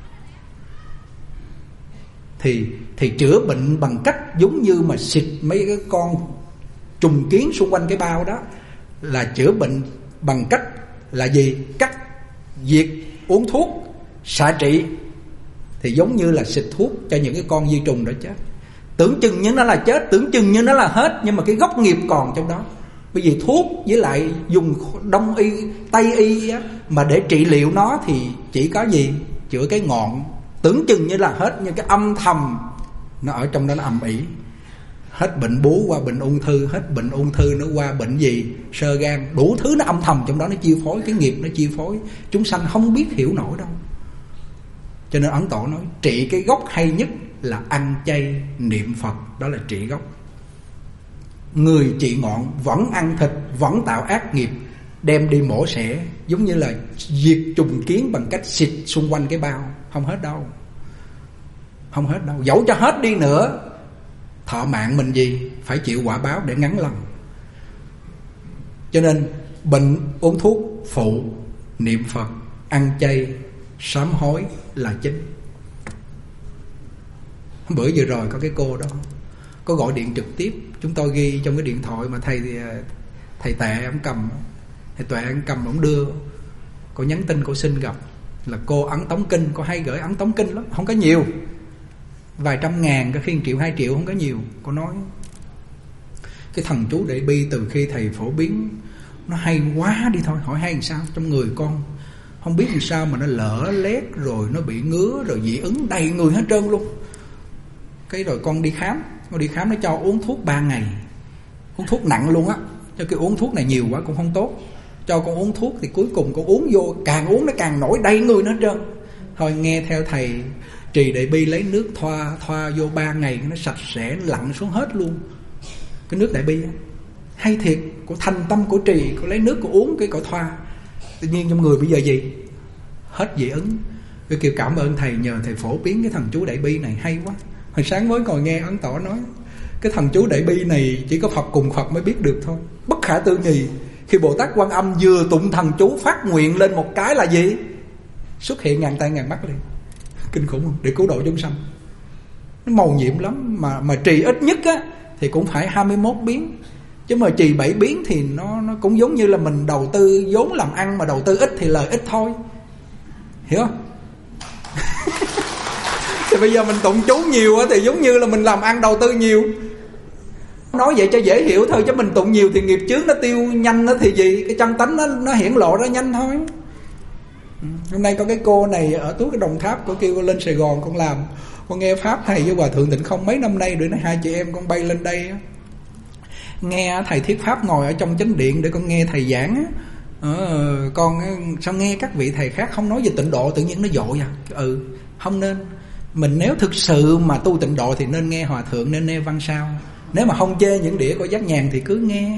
Thì chữa bệnh bằng cách giống như mà xịt mấy cái con trùng kiến xung quanh cái bao đó, là chữa bệnh bằng cách là gì? Cắt, diệt, uống thuốc, xạ trị. Thì giống như là xịt thuốc cho những cái con vi trùng đó chết. Tưởng chừng như nó là chết, tưởng chừng như nó là hết, nhưng mà cái gốc nghiệp còn trong đó. Bởi vì thuốc với lại dùng đông y, tây y á, mà để trị liệu nó thì chỉ có gì? Chữa cái ngọn. Tưởng chừng như là hết, nhưng cái âm thầm nó ở trong đó nó ầm ĩ. Hết bệnh bú qua bệnh ung thư, hết bệnh ung thư nó qua bệnh gì? Xơ gan, đủ thứ nó âm thầm trong đó, nó chi phối, cái nghiệp nó chi phối. Chúng sanh không biết hiểu nổi đâu. Cho nên Ấn Tổ nói trị cái gốc hay nhất là ăn chay niệm Phật, đó là trị gốc. Người trị ngọn vẫn ăn thịt, vẫn tạo ác nghiệp, đem đi mổ xẻ, giống như là diệt trùng kiến bằng cách xịt xung quanh cái bao. Không hết đâu, không hết đâu. Dẫu cho hết đi nữa, thọ mạng mình gì? Phải chịu quả báo để ngắn lần. Cho nên bệnh uống thuốc phụ, niệm Phật, ăn chay, sám hối là chính. Bữa vừa rồi có cái cô đó có gọi điện trực tiếp, chúng tôi ghi trong cái điện thoại mà thầy Tệ ông cầm, thầy Tuệ ông cầm ông đưa, cô nhắn tin cô xin gặp, là cô ấn tống kinh, cô hay gửi ấn tống kinh lắm, không có nhiều, vài trăm ngàn, có khi 1 triệu 2 triệu, không có nhiều. Cô nói cái thần chú Đại Bi từ khi thầy phổ biến nó hay quá đi thôi. Hỏi hay làm sao? Trong người con không biết làm sao mà nó lở lét, rồi nó bị ngứa, rồi dị ứng đầy người hết trơn luôn. Cái rồi con đi khám nó cho uống thuốc 3 ngày, uống thuốc nặng luôn á, cho cái uống thuốc này nhiều quá cũng không tốt. Cho con uống thuốc thì cuối cùng con uống vô, càng uống nó càng nổi đầy người nó hết trơn. Thôi nghe theo thầy Trì Đại Bi, lấy nước thoa vô 3 ngày nó sạch sẽ, nó lặn xuống hết luôn. Cái nước Đại Bi hay thiệt, cô thành tâm của Trì, cô lấy nước cô uống cái cô thoa, tự nhiên trong người bây giờ gì? Hết dị ứng. Tôi kêu cảm ơn thầy, nhờ thầy phổ biến cái thần chú Đại Bi này hay quá. Hồi sáng mới ngồi nghe Ấn Tổ nói cái thần chú Đại Bi này chỉ có Phật cùng Phật mới biết được thôi, bất khả tư nghị. Khi Bồ Tát Quan Âm vừa tụng thần chú phát nguyện lên một cái là gì? Xuất hiện ngàn tay ngàn mắt liền. Kinh khủng không? Để cứu độ chúng sanh. Nó màu nhiệm lắm. Mà trì ít nhất á thì cũng phải 21 biến. Chứ mà trì 7 biến thì nó cũng giống như là mình đầu tư vốn làm ăn, mà đầu tư ít thì lời ít thôi. Hiểu không? Thì bây giờ mình tụng chú nhiều á thì giống như là mình làm ăn đầu tư nhiều. Nói vậy cho dễ hiểu thôi, chứ mình tụng nhiều thì nghiệp chướng nó tiêu nhanh đó thì gì? Cái chân tánh nó hiển lộ ra nhanh thôi. Hôm nay có cái cô này ở Tuốt cái Đồng Tháp, cô kêu con lên Sài Gòn con làm. Con nghe Pháp thầy với Hòa Thượng Tịnh Không mấy năm nay rồi, hai chị em con bay lên đây nghe thầy thuyết Pháp, ngồi ở trong chánh điện để con nghe thầy giảng. Con sao nghe các vị thầy khác không nói về tịnh độ tự nhiên nó dội à? Không nên. Mình nếu thực sự mà tu tịnh độ thì nên nghe Hòa Thượng, nên nghe Văn Sao. Nếu mà không chê những đĩa của Giác Nhàn thì cứ nghe.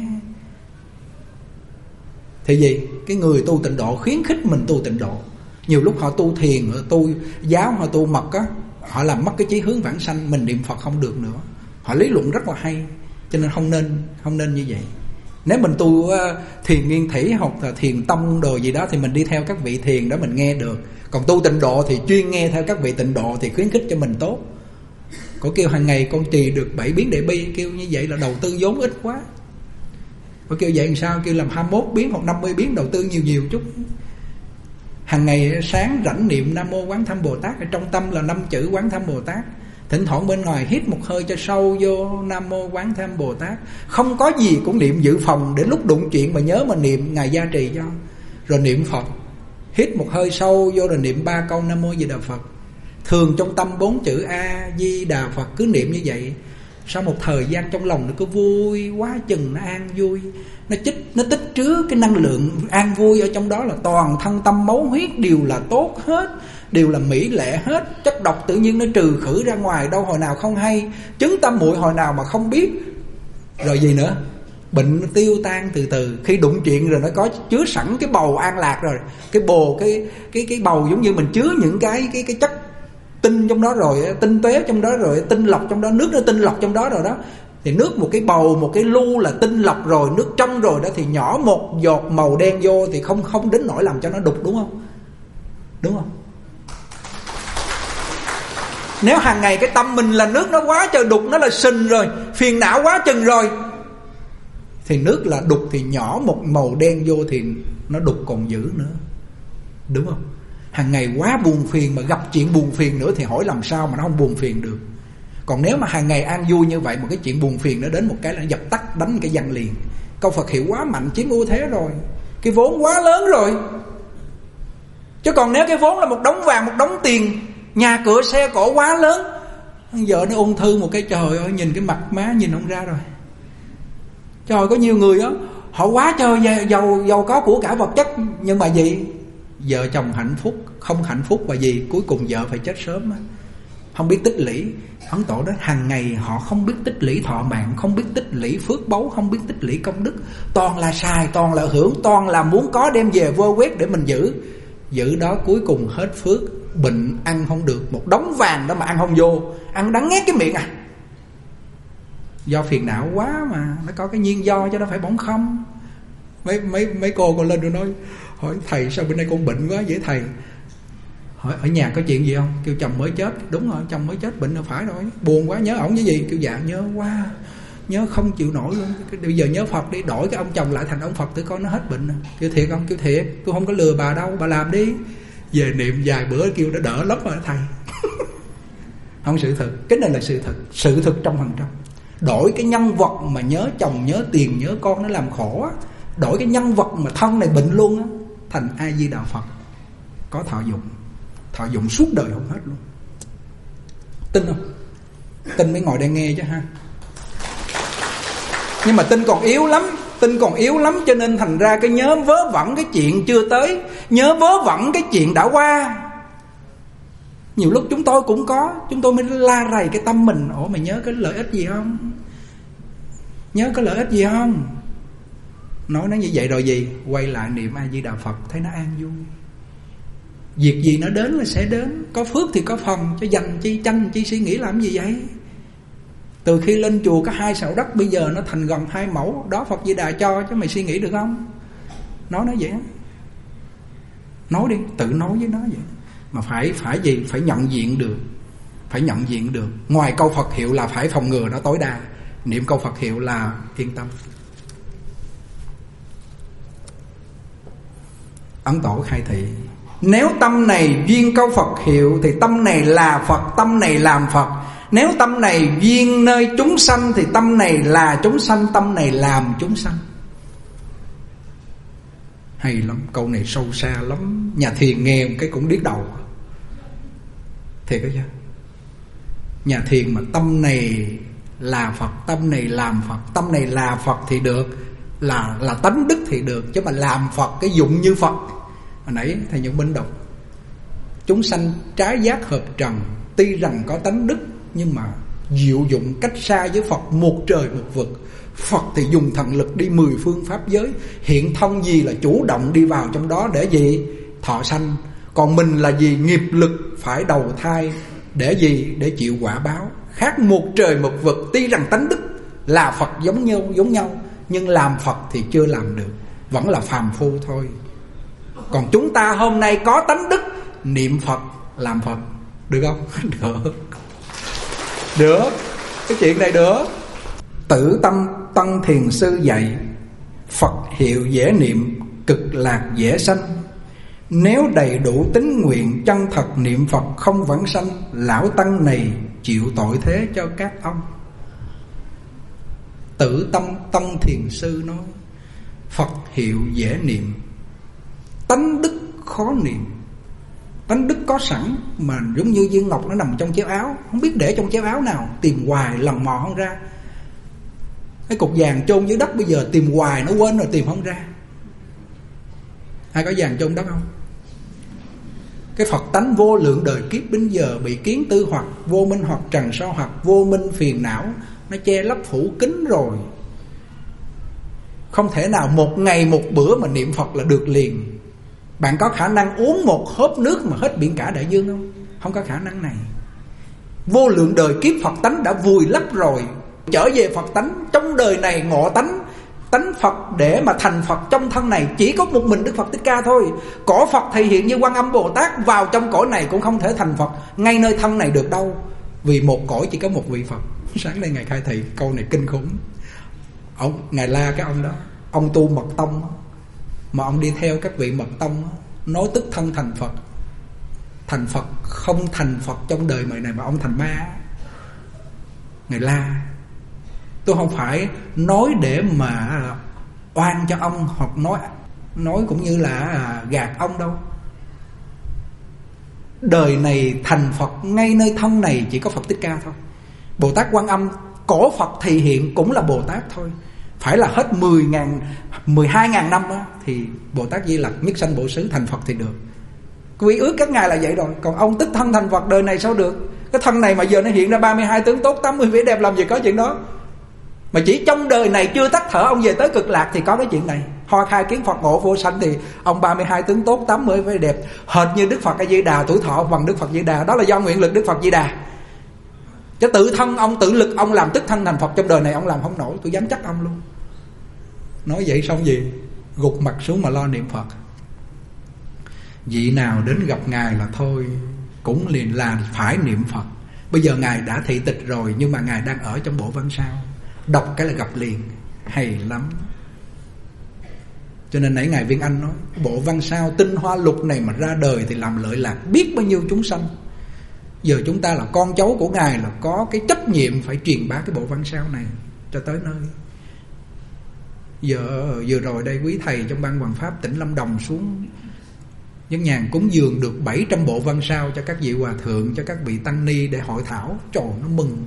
Thì gì? Cái người tu tịnh độ khuyến khích mình tu tịnh độ. Nhiều lúc họ tu thiền, họ tu giáo, họ tu mật á, họ làm mất cái chí hướng vãng sanh. Mình niệm Phật không được nữa. Họ lý luận rất là hay. Cho nên không nên như vậy. Nếu mình tu thiền nguyên thủy hoặc là thiền tông đồ gì đó thì mình đi theo các vị thiền đó mình nghe được. Còn tu tịnh độ thì chuyên nghe theo các vị tịnh độ thì khuyến khích cho mình tốt. Có kêu hàng ngày con trì được 7 biến Đại Bi, kêu như vậy là đầu tư vốn ít quá. Có kêu vậy làm sao? Kêu làm 21 biến hoặc 50 biến, đầu tư nhiều chút. Hàng ngày sáng rảnh niệm Nam Mô Quán Thâm Bồ Tát, ở trong tâm là 5 chữ Quán Thâm Bồ Tát. Thỉnh thoảng bên ngoài hít một hơi cho sâu vô Nam Mô Quán Thâm Bồ Tát. Không có gì cũng niệm dự phòng, để lúc đụng chuyện mà nhớ mà niệm, Ngài gia trì cho. Rồi niệm Phật, hít một hơi sâu vô rồi niệm 3 câu Nam Mô Di Đà Phật. Thường trong tâm 4 chữ A Di Đà Phật, cứ niệm như vậy. Sau một thời gian trong lòng nó cứ vui quá chừng, nó an vui. Nó tích trữ cái năng lượng an vui ở trong đó, là toàn thân tâm máu huyết đều là tốt hết, đều là mỹ lệ hết. Chất độc tự nhiên nó trừ khử ra ngoài, đâu hồi nào không hay. Chứng tâm muội hồi nào mà không biết. Rồi gì nữa? Bệnh nó tiêu tan từ từ. Khi đụng chuyện rồi nó có chứa sẵn cái bầu an lạc rồi. Cái bồ, cái bầu giống như mình chứa những cái chất tinh trong đó rồi, tinh tuế trong đó rồi, tinh lọc trong đó, nước nó tinh lọc trong đó rồi đó. Thì nước một cái bầu, một cái lu là tinh lọc rồi, nước trong rồi đó, thì nhỏ một giọt màu đen vô thì không đến nỗi làm cho nó đục, đúng không? Đúng không? Nếu hàng ngày cái tâm mình là nước nó quá trời đục, nó là sình rồi, phiền não quá chừng rồi, thì nước là đục thì nhỏ một màu đen vô thì nó đục còn dữ nữa. Đúng không? Hàng ngày quá buồn phiền, mà gặp chuyện buồn phiền nữa thì hỏi làm sao mà nó không buồn phiền được. Còn nếu mà hàng ngày an vui như vậy, một cái chuyện buồn phiền nó đến một cái là dập tắt, đánh cái văn liền. Câu Phật hiệu quá mạnh, chiếm ưu thế rồi, cái vốn quá lớn rồi. Chứ còn nếu cái vốn là một đống vàng, một đống tiền, nhà cửa xe cộ quá lớn, vợ nó ung thư một cái, trời ơi, nhìn cái mặt má nhìn không ra rồi. Trời, có nhiều người á, họ quá trời giàu có của cải vật chất, nhưng mà gì? Vợ chồng hạnh phúc, không hạnh phúc và gì? Cuối cùng vợ phải chết sớm á. Không biết tích lũy. Ấn Tổ đó, hàng ngày họ không biết tích lũy thọ mạng, không biết tích lũy phước báu, không biết tích lũy công đức. Toàn là xài, toàn là hưởng, toàn là muốn có đem về vơ quét để mình giữ. Giữ đó cuối cùng hết phước, bệnh, ăn không được. Một đống vàng đó mà ăn không vô, ăn đắng ngét cái miệng à. Do phiền não quá mà, nó có cái nhiên do cho nó phải bỗng không. Mấy cô còn lên rồi nói, hỏi thầy sao bên đây con bệnh quá vậy thầy? Hỏi ở nhà có chuyện gì không? Kêu chồng mới chết. Đúng rồi, chồng mới chết, bệnh là phải rồi. Buồn quá, nhớ ổng với gì? Kêu dạ nhớ quá, nhớ không chịu nổi luôn. Bây giờ nhớ Phật đi, đổi cái ông chồng lại thành ông Phật thử coi nó hết bệnh. Kêu thiệt không? Kêu thiệt, tôi không có lừa bà đâu, bà làm đi. Về niệm vài bữa kêu đã đỡ lắm rồi thầy. Không, sự thật, cái này là sự thật, sự thực 100%. Đổi cái nhân vật mà nhớ chồng, nhớ tiền, nhớ con nó làm khổ á, đổi cái nhân vật mà thân này bệnh luôn á, thành A Di Đà Phật, có thọ dụng. Thọ dụng suốt đời không hết luôn. Tin không? Tin mới ngồi đây nghe chứ ha. Nhưng mà tin còn yếu lắm. Tin còn yếu lắm, cho nên thành ra cái nhớ vớ vẩn cái chuyện chưa tới, nhớ vớ vẩn cái chuyện đã qua. Nhiều lúc chúng tôi cũng có, chúng tôi mới la rầy cái tâm mình. Ủa mày nhớ cái lợi ích gì không? Nhớ cái lợi ích gì không? Nói nó như vậy rồi gì? Quay lại niệm A Di Đà Phật, thấy nó an vui. Việc gì nó đến là sẽ đến. Có phước thì có phần, cho dành chi tranh chi suy nghĩ làm gì vậy? Từ khi lên chùa có 2 sào đất, bây giờ nó thành gần 2 mẫu. Đó Phật Di Đà cho, chứ mày suy nghĩ được không? Nói nó vậy á. Nói đi, tự nói với nó vậy. Mà phải gì? Phải nhận diện được. Phải nhận diện được. Ngoài câu Phật hiệu là phải phòng ngừa nó tối đa. Niệm câu Phật hiệu là yên tâm. Ấn Tổ khai thị, nếu tâm này duyên câu Phật hiệu thì tâm này là Phật, tâm này làm Phật. Nếu tâm này duyên nơi chúng sanh thì tâm này là chúng sanh, tâm này làm chúng sanh. Hay lắm, câu này sâu xa lắm. Nhà thiền nghe một cái cũng điếc đầu. Thiệt đó chứ. Nhà thiền mà tâm này là Phật, tâm này làm Phật, tâm này là Phật thì được, là tánh đức thì được. Chứ mà làm Phật cái dụng như Phật. Hồi nãy thầy Nhuận Minh đọc, chúng sanh trái giác hợp trần, tuy rằng có tánh đức nhưng mà diệu dụng cách xa với Phật một trời một vực. Phật thì dùng thần lực đi 10 phương pháp giới, hiện thông gì là chủ động đi vào trong đó để gì? Thọ sanh. Còn mình là gì? Nghiệp lực phải đầu thai để gì? Để chịu quả báo. Khác một trời một vực. Tuy rằng tánh đức là Phật giống nhau, nhưng làm Phật thì chưa làm được, vẫn là phàm phu thôi. Còn chúng ta hôm nay có tánh đức, niệm Phật, làm Phật, được không? Được. Cái chuyện này được. Tử tâm Tân Thiền Sư dạy, Phật hiệu dễ niệm, cực lạc dễ sanh. Nếu đầy đủ tín nguyện chân thật niệm Phật không vãng sanh, lão tăng này chịu tội thế cho các ông. Tử tâm Tân Thiền Sư nói, Phật hiệu dễ niệm, tánh đức khó niệm. Tánh đức có sẵn mà giống như viên ngọc nó nằm trong chéo áo, không biết để trong chéo áo nào, tìm hoài lần mò không ra. Cái cục vàng chôn dưới đất bây giờ tìm hoài nó quên rồi tìm không ra. Ai có vàng chôn đất không? Cái Phật tánh vô lượng đời kiếp đến giờ bị kiến tư hoặc, vô minh hoặc, trần sao hoặc, vô minh phiền não nó che lấp phủ kín rồi. Không thể nào một ngày một bữa mà niệm Phật là được liền. Bạn có khả năng uống một hớp nước mà hết biển cả đại dương không? Không có khả năng này. Vô lượng đời kiếp Phật tánh đã vùi lấp rồi. Trở về Phật tánh, trong đời này ngộ tánh Phật để mà thành Phật trong thân này chỉ có một mình Đức Phật Thích Ca thôi. Cõi Phật thể hiện như Quan Âm Bồ Tát vào trong cõi này cũng không thể thành Phật ngay nơi thân này được đâu. Vì một cõi chỉ có một vị Phật. Sáng nay Ngài khai thị câu này kinh khủng. Ngài la cái ông đó, ông tu mật tông mà ông đi theo các vị mật tông, nói tức thân thành Phật. Thành Phật không thành Phật trong đời này mà ông thành ma. Ngài la. Tôi không phải nói để mà oan cho ông, hoặc nói cũng như là gạt ông đâu. Đời này thành Phật ngay nơi thân này chỉ có Phật Thích Ca thôi. Bồ Tát Quan Âm cổ Phật thì hiện cũng là Bồ Tát thôi. Phải là hết 12.000 năm đó, thì Bồ Tát Di Lặc nhất sanh Bổ Xứ thành Phật thì được. Quy ước các ngài là vậy rồi. Còn ông tức thân thành Phật đời này sao được? Cái thân này mà giờ nó hiện ra 32 tướng tốt, 80 vẻ đẹp, làm gì có chuyện đó. Mà chỉ trong đời này chưa tắt thở ông về tới cực lạc thì có cái chuyện này. Hoa khai kiến Phật ngộ vô sanh thì ông 32 tướng tốt, 80 vẻ đẹp, hệt như Đức Phật A Di Đà, tuổi thọ bằng Đức Phật Di Đà. Đó là do nguyện lực Đức Phật Di Đà. Chứ tự thân ông, tự lực ông làm tức thân thành Phật trong đời này ông làm không nổi. Tôi dám chắc ông luôn. Nói vậy xong gì? Gục mặt xuống mà lo niệm Phật. Vị nào đến gặp Ngài là thôi cũng liền là phải niệm Phật. Bây giờ Ngài đã thị tịch rồi, nhưng mà Ngài đang ở trong bộ văn sao, đọc cái là gặp liền. Hay lắm. Cho nên nãy Ngài Viên Anh nói, bộ văn sao tinh hoa lục này mà ra đời thì làm lợi lạc biết bao nhiêu chúng sanh. Giờ chúng ta là con cháu của Ngài là có cái trách nhiệm phải truyền bá cái bộ văn sao này cho tới nơi. Vừa rồi đây quý thầy trong ban Hoàng Pháp tỉnh Lâm Đồng xuống Dân Nhàn cúng dường được 700 bộ văn sao cho các vị hòa thượng, cho các vị tăng ni để hội thảo. Trời, nó mừng.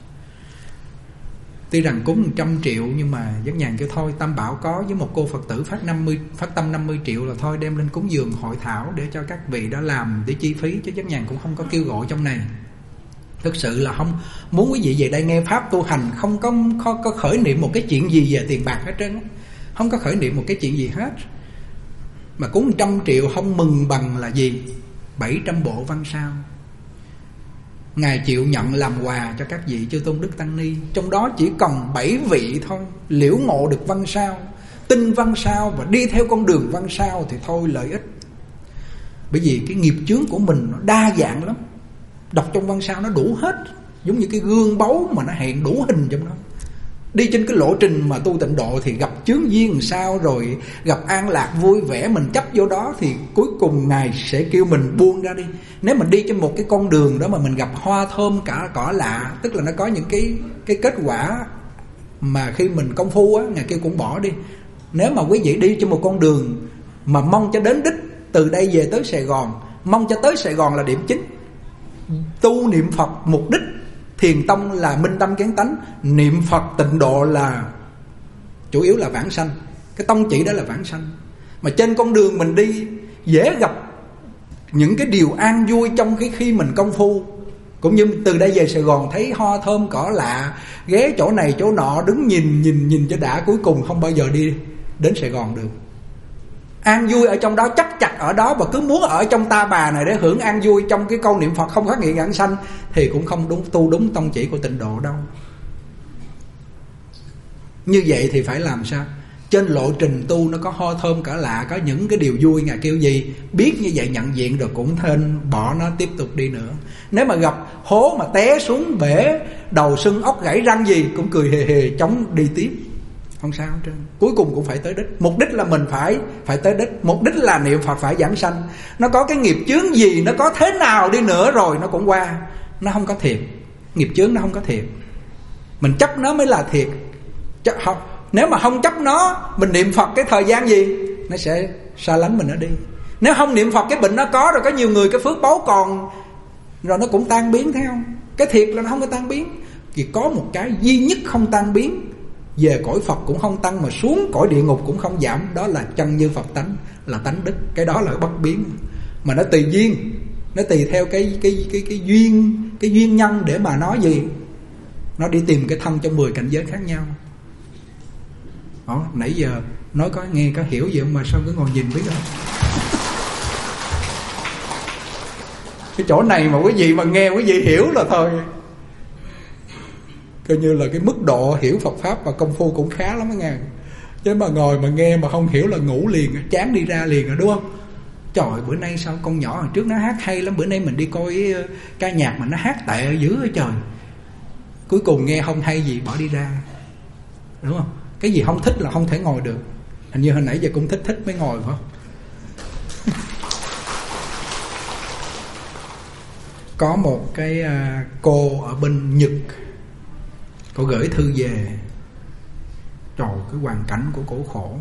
Tuy rằng cúng 100 triệu nhưng mà Dân Nhàn kêu thôi, Tam Bảo có với một cô Phật tử phát tâm 50 triệu là thôi đem lên cúng dường hội thảo để cho các vị đó làm để chi phí, chứ Dân Nhàn cũng không có kêu gọi trong này. Thực sự là không muốn quý vị về đây nghe pháp tu hành, không có khởi niệm một cái chuyện gì về tiền bạc hết trơn, không có khởi niệm một cái chuyện gì hết. Mà cúng 100 triệu không mừng bằng là gì? 700 bộ văn sao. Ngài chịu nhận làm quà cho các vị chư tôn đức tăng ni, trong đó chỉ cần 7 vị thôi liễu ngộ được văn sao. tin văn sao và đi theo con đường văn sao thì thôi lợi ích. Bởi vì cái nghiệp chướng của mình nó đa dạng lắm. Đọc trong văn sao nó đủ hết, giống như cái gương báu mà nó hiện đủ hình trong đó. Đi trên cái lộ trình mà tu tịnh độ thì gặp chướng duyên làm sao, rồi gặp an lạc vui vẻ, mình chấp vô đó thì cuối cùng Ngài sẽ kêu mình buông ra đi. Nếu mình đi trên một cái con đường đó mà mình gặp hoa thơm cả cỏ lạ, tức là nó có những cái kết quả mà khi mình công phu á, Ngài kêu cũng bỏ đi. Nếu mà quý vị đi trên một con đường mà mong cho đến đích, từ đây về tới Sài Gòn, mong cho tới Sài Gòn là điểm chính, tu niệm Phật mục đích, thiền tông là minh tâm kiến tánh, niệm Phật tịnh độ là chủ yếu là vãng sanh. Cái tông chỉ đó là vãng sanh. Mà trên con đường mình đi dễ gặp những cái điều an vui trong cái khi mình công phu. Cũng như từ đây về Sài Gòn thấy hoa thơm cỏ lạ, ghé chỗ này chỗ nọ, đứng nhìn cho đã, cuối cùng không bao giờ đi đến Sài Gòn được. An vui ở trong đó, chấp chặt ở đó và cứ muốn ở trong ta bà này để hưởng an vui trong cái câu niệm Phật không phát hiện vãng sanh thì cũng không đúng, tu đúng tông chỉ của tịnh độ đâu. Như vậy thì phải làm sao? Trên lộ trình tu nó có hoa thơm cả lạ, có những cái điều vui, Ngài kêu gì biết như vậy nhận diện rồi cũng nên bỏ nó tiếp tục đi nữa. Nếu mà gặp hố mà té xuống bể đầu sưng ốc gãy răng gì cũng cười hề hề chống đi tiếp, không sao hết trơn. Cuối cùng cũng phải tới đích. Mục đích là mình phải tới đích. Mục đích là niệm Phật phải giảng sanh. Nó có cái nghiệp chướng gì, nó có thế nào đi nữa rồi nó cũng qua. Nó không có thiệt. Nghiệp chướng nó không có thiệt. Mình chấp nó mới là thiệt. Nếu mà không chấp nó, mình niệm Phật cái thời gian gì nó sẽ xa lánh mình nó đi. Nếu không niệm Phật cái bệnh nó có rồi, có nhiều người cái phước báu còn rồi nó cũng tan biến theo. Cái thiệt là nó không có tan biến. Chỉ có một cái duy nhất không tan biến, về cõi Phật cũng không tăng mà xuống cõi địa ngục cũng không giảm, đó là chân như Phật tánh, là tánh đức. Cái đó là bất biến. Mà nó tùy duyên, nó tùy theo cái duyên nhân để mà nói gì. Nó đi tìm cái thân trong 10 cảnh giới khác nhau. Đó, nãy giờ nói có nghe có hiểu gì không mà sao cứ ngồi nhìn biết không? Cái chỗ này mà quý vị mà nghe quý vị hiểu là thôi, coi như là cái mức độ hiểu Phật Pháp và công phu cũng khá lắm đó nghe. Chứ mà ngồi mà nghe mà không hiểu là ngủ liền, chán đi ra liền rồi, đúng không? Trời, bữa nay sao con nhỏ hồi trước nó hát hay lắm, bữa nay mình đi coi ca nhạc mà nó hát tệ dữ ở trời. Cuối cùng nghe không hay gì bỏ đi ra, đúng không? Cái gì không thích là không thể ngồi được. Hình như hồi nãy giờ cũng thích mới ngồi phải không? Có một cái cô ở bên Nhật, cô gửi thư về. Trời, cái hoàn cảnh của cổ khổ.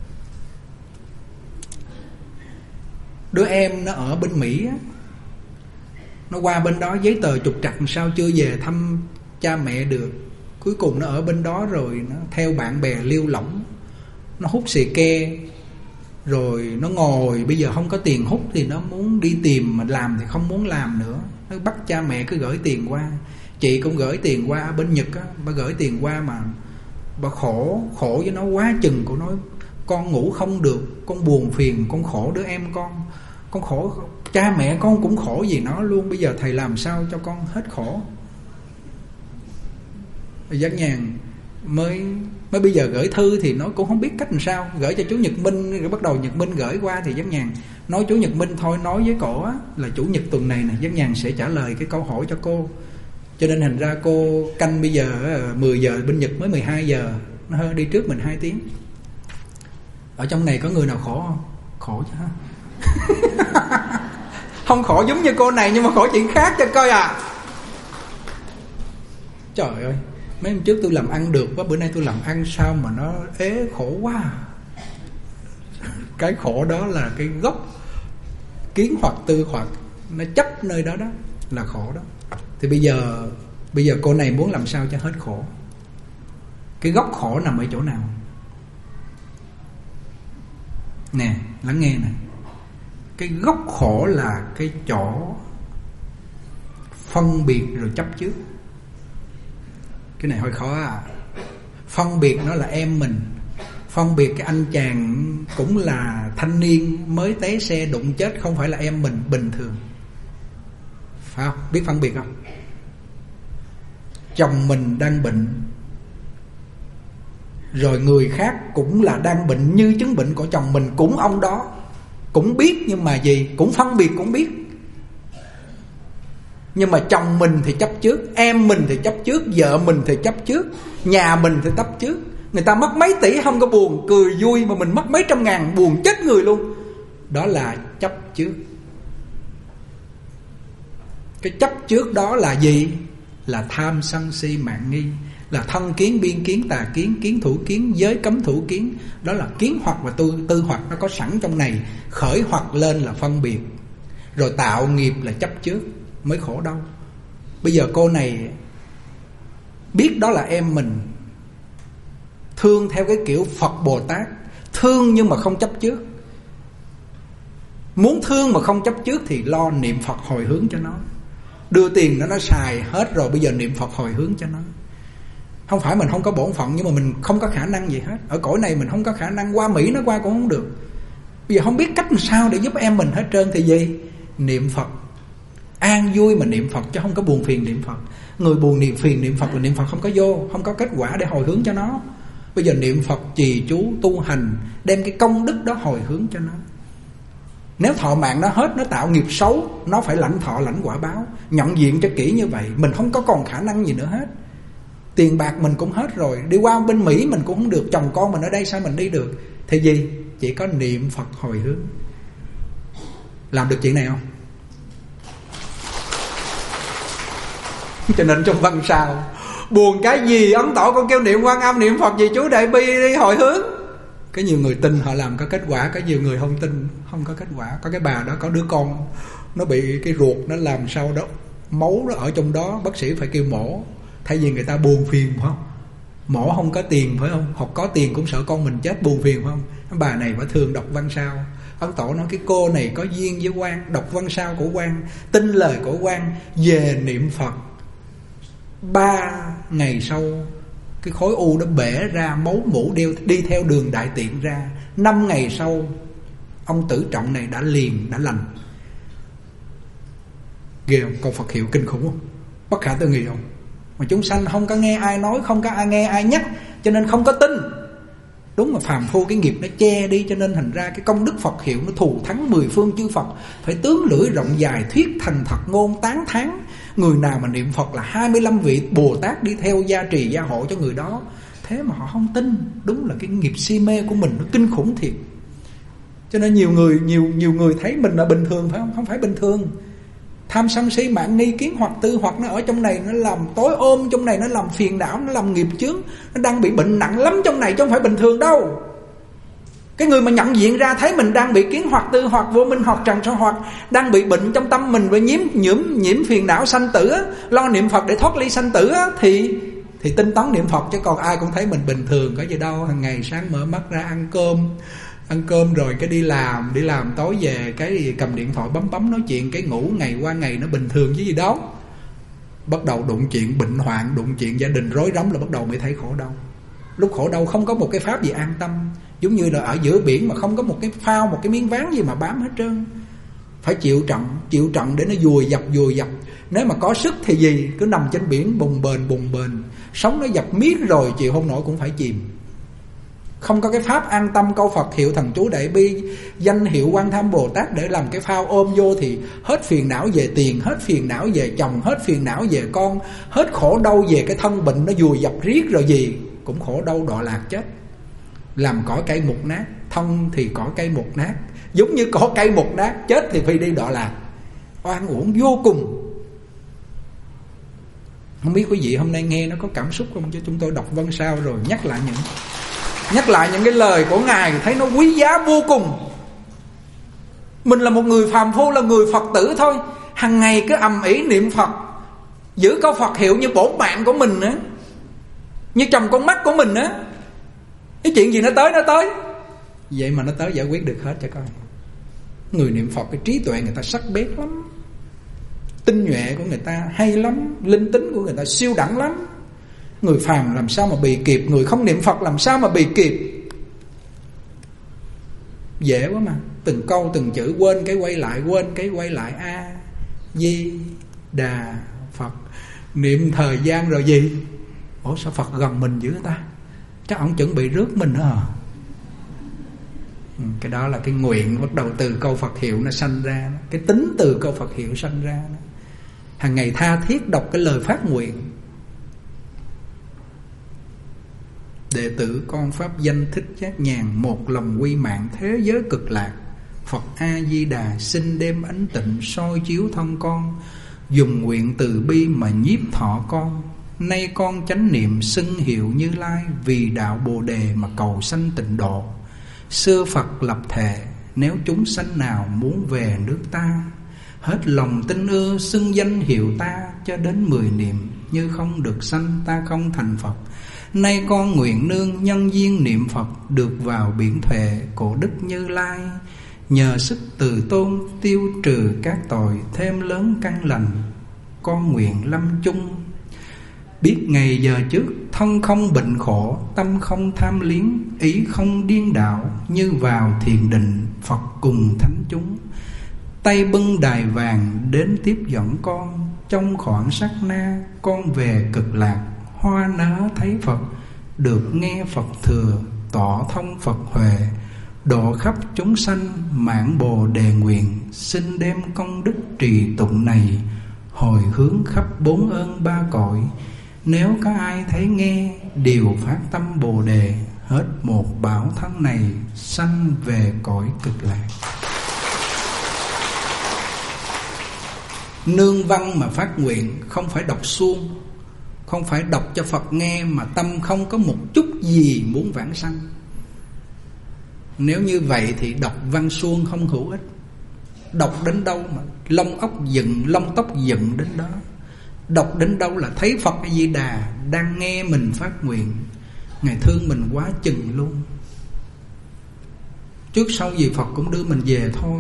Đứa em nó ở bên Mỹ á, nó qua bên đó giấy tờ trục trặc sao chưa về thăm cha mẹ được. Cuối cùng nó ở bên đó rồi nó theo bạn bè liêu lỏng, nó hút xì ke, rồi nó ngồi. Bây giờ không có tiền hút thì nó muốn đi tìm, mà làm thì không muốn làm nữa. Nó bắt cha mẹ cứ gửi tiền qua. Chị cũng gửi tiền qua bên Nhật á, bà gửi tiền qua mà bà khổ với nó quá chừng. Cô nói con ngủ không được, con buồn phiền, con khổ đứa em con khổ, cha mẹ con cũng khổ vì nó luôn. Bây giờ thầy làm sao cho con hết khổ. Giác Nhàn mới bây giờ gửi thư thì nó cũng không biết cách làm sao. Gửi cho chú Nhật Minh, rồi bắt đầu Nhật Minh gửi qua thì Giác Nhàn nói chú Nhật Minh thôi nói với cổ á, là chủ nhật tuần này nè Giác Nhàn sẽ trả lời cái câu hỏi cho cô. Cho nên thành ra cô canh bây giờ 10 giờ, bên Nhật mới 12 giờ, nó hơi đi trước mình 2 tiếng. Ở trong này có người nào khổ không? Khổ chứ ha. Không khổ giống như cô này, nhưng mà khổ chuyện khác cho coi à. Trời ơi, mấy hôm trước tôi làm ăn được quá, bữa nay tôi làm ăn sao mà nó ế khổ quá. Cái khổ đó là cái gốc kiến hoặc tư hoặc, nó chấp nơi đó đó là khổ đó. Thì bây giờ cô này muốn làm sao cho hết khổ. Cái gốc khổ nằm ở chỗ nào? Nè, lắng nghe nè. Cái gốc khổ là cái chỗ phân biệt rồi chấp trước. Cái này hơi khó à. Phân biệt nó là em mình. Phân biệt cái anh chàng cũng là thanh niên mới té xe đụng chết, không phải là em mình bình thường. Phải không? Biết phân biệt không? Chồng mình đang bệnh, Rồi người khác cũng là đang bệnh như chứng bệnh của chồng mình, cũng ông đó cũng biết, nhưng mà gì cũng phân biệt cũng biết. Nhưng mà chồng mình thì chấp trước, em mình thì chấp trước, vợ mình thì chấp trước, nhà mình thì chấp trước. Người ta mất mấy tỷ không có buồn, cười vui, mà mình mất mấy trăm ngàn buồn chết người luôn. Đó là chấp trước. Cái chấp trước đó là gì? Là tham sân si mạn nghi, là thân kiến, biên kiến, tà kiến, kiến thủ kiến, giới cấm thủ kiến. Đó là kiến hoặc và tư hoặc, nó có sẵn trong này. Khởi hoặc lên là phân biệt, rồi tạo nghiệp là chấp trước, mới khổ đau. Bây giờ cô này biết đó là em mình, thương theo cái kiểu Phật Bồ Tát, thương nhưng mà không chấp trước. Muốn thương mà không chấp trước thì lo niệm Phật hồi hướng cho nó. Đưa tiền nó xài hết rồi, bây giờ niệm Phật hồi hướng cho nó. Không phải mình không có bổn phận, nhưng mà mình không có khả năng gì hết. Ở cõi này mình không có khả năng, qua Mỹ nó qua cũng không được. Bây giờ không biết cách làm sao để giúp em mình hết trơn. Thì gì? Niệm Phật, an vui mà niệm Phật, chứ không có buồn phiền niệm Phật. Người buồn niệm phiền niệm Phật, và niệm Phật không có vô, không có kết quả để hồi hướng cho nó. Bây giờ niệm Phật, trì chú, tu hành, đem cái công đức đó hồi hướng cho nó. Nếu thọ mạng nó hết, nó tạo nghiệp xấu, nó phải lãnh thọ lãnh quả báo. Nhận diện cho kỹ như vậy. Mình không có còn khả năng gì nữa hết. Tiền bạc mình cũng hết rồi, đi qua bên Mỹ mình cũng không được, chồng con mình ở đây sao mình đi được. Thì gì? Chỉ có niệm Phật hồi hướng. Làm được chuyện này không? Cho nên trong văn sao buồn cái gì Ấn Tổ con kêu niệm Quan Âm, niệm Phật gì chú Đại Bi đi hồi hướng. Có nhiều người tin họ làm có kết quả, có nhiều người không tin không có kết quả. Có cái bà đó có đứa con nó bị cái ruột nó làm sao đó, máu nó ở trong đó, bác sĩ phải kêu mổ. Thay vì người ta buồn phiền phải không? Mổ không có tiền phải không? Hoặc có tiền cũng sợ con mình chết, buồn phiền phải không? Bà này phải thường đọc văn sao. Ấn Tổ nói cái cô này có duyên với Quan, đọc văn sao của Quan, tin lời của Quan, về niệm Phật. 3 ngày sau cái khối u nó bể ra, máu mủ đi theo đường đại tiện ra. 5 ngày sau ông Tử Trọng này đã lành. Ghê không? Câu Phật hiệu kinh khủng không? Bất khả tư nghị không? Mà chúng sanh không có nghe ai nói, không có nghe ai nhắc, cho nên không có tin. Đúng mà phàm phu cái nghiệp nó che đi, cho nên thành ra cái công đức Phật hiệu nó thù thắng 10 phương chư Phật. Phải tướng lưỡi rộng dài, thuyết thành thật ngôn tán thán. Người nào mà niệm Phật là 25 vị Bồ Tát đi theo gia trì gia hộ cho người đó. Thế mà họ không tin. Đúng là cái nghiệp si mê của mình nó kinh khủng thiệt. Cho nên nhiều người thấy mình là bình thường phải không? Không phải bình thường. Tham sân si mạn nghi kiến hoặc tư hoặc nó ở trong này, nó làm tối ôm trong này, nó làm phiền não, nó làm nghiệp chướng, nó đang bị bệnh nặng lắm trong này chứ không phải bình thường đâu. Cái người mà nhận diện ra thấy mình đang bị kiến hoặc tư hoặc vô minh hoặc trần sâu hoặc, đang bị bệnh trong tâm mình và nhiễm phiền não sanh tử á, lo niệm Phật để thoát ly sanh tử á, thì tinh tấn niệm Phật. Chứ còn ai cũng thấy mình bình thường có gì đâu. Hàng ngày sáng mở mắt ra ăn cơm rồi cái đi làm tối về cái cầm điện thoại bấm nói chuyện, cái ngủ ngày qua ngày nó bình thường chứ gì đó. Bắt đầu đụng chuyện bệnh hoạn, đụng chuyện gia đình rối rắm là bắt đầu mới thấy khổ đau. Lúc khổ đau không có một cái pháp gì an tâm, giống như là ở giữa biển mà không có một cái phao, một cái miếng ván gì mà bám hết trơn. Phải chịu trận để nó vùi dập. Nếu mà có sức thì gì, cứ nằm trên biển bùng bền, sóng nó dập miết rồi chịu không nổi cũng phải chìm. Không có cái pháp an tâm câu Phật hiệu Thần Chú Đại Bi, danh hiệu Quan Tham Bồ Tát để làm cái phao ôm vô thì hết phiền não về tiền, hết phiền não về chồng, hết phiền não về con, hết khổ đau về cái thân bệnh nó vùi dập riết rồi gì cũng khổ đau đọa lạc chết. Làm cỏ cây mục nát, thân thì cỏ cây mục nát, giống như cỏ cây mục nát, chết thì phi đi đọa lạc. Oan uổng vô cùng. Không biết quý vị hôm nay nghe nó có cảm xúc không, chứ chúng tôi đọc văn sao rồi nhắc lại những cái lời của Ngài, thấy nó quý giá vô cùng. Mình là một người phàm phu, là người Phật tử thôi, hàng ngày cứ ầm ĩ niệm Phật, giữ câu Phật hiệu như bổn mạng của mình á, như tròng con mắt của mình á. Cái chuyện gì nó tới vậy mà nó tới giải quyết được hết cho coi. Người niệm Phật cái trí tuệ người ta sắc bén lắm, tinh nhuệ của người ta hay lắm, linh tính của người ta siêu đẳng lắm. Người phàm làm sao mà bị kịp, người không niệm Phật làm sao mà bị kịp. Dễ quá mà, từng câu từng chữ quên cái quay lại A Di Đà Phật. Niệm thời gian rồi gì, ủa sao Phật gần mình dữ ta, Chắc ông chuẩn bị rước mình nữa hả? Cái đó là cái nguyện bắt đầu từ câu Phật hiệu nó sanh ra, cái tính từ câu Phật hiệu sanh ra. Hàng ngày tha thiết đọc cái lời phát nguyện: đệ tử con pháp danh Thích Giác Nhàn, một lòng quy mạng thế giới cực lạc. Phật A Di Đà xin đem ánh tịnh soi chiếu thân con, dùng nguyện từ bi mà nhiếp thọ con. Nay con chánh niệm xưng hiệu Như Lai, vì đạo Bồ Đề mà cầu sanh tịnh độ. Xưa Phật lập thệ, nếu chúng sanh nào muốn về nước ta, hết lòng tin ưa xưng danh hiệu ta, cho đến 10 niệm như không được sanh ta không thành Phật. Nay con nguyện nương nhân duyên niệm Phật, được vào biển Thệ của Đức Như Lai. Nhờ sức từ tôn tiêu trừ các tội, thêm lớn căn lành con nguyện lâm chung. Biết ngày giờ trước thân không bệnh khổ, tâm không tham liếng, ý không điên đảo, như vào thiền định Phật cùng thánh chúng. Tay bưng đài vàng đến tiếp dẫn con, trong khoảng sát na con về cực lạc. Hoa nở thấy Phật, được nghe Phật thừa, tỏ thông Phật huệ, độ khắp chúng sanh mãn Bồ Đề nguyện. Xin đem công đức trì tụng này, hồi hướng khắp 4 ơn 3 cõi. Nếu có ai thấy nghe, đều phát tâm Bồ Đề, hết một bảo thân này, sanh về cõi cực lạc. Nương văn mà phát nguyện, không phải đọc suông, không phải đọc cho Phật nghe mà tâm không có một chút gì muốn vãng sanh. Nếu như vậy thì đọc văn suông không hữu ích. Đọc đến đâu mà lông tóc dựng đến đó. Đọc đến đâu là thấy Phật A Di Đà đang nghe mình phát nguyện, Ngài thương mình quá chừng luôn. Trước sau gì Phật cũng đưa mình về thôi.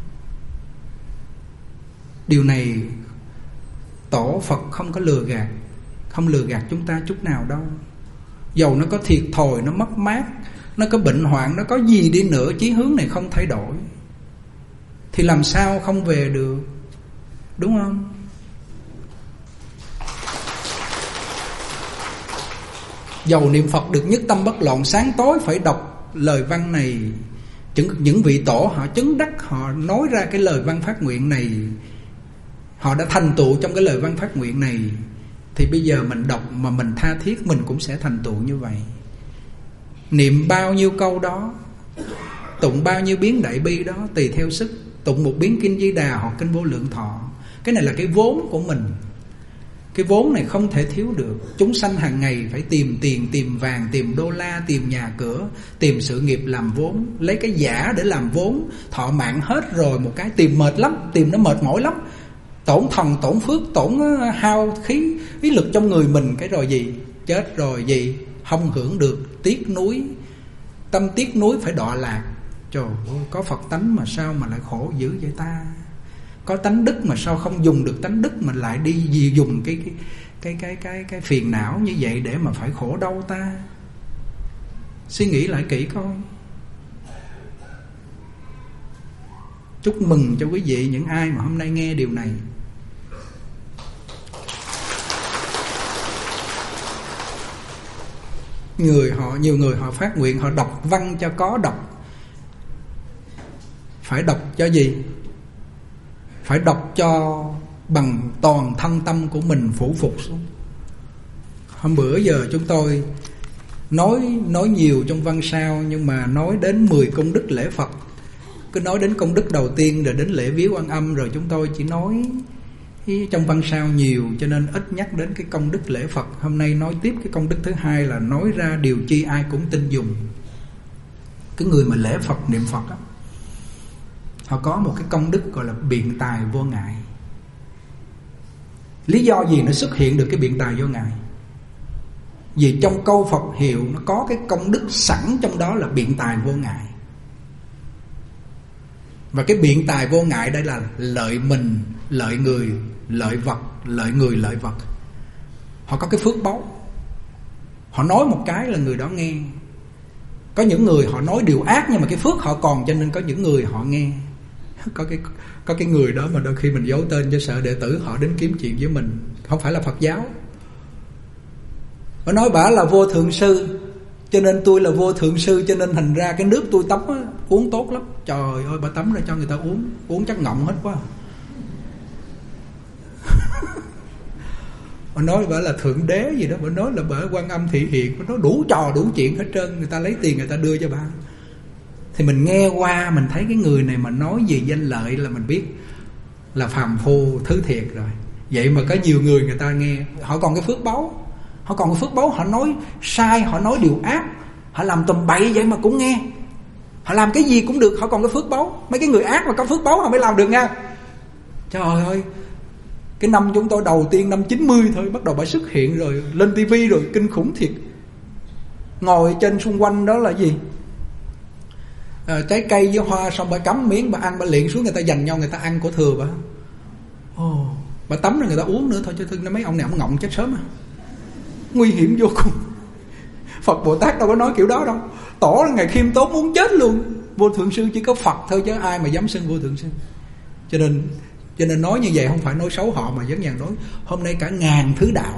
Điều này tổ Phật không có lừa gạt, không lừa gạt chúng ta chút nào đâu. Dầu nó có thiệt thòi, nó mất mát, nó có bệnh hoạn, nó có gì đi nữa, chí hướng này không thay đổi thì làm sao không về được, đúng không? Dầu niệm Phật được nhất tâm bất loạn, sáng tối phải đọc lời văn này. Những vị tổ họ chứng đắc, họ nói ra cái lời văn phát nguyện này, họ đã thành tựu trong cái lời văn phát nguyện này, thì bây giờ mình đọc mà mình tha thiết, mình cũng sẽ thành tựu như vậy. Niệm bao nhiêu câu đó, tụng bao nhiêu biến đại bi đó, tùy theo sức. Tụng một biến kinh Di Đà hoặc kinh Vô Lượng Thọ, cái này là cái vốn của mình. Cái vốn này không thể thiếu được. Chúng sanh hàng ngày phải tìm tiền, tìm vàng, tìm đô la, tìm nhà cửa, tìm sự nghiệp làm vốn, lấy cái giả để làm vốn. Thọ mạng hết rồi một cái, tìm mệt lắm, tìm nó mệt mỏi lắm, tổn thần, tổn phước, tổn hao khí, ý lực trong người mình. Cái rồi gì? Chết rồi gì? Không hưởng được, tiếc nuối. Tâm tiếc nuối phải đọa lạc. Trời ơi, có Phật tánh mà sao mà lại khổ dữ vậy ta? Có tánh đức mà sao không dùng được tánh đức, mà lại đi gì dùng cái phiền não như vậy để mà phải khổ đau ta? Suy nghĩ lại kỹ coi. Chúc mừng cho quý vị những ai mà hôm nay nghe điều này. Nhiều người họ phát nguyện, họ đọc văn cho có đọc. Phải đọc cho gì? Phải đọc cho bằng toàn thân tâm của mình phủ phục xuống. Hôm bữa giờ chúng tôi nói nhiều trong văn sao, nhưng mà nói đến 10 công đức lễ Phật. Cứ nói đến công đức đầu tiên rồi đến lễ viếng Quan Âm, rồi chúng tôi chỉ nói trong văn sao nhiều, cho nên ít nhắc đến cái công đức lễ Phật. Hôm nay nói tiếp cái công đức thứ hai là nói ra điều chi ai cũng tin dùng. Cái người mà lễ Phật, niệm Phật á, họ có một cái công đức gọi là biện tài vô ngại. Lý do gì nó xuất hiện được cái biện tài vô ngại? Vì trong câu Phật hiệu nó có cái công đức sẵn trong đó là biện tài vô ngại. Và cái biện tài vô ngại đây là lợi mình, lợi người, lợi vật, lợi người, lợi vật. Họ có cái phước báu. Họ nói một cái là người đó nghe. Có những người họ nói điều ác nhưng mà cái phước họ còn, cho nên có những người họ nghe. Có cái người đó mà đôi khi mình giấu tên cho sợ đệ tử họ đến kiếm chuyện với mình, không phải là Phật giáo. Họ nói bả là vô thượng sư, Cho nên tôi là vô thượng sư, cho nên thành ra cái nước tôi tắm á, uống tốt lắm. Trời ơi, bà tắm ra cho người ta uống chắc ngọng hết quá. Bà nói bà là thượng đế gì đó, bà nói là bà Quan Âm thị hiện, bà nói đủ trò đủ chuyện hết trơn. Người ta lấy tiền người ta đưa cho bà. Thì mình nghe qua, mình thấy cái người này mà nói về danh lợi là mình biết là phàm phu thứ thiệt rồi. Vậy mà có nhiều người ta nghe, họ còn cái phước báu. Họ còn cái phước báu, họ nói sai, họ nói điều ác, họ làm tầm bậy vậy mà cũng nghe. Họ làm cái gì cũng được, họ còn cái phước báu. Mấy cái người ác mà có phước báu họ mới làm được nha. Trời ơi, cái năm chúng tôi đầu tiên năm 90 thôi, bắt đầu bà xuất hiện rồi, lên tivi rồi, kinh khủng thiệt. Ngồi trên xung quanh đó là gì? Trái cây với hoa, xong bà cắm miếng, bà ăn, bà liệng xuống, người ta dành nhau, người ta ăn của thừa bà. Bà tắm rồi người ta uống nữa thôi, chứ thương mấy ông này ông ngọng chết sớm à. Nguy hiểm vô cùng. Phật Bồ Tát đâu có nói kiểu đó đâu. Tỏ là ngày khiêm tốn muốn chết luôn. Vô thượng sư chỉ có Phật thôi, chứ ai mà dám xưng vô thượng sư. Cho nên nói như vậy không phải nói xấu họ, mà vẫn nhàn nói hôm nay cả ngàn thứ đạo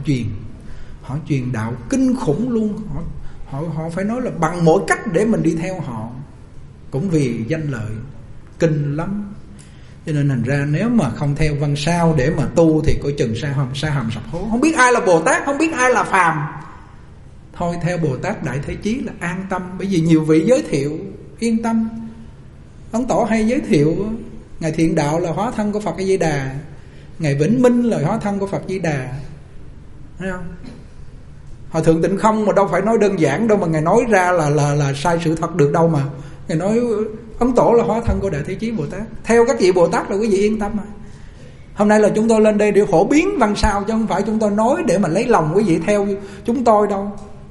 họ truyền đạo kinh khủng luôn. Họ phải nói là bằng mọi cách để mình đi theo họ, cũng vì danh lợi, kinh lắm. Cho nên thành ra nếu mà không theo văn sao để mà tu thì coi chừng sa hầm sập hố. Không biết ai là Bồ Tát, không biết ai là phàm. Thôi theo Bồ Tát Đại Thế Chí là an tâm. Bởi vì nhiều vị giới thiệu, yên tâm. Ấn Tổ hay giới thiệu Ngài Thiện Đạo là hóa thân của Phật A Di Đà, Ngài Vĩnh Minh là hóa thân của Phật Di Đà. Thấy không? Hòa Thượng Tịnh Không mà đâu phải nói đơn giản đâu, mà Ngài nói ra là sai sự thật được đâu mà. Ngài nói Ấn Tổ là hóa thân của Đại Thế Chí Bồ Tát. Theo các vị Bồ Tát là quý vị yên tâm mà. Hôm nay là chúng tôi lên đây để phổ biến văn sao, chứ không phải chúng tôi nói để mà lấy lòng quý vị theo chúng tôi đâu.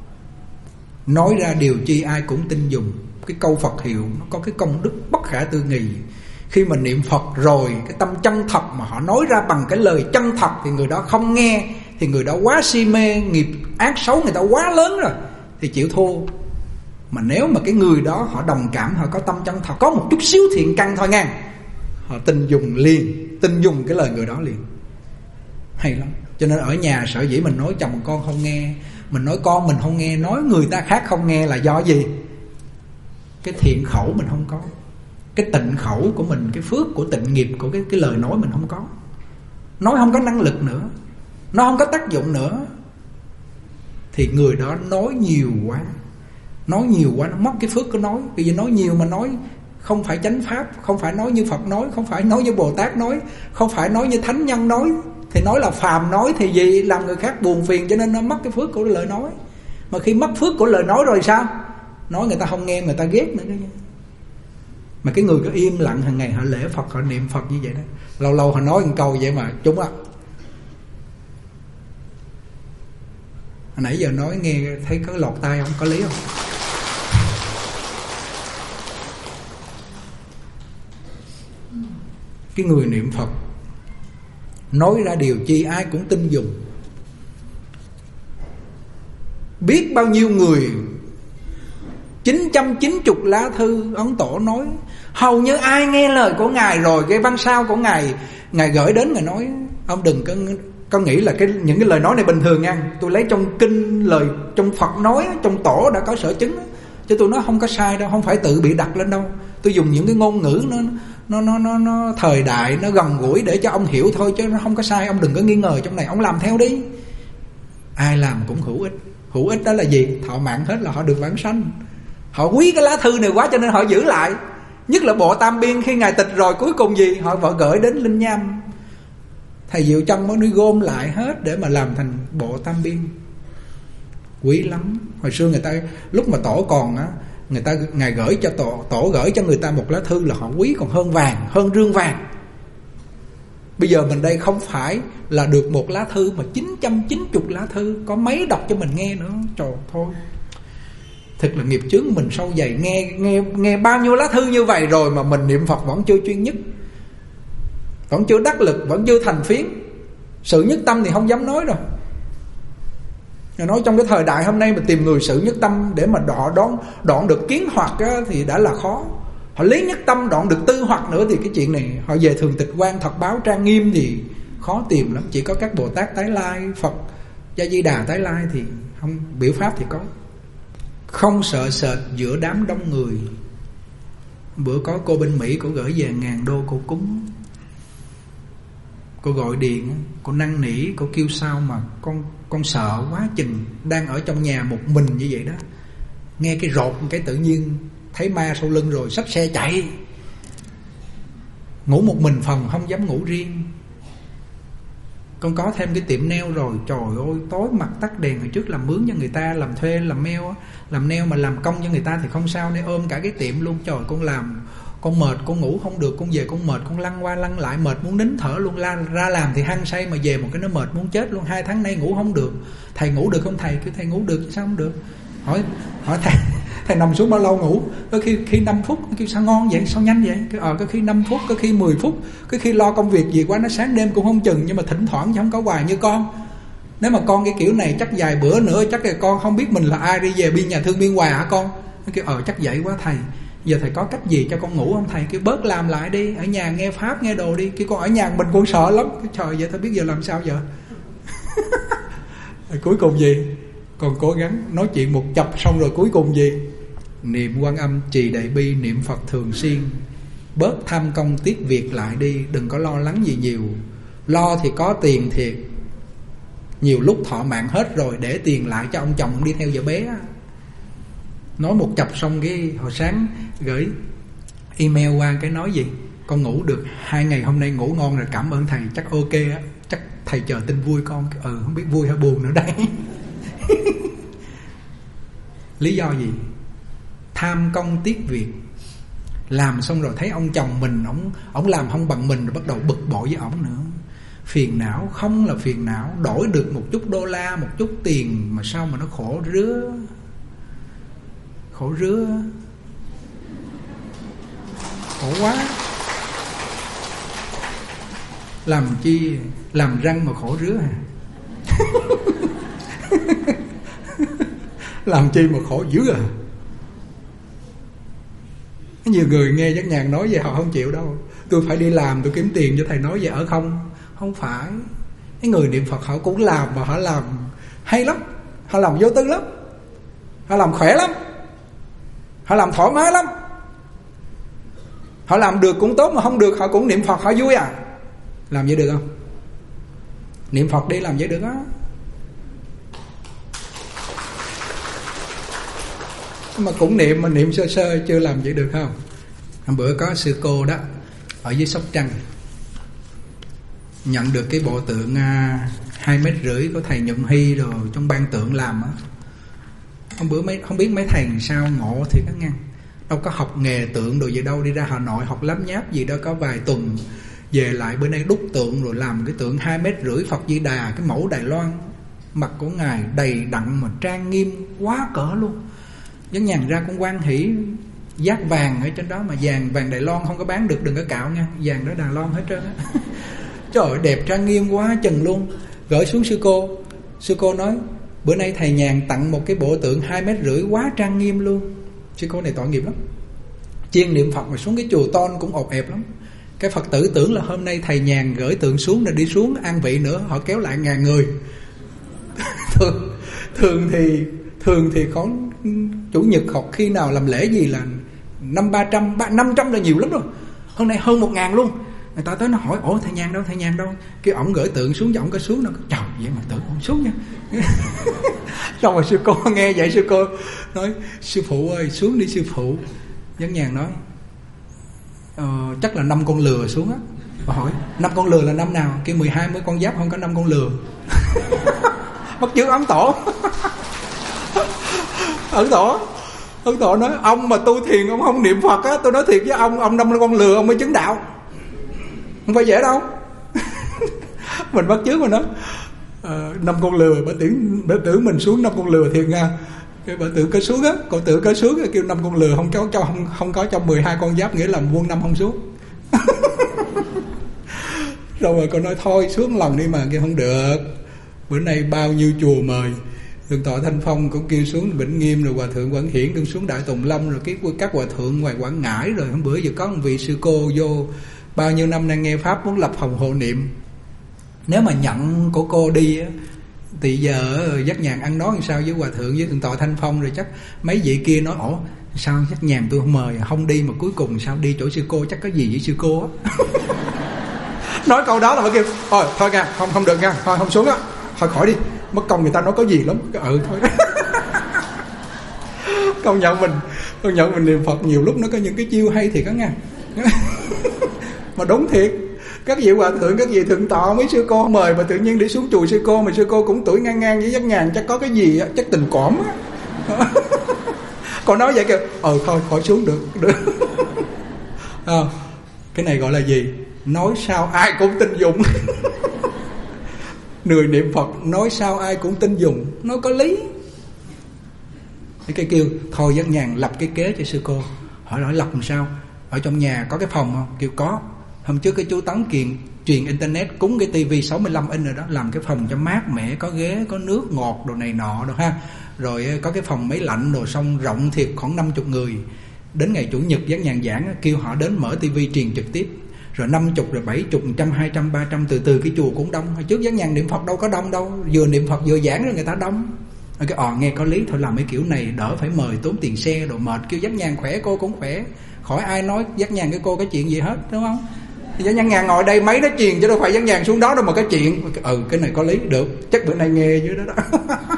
Nói ra điều chi ai cũng tin dùng. Cái câu Phật hiệu nó có cái công đức bất khả tư nghị. Khi mà niệm Phật rồi, cái tâm chân thật mà họ nói ra bằng cái lời chân thật, thì người đó không nghe, thì người đó quá si mê, nghiệp ác xấu người ta quá lớn rồi, thì chịu thua. Mà nếu mà cái người đó họ đồng cảm, họ có tâm chân thật, có một chút xíu thiện căn thôi nha, họ tin dùng liền, tin dùng cái lời người đó liền. Hay lắm. Cho nên ở nhà sở dĩ mình nói chồng con không nghe, mình nói con mình không nghe, nói người ta khác không nghe là do gì? Cái thiện khẩu mình không có, cái tịnh khẩu của mình, cái phước của tịnh nghiệp của cái lời nói mình không có. Nói không có năng lực nữa, nó không có tác dụng nữa, thì người đó nói nhiều quá, nó mất cái phước của nói. Vì nói nhiều mà nói không phải chánh pháp, không phải nói như Phật nói, không phải nói như Bồ Tát nói, không phải nói như thánh nhân nói, thì nói là phàm nói thì gì? Làm người khác buồn phiền, cho nên nó mất cái phước của lời nói. Mà khi mất phước của lời nói rồi sao? Nói người ta không nghe, người ta ghét nữa đó. Mà cái người cứ im lặng hàng ngày họ lễ Phật, họ niệm Phật như vậy đó, lâu lâu họ nói một câu vậy mà chúng á. Hồi nãy giờ nói nghe thấy có lọt tai không? Có lý không? Cái người niệm Phật nói ra điều chi ai cũng tin dùng. Biết bao nhiêu người 990 lá thư Ấn Tổ nói, hầu như ai nghe lời của Ngài rồi, cái văn sao của Ngài gửi đến, Ngài nói ông đừng có nghĩ là những cái lời nói này bình thường nha. Tôi lấy trong kinh, lời trong Phật nói, trong Tổ đã có sở chứng, chứ tôi nói không có sai đâu, không phải tự bị đặt lên đâu. Tôi dùng những cái ngôn ngữ nó thời đại, nó gần gũi để cho ông hiểu thôi, chứ nó không có sai. Ông đừng có nghi ngờ trong này, ông làm theo đi. Ai làm cũng hữu ích. Hữu ích đó là gì? Thọ mạng hết là họ được vãng sanh. Họ quý cái lá thư này quá cho nên họ giữ lại. Nhất là bộ Tam Biên, khi Ngài tịch rồi cuối cùng gì? Họ vợ gửi đến Linh Nham, thầy Diệu Trân mới gom lại hết để mà làm thành bộ Tam Biên. Quý lắm. Hồi xưa người ta lúc mà Tổ còn á, Ngài gửi cho Tổ gửi cho người ta một lá thư là họ quý còn hơn vàng, hơn rương vàng. Bây giờ mình đây không phải là được một lá thư mà 990 lá thư, có mấy đọc cho mình nghe nữa. Trời thôi, thật là nghiệp chướng mình sâu dày. Nghe bao nhiêu lá thư như vậy rồi mà mình niệm Phật vẫn chưa chuyên nhất, vẫn chưa đắc lực, vẫn chưa thành phiến. Sự nhất tâm thì không dám nói rồi. Nói trong cái thời đại hôm nay mà tìm người sự nhất tâm để mà họ đoạn được kiến hoặc á, thì đã là khó. Họ lý nhất tâm đoạn được tư hoặc nữa thì cái chuyện này họ về thường tịch quan thật báo trang nghiêm thì khó tìm lắm. Chỉ có các Bồ Tát tái lai, Phật A Di Đà tái lai thì không, biểu pháp thì có. không sợ sệt giữa đám đông người. Bữa có cô bên Mỹ, cô gửi về $1,000 cô cúng. Cô gọi điện, cô năn nỉ, cô kêu sao mà con sợ quá chừng, đang ở trong nhà một mình như vậy đó, nghe cái rột cái tự nhiên thấy ma sau lưng rồi xách xe chạy. Ngủ một mình phòng, không dám ngủ riêng. Con có thêm cái tiệm nail rồi, trời ơi, tối mặt tắt đèn. Hồi trước làm mướn cho người ta, làm thuê, làm nail mà làm công cho người ta thì không sao, nên ôm cả cái tiệm luôn. Trời, con làm, con mệt, con ngủ không được, con về con mệt, con lăn qua lăn lại, mệt muốn nín thở luôn. Ra làm thì hăng say, mà về một cái nó mệt muốn chết luôn. 2 tháng nay ngủ không được. Thầy ngủ được không thầy? Kêu thầy ngủ được chứ sao không được. Hỏi thầy nằm xuống bao lâu ngủ? Có khi 5 phút. Kêu sao ngon vậy, sao nhanh vậy? Có khi 5 phút, có khi 10 phút. Có khi lo công việc gì quá nó sáng đêm cũng không chừng. Nhưng mà thỉnh thoảng chứ không có hoài như con. Nếu mà con cái kiểu này chắc vài bữa nữa chắc là con không biết mình là ai, đi về bên nhà thương biên hòa hả con? Nó kêu chắc vậy quá thầy. Giờ thầy có cách gì cho con ngủ không thầy? Kêu bớt làm lại đi, ở nhà nghe pháp nghe đồ đi. Kêu con ở nhà mình con sợ lắm. Trời, vậy tao biết giờ làm sao giờ? Cuối cùng gì? Còn cố gắng nói chuyện một chập xong rồi cuối cùng gì? Niệm Quan Âm, trì Đại Bi, niệm Phật thường xuyên. Bớt tham công tiếc việc lại đi. Đừng có lo lắng gì nhiều. Lo thì có tiền thiệt, nhiều lúc thọ mạng hết rồi, để tiền lại cho ông chồng đi theo vợ bé. Nói một chập xong cái hồi sáng gửi email qua cái nói gì? Con ngủ được 2 ngày hôm nay ngủ ngon rồi, cảm ơn thầy, chắc ok á. Chắc thầy chờ tin vui con. Không biết vui hay buồn nữa đây. Lý do gì? Tham công tiếc việc. Làm xong rồi thấy ông chồng mình ổng làm không bằng mình, rồi bắt đầu bực bội với ổng nữa. Phiền não không là phiền não, đổi được một chút đô la, một chút tiền mà sao mà nó khổ rứa. Khổ rứa, khổ quá. Làm chi làm răng mà khổ rứa hả? Làm chi mà khổ dữ à? Nhiều người nghe Giác Nhàn nói vậy họ không chịu đâu. Tôi phải đi làm, tôi kiếm tiền cho thầy nói vậy ở không? Không phải. Cái người niệm Phật họ cũng làm, mà họ làm hay lắm. Họ làm vô tư lắm. Họ làm khỏe lắm. Họ làm thoải mái lắm. Họ làm được cũng tốt, mà không được họ cũng niệm Phật, họ vui à. Làm vậy được không? Niệm Phật đi, làm vậy được á. Mà cũng niệm, mà niệm sơ sơ chưa làm vậy được không? Hôm bữa có sư cô đó ở dưới Sóc Trăng nhận được cái bộ tượng 2,5 mét của thầy Nhuận Hy rồi trong ban tượng làm á. Hôm bữa không biết mấy thầy sao ngộ thì các ngăn, đâu có học nghề tượng đồ gì đâu, đi ra Hà Nội học lám nháp gì đó có vài tuần, về lại bữa nay đúc tượng rồi làm cái tượng 2,5 mét Phật Di Đà, cái mẫu Đài Loan, mặt của ngài đầy đặn mà trang nghiêm quá cỡ luôn. Giác Nhàn ra cũng hoan hỉ, giác vàng ở trên đó, mà vàng Đài Loan không có bán được, đừng có cạo nha, vàng đó Đài Loan hết trơn á. Trời ơi, đẹp trang nghiêm quá chừng luôn. Gửi xuống sư cô nói bữa nay thầy Nhàn tặng một cái bộ tượng 2,5 mét quá trang nghiêm luôn. Sư cô này tội nghiệp lắm, chuyên niệm Phật mà xuống cái chùa ton cũng ột ẹp lắm. Cái Phật tử tưởng là hôm nay thầy Nhàn gửi tượng xuống rồi đi xuống an vị nữa, họ kéo lại 1.000 người. Thường thì có chủ nhật học khi nào làm lễ gì là 500 là nhiều lắm rồi. Hôm nay hơn 1.000 luôn. Người ta tới nó hỏi ủa thầy Nhàn đâu? Cái ổng gửi tượng xuống cho ổng có xuống, nó trời vậy mà tượng không xuống nha. Xong rồi sư cô nghe vậy, sư cô nói sư phụ ơi xuống đi sư phụ. Giác Nhàn nói chắc là 5 con lừa xuống á. Bà hỏi 5 con lừa là năm nào? Kêu 12 mới con giáp, không có 5 con lừa. Bắt chước ấn tổ. Ấn tổ nói ông mà tu thiền ông không niệm Phật á, tôi nói thiệt với ông 5 con lừa ông mới chứng đạo, không phải dễ đâu. Mình bắt chước mà nói 5 con lừa, bà tưởng mình xuống 5 con lừa thiệt nha. Cái bà tưởng có xuống á, cậu tưởng có xuống kêu 5 con lừa không có cho 12 con giáp, nghĩa là quân năm không xuống. Rồi cậu nói thôi xuống lần đi, mà kêu không được. Bữa nay bao nhiêu chùa mời, Thượng tọa Thanh Phong cũng kêu xuống Vĩnh Nghiêm, rồi Hòa thượng Quảng Hiển cũng xuống Đại Tùng Lâm, rồi các hòa thượng ngoài Quảng Ngãi. Rồi hôm bữa giờ có một vị sư cô vô bao nhiêu năm đang nghe pháp muốn lập phòng hộ niệm. Nếu mà nhận của cô đi á, Thì giờ Giác Nhàn ăn nói làm sao với hòa thượng với thượng tọa Thanh Phong, rồi chắc mấy vị kia nói ủa sao Giác Nhàn tôi không mời, không đi mà cuối cùng sao đi chỗ sư cô, chắc có gì với sư cô á. Nói câu đó là phải kêu thôi nha, không được nha, thôi không xuống á, thôi khỏi đi, mất công người ta nói có gì lắm. Thôi. Công nhận mình niệm Phật nhiều lúc nó có những cái chiêu hay thiệt đó nha. Mà đúng thiệt, các vị hòa thượng, các vị thượng tọa, mấy sư cô mời mà tự nhiên đi xuống chùa sư cô, mà sư cô cũng tuổi ngang với Giác Nhàn, chắc có cái gì á, chắc tình cảm á. Còn nói vậy kêu thôi khỏi xuống được. Cái này gọi là gì? Nói sao ai cũng tin dùng. Người niệm Phật nói sao ai cũng tin dùng, nó có lý. Cái kêu thôi Giác Nhàn lập cái kế cho sư cô. Hỏi lập làm sao? Ở trong nhà có cái phòng không? Kêu có. Hôm trước cái chú Tấn truyền internet cúng cái tivi 65 inch rồi đó, làm cái phòng cho mát mẻ, có ghế, có nước ngọt đồ này nọ đồ ha. Rồi có cái phòng máy lạnh đồ, xong rộng thiệt khoảng 50 người. Đến ngày chủ nhật Giác Nhàn giảng kêu họ đến mở tivi truyền trực tiếp. Rồi 50, rồi 70, 100, 200, 300, từ cái chùa cũng đông. Hồi trước Giác Nhàn niệm Phật đâu có đông đâu, vừa niệm Phật vừa giảng rồi người ta đông. Cái nghe có lý, thôi làm mấy kiểu này đỡ phải mời tốn tiền xe đồ mệt. Kêu Giác Nhàn khỏe cô cũng khỏe, khỏi ai nói Giác Nhàn cái cô cái chuyện gì hết, đúng không? Thì Giác Nhàn ngồi đây mấy nó truyền chứ đâu phải Giác Nhàn xuống đó đâu mà cái chuyện. Cái này có lý, được, chắc bữa nay nghe dưới đó đó.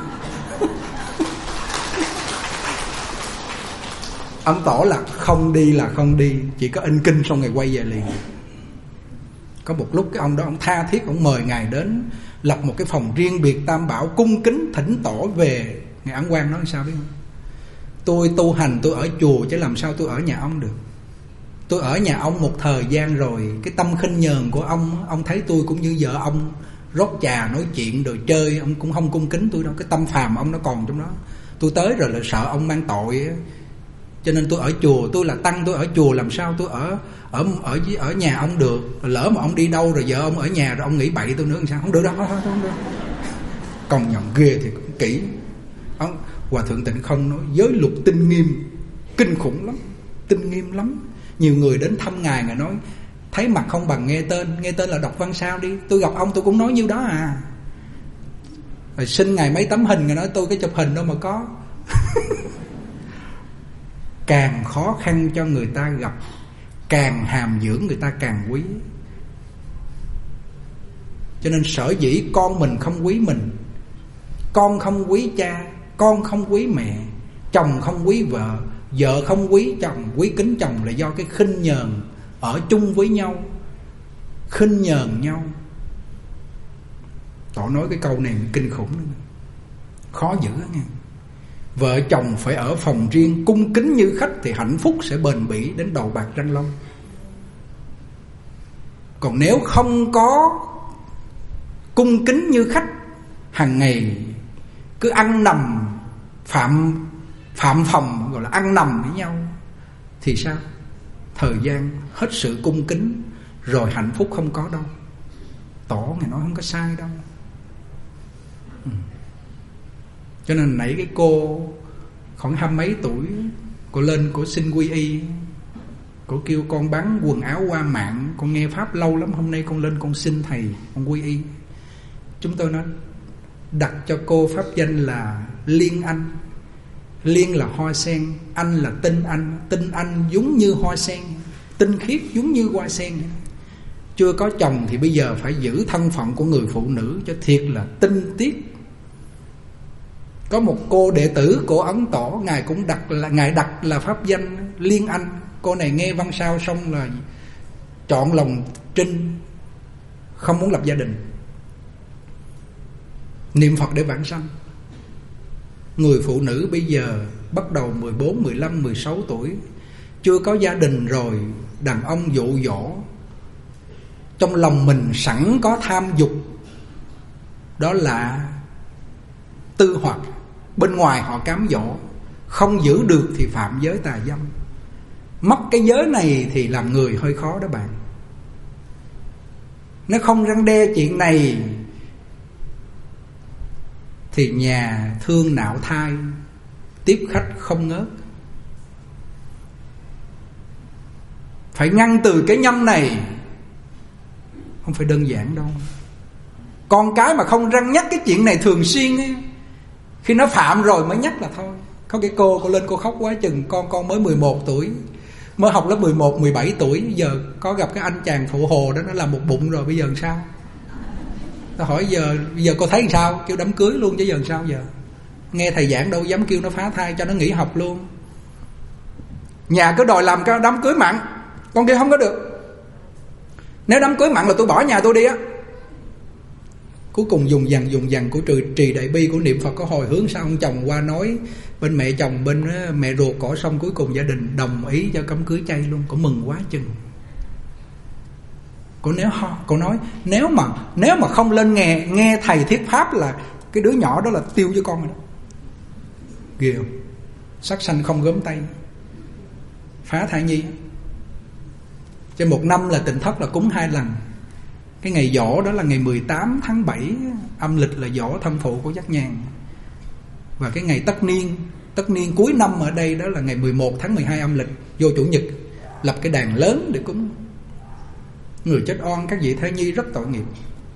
Ấm tỏ là không đi, chỉ có in kinh xong rồi quay về liền. Có một lúc cái ông đó ông tha thiết, ông mời ngài đến lập một cái phòng riêng biệt Tam Bảo, cung kính thỉnh tổ về. Ngài Ấn Quang nói sao biết không? Tôi tu hành tôi ở chùa chứ làm sao tôi ở nhà ông được. Tôi ở nhà ông một thời gian rồi, cái tâm khinh nhờn của ông thấy tôi cũng như vợ ông, rót trà nói chuyện rồi chơi, ông cũng không cung kính tôi đâu. Cái tâm phàm ông nó còn trong đó. Tôi tới rồi là sợ ông mang tội, cho nên tôi ở chùa, tôi là tăng, tôi ở chùa, làm sao tôi ở nhà ông được. Lỡ mà ông đi đâu rồi vợ ông ở nhà rồi ông nghĩ bậy tôi nữa làm sao? Không được đâu, không được. Công nhận ghê thì cũng kỹ. Hòa thượng Tịnh Không nói giới luật tinh nghiêm, kinh khủng lắm, tinh nghiêm lắm. Nhiều người đến thăm ngài nói thấy mặt không bằng nghe tên là đọc văn sao đi. Tôi gặp ông tôi cũng nói nhiêu đó à. Rồi xin ngài mấy tấm hình, ngài nói tôi cái chụp hình đâu mà có. Càng khó khăn cho người ta gặp, càng hàm dưỡng người ta càng quý. Cho nên sở dĩ con mình không quý mình, con không quý cha, con không quý mẹ, chồng không quý vợ, vợ không quý chồng, quý kính chồng là do cái khinh nhờn ở chung với nhau, khinh nhờn nhau. Tỏ nói cái câu này kinh khủng nữa. Khó giữ đó nghe. Vợ chồng phải ở phòng riêng cung kính như khách thì hạnh phúc sẽ bền bỉ đến đầu bạc răng long. Còn nếu không có cung kính như khách, hàng ngày cứ ăn nằm phạm phòng, gọi là ăn nằm với nhau, thì sao? Thời gian hết sự cung kính rồi hạnh phúc không có đâu. Tổ ngài nói không có sai đâu. Cho nên nãy cái cô khoảng 20 mấy tuổi, cô lên cô xin quy y, cô kêu con bán quần áo qua mạng, con nghe pháp lâu lắm, hôm nay con lên con xin thầy con quy y. Chúng tôi nói đặt cho cô pháp danh là Liên Anh. Liên là hoa sen, Anh là tinh anh. Tinh anh giống như hoa sen, tinh khiết giống như hoa sen. Chưa có chồng thì bây giờ phải giữ thân phận của người phụ nữ cho thiệt là tinh tiết. Có một cô đệ tử của Ấn Tổ, ngài cũng đặt là pháp danh Liên Anh. Cô này nghe văn sao xong là chọn lòng trinh, không muốn lập gia đình, niệm Phật để vãng sanh. Người phụ nữ bây giờ bắt đầu 14, 15, 16 tuổi, chưa có gia đình rồi, đàn ông dụ dỗ, trong lòng mình sẵn có tham dục, đó là tư hoặc. Bên ngoài họ cám dỗ, không giữ được thì phạm giới tà dâm. Mất cái giới này thì làm người hơi khó đó bạn. Nó không răn đe chuyện này thì nhà thương nạo thai, tiếp khách không ngớt. Phải ngăn từ cái nhân này không phải đơn giản đâu. Con cái mà không răn nhắc cái chuyện này thường xuyên ấy, khi nó phạm rồi mới nhắc là thôi. Có cái cô lên cô khóc quá chừng, con mới 11 tuổi, mới học lớp 11, 17 tuổi, giờ có gặp cái anh chàng phụ hồ đó, nó làm một bụng rồi, bây giờ làm sao? Tôi hỏi giờ cô thấy làm sao? Kêu đám cưới luôn chứ giờ làm sao giờ? Nghe thầy giảng đâu dám kêu nó phá thai, cho nó nghỉ học luôn. Nhà cứ đòi làm cái đám cưới mặn, con kia không có được. Nếu đám cưới mặn là tôi bỏ nhà tôi đi á. Cuối cùng dùng dằn của trì đại bi, của niệm Phật có hồi hướng. Sao ông chồng qua nói bên mẹ chồng, bên mẹ ruột cỏ, xong cuối cùng gia đình đồng ý cho cấm cưới chay luôn. Cổ mừng quá chừng. Cô nói nếu mà không lên nghe thầy thuyết pháp là cái đứa nhỏ đó là tiêu với con rồi đó. Ghê không? Sắc sanh không gớm tay, phá thai nhi. Trên một năm là Tịnh Thất là cúng 2 lần. Cái ngày giỗ đó là ngày 18 tháng 7 âm lịch là giỗ thân phụ của Giác Nhàn. Và cái ngày tất niên cuối năm ở đây đó là ngày 11 tháng 12 âm lịch, vô chủ nhật, lập cái đàn lớn để cúng. Người chết oan các vị thai nhi rất tội nghiệp.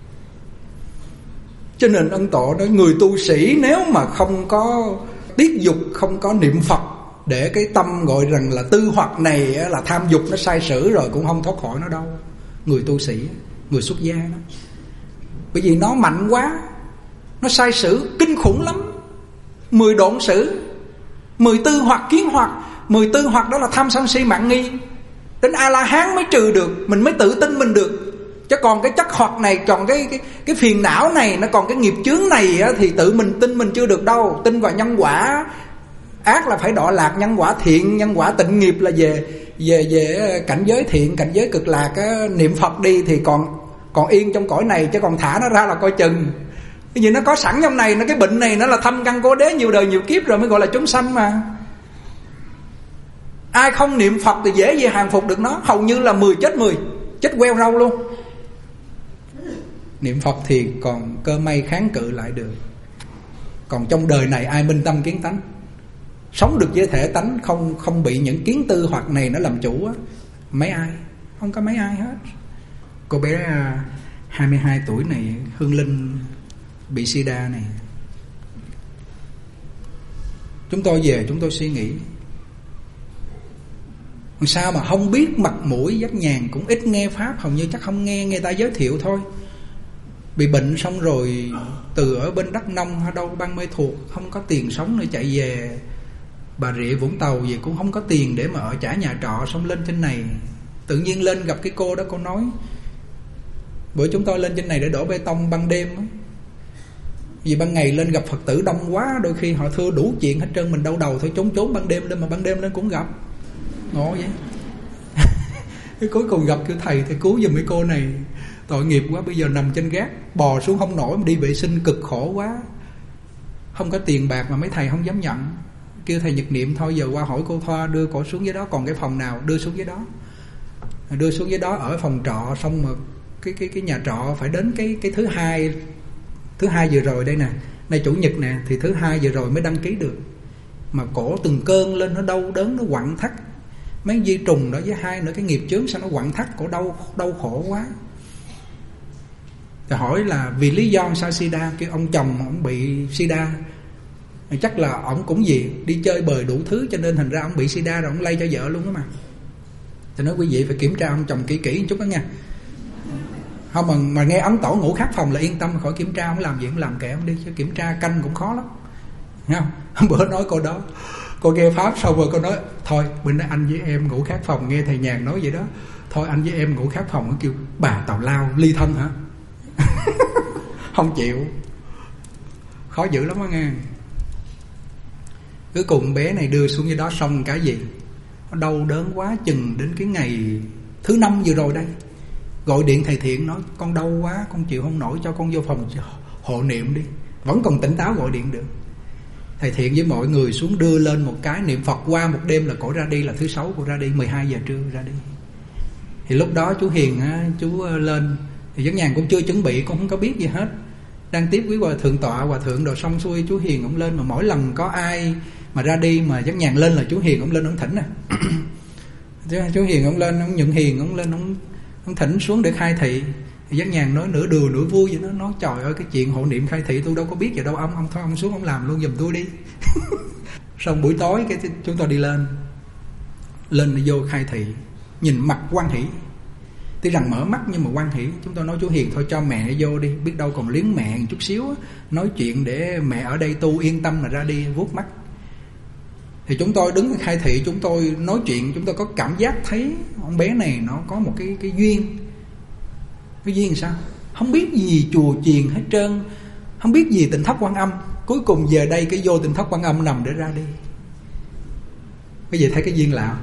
Cho nên ân tổ nói người tu sĩ nếu mà không có tiết dục, không có niệm Phật, để cái tâm gọi rằng là tư hoặc này là tham dục nó sai sử rồi, cũng không thoát khỏi nó đâu. Người tu sĩ, người xuất gia đó. Bởi vì nó mạnh quá, nó sai sử kinh khủng lắm. 10 độn sử, 10 tư hoặc kiến hoặc. 10 tư hoặc đó là tham sân si mạng nghi. Đến A-la-hán mới trừ được, mình mới tự tin mình được. Chứ còn cái chất hoặc này, còn cái phiền não này, nó còn cái nghiệp chướng này á, thì tự mình tin mình chưa được đâu. Tin vào nhân quả ác là phải đọa lạc, nhân quả thiện, nhân quả tịnh nghiệp là về cảnh giới thiện, cảnh giới cực lạc á. Niệm Phật đi thì còn yên trong cõi này, chứ còn thả nó ra là coi chừng. Cái gì nó có sẵn trong này, nó cái bệnh này nó là thâm căn cố đế nhiều đời nhiều kiếp rồi mới gọi là chúng sanh mà. Ai không niệm Phật thì dễ gì hàng phục được nó. Hầu như là 10 chết queo rau luôn. Niệm Phật thì còn cơ may kháng cự lại được. Còn trong đời này ai minh tâm kiến tánh, sống được với thể tánh, không bị những kiến tư hoặc này nó làm chủ á. Mấy ai? Không có mấy ai hết. Cô bé 22 tuổi này, Hương Linh, bị sida này. Chúng tôi về chúng tôi suy nghĩ, sao mà không biết mặt mũi Giác Nhàn, cũng ít nghe pháp, hầu như chắc không nghe người ta giới thiệu thôi. Bị bệnh xong rồi từ ở bên Đắk Nông hay đâu Ban Mê Thuột, không có tiền sống nữa, chạy về Bà Rịa Vũng Tàu về cũng không có tiền để mà ở trả nhà trọ. Xong lên trên này, tự nhiên lên gặp cái cô đó, cô nói bữa chúng tôi lên trên này để đổ bê tông ban đêm á. Vì ban ngày lên gặp Phật tử đông quá, đôi khi họ thưa đủ chuyện hết trơn, mình đau đầu thôi trốn ban đêm lên, mà ban đêm lên cũng gặp. Ngộ vậy. Cái cuối cùng gặp kêu thầy cứu giùm cái cô này, tội nghiệp quá, bây giờ nằm trên gác, bò xuống không nổi, đi vệ sinh cực khổ quá, không có tiền bạc mà mấy thầy không dám nhận. Kêu thầy Nhật Niệm thôi giờ qua hỏi cô Thoa đưa cổ xuống dưới đó, còn cái phòng nào đưa xuống dưới đó. Đưa xuống dưới đó ở phòng trọ. Xong mà cái nhà trọ phải đến cái thứ hai vừa rồi đây nè, nay chủ nhật nè, thì thứ hai vừa rồi mới đăng ký được. Mà cổ từng cơn lên, nó đau đớn, nó quặn thắt mấy di trùng đó, với hai nữa cái nghiệp chướng, sao nó quặn thắt, cổ đau khổ quá. Thì hỏi là vì lý do sao sida, kêu ông chồng ông bị sida, chắc là ông cũng gì đi chơi bời đủ thứ, cho nên thành ra ông bị sida rồi ông lây cho vợ luôn đó mà. Thì nói quý vị phải kiểm tra ông chồng kỹ một chút đó nha. Không mà nghe ấn tổ ngủ khác phòng là yên tâm, khỏi kiểm tra. Ông làm gì cũng làm kệ ông đi, chứ kiểm tra canh cũng khó lắm, nghe không? Bữa nói cô đó, cô nghe pháp xong rồi cô nói thôi bữa nay anh với em ngủ khác phòng, nghe thầy Nhàn nói vậy đó, thôi anh với em ngủ khác phòng. Nó kêu bà tào lao ly thân hả? Không chịu, khó dữ lắm đó nghe. Cuối cùng bé này đưa xuống dưới đó xong cái gì, nó đau đớn quá chừng đến cái ngày thứ 5 vừa rồi đây, gọi điện thầy Thiện nói con đau quá, con chịu không nổi, cho con vô phòng hộ niệm đi. Vẫn còn tỉnh táo gọi điện được. Thầy Thiện với mọi người xuống đưa lên một cái niệm Phật, qua một đêm là cổ ra đi, là thứ 6 cổ ra đi, 12 giờ trưa ra đi. Thì lúc đó chú Hiền á, chú lên thì Giác Nhàn cũng chưa chuẩn bị, cũng không có biết gì hết, đang tiếp quý hòa thượng tọa, hòa thượng đồ xong xuôi, chú Hiền ông lên. Mà mỗi lần có ai mà ra đi mà Giác Nhàn lên là chú Hiền ông lên ông thỉnh chú Hiền ông lên, ông Nhuận Hiền ông lên, ông thỉnh xuống để khai thị. Giác Nhàn nói nửa đùa nửa vui vậy đó. Nói trời ơi, cái chuyện hộ niệm khai thị tôi đâu có biết vậy đâu ông thôi ông xuống ông làm luôn giùm tôi đi. Xong buổi tối cái chúng tôi đi lên vô khai thị, nhìn mặt hoan hỷ. Tuy rằng mở mắt nhưng mà hoan hỷ. Chúng tôi nói chú Hiền thôi cho mẹ vô đi, biết đâu còn liếng mẹ một chút xíu á, nói chuyện để mẹ ở đây tu yên tâm là ra đi, vuốt mắt. Thì chúng tôi đứng khai thị, chúng tôi nói chuyện, chúng tôi có cảm giác thấy ông bé này nó có một cái duyên. Cái duyên sao? Không biết gì chùa chiền hết trơn, không biết gì Tịnh Thất Quan Âm. Cuối cùng về đây cái vô Tịnh Thất Quan Âm nằm để ra đi. Cái gì thấy cái duyên lạ?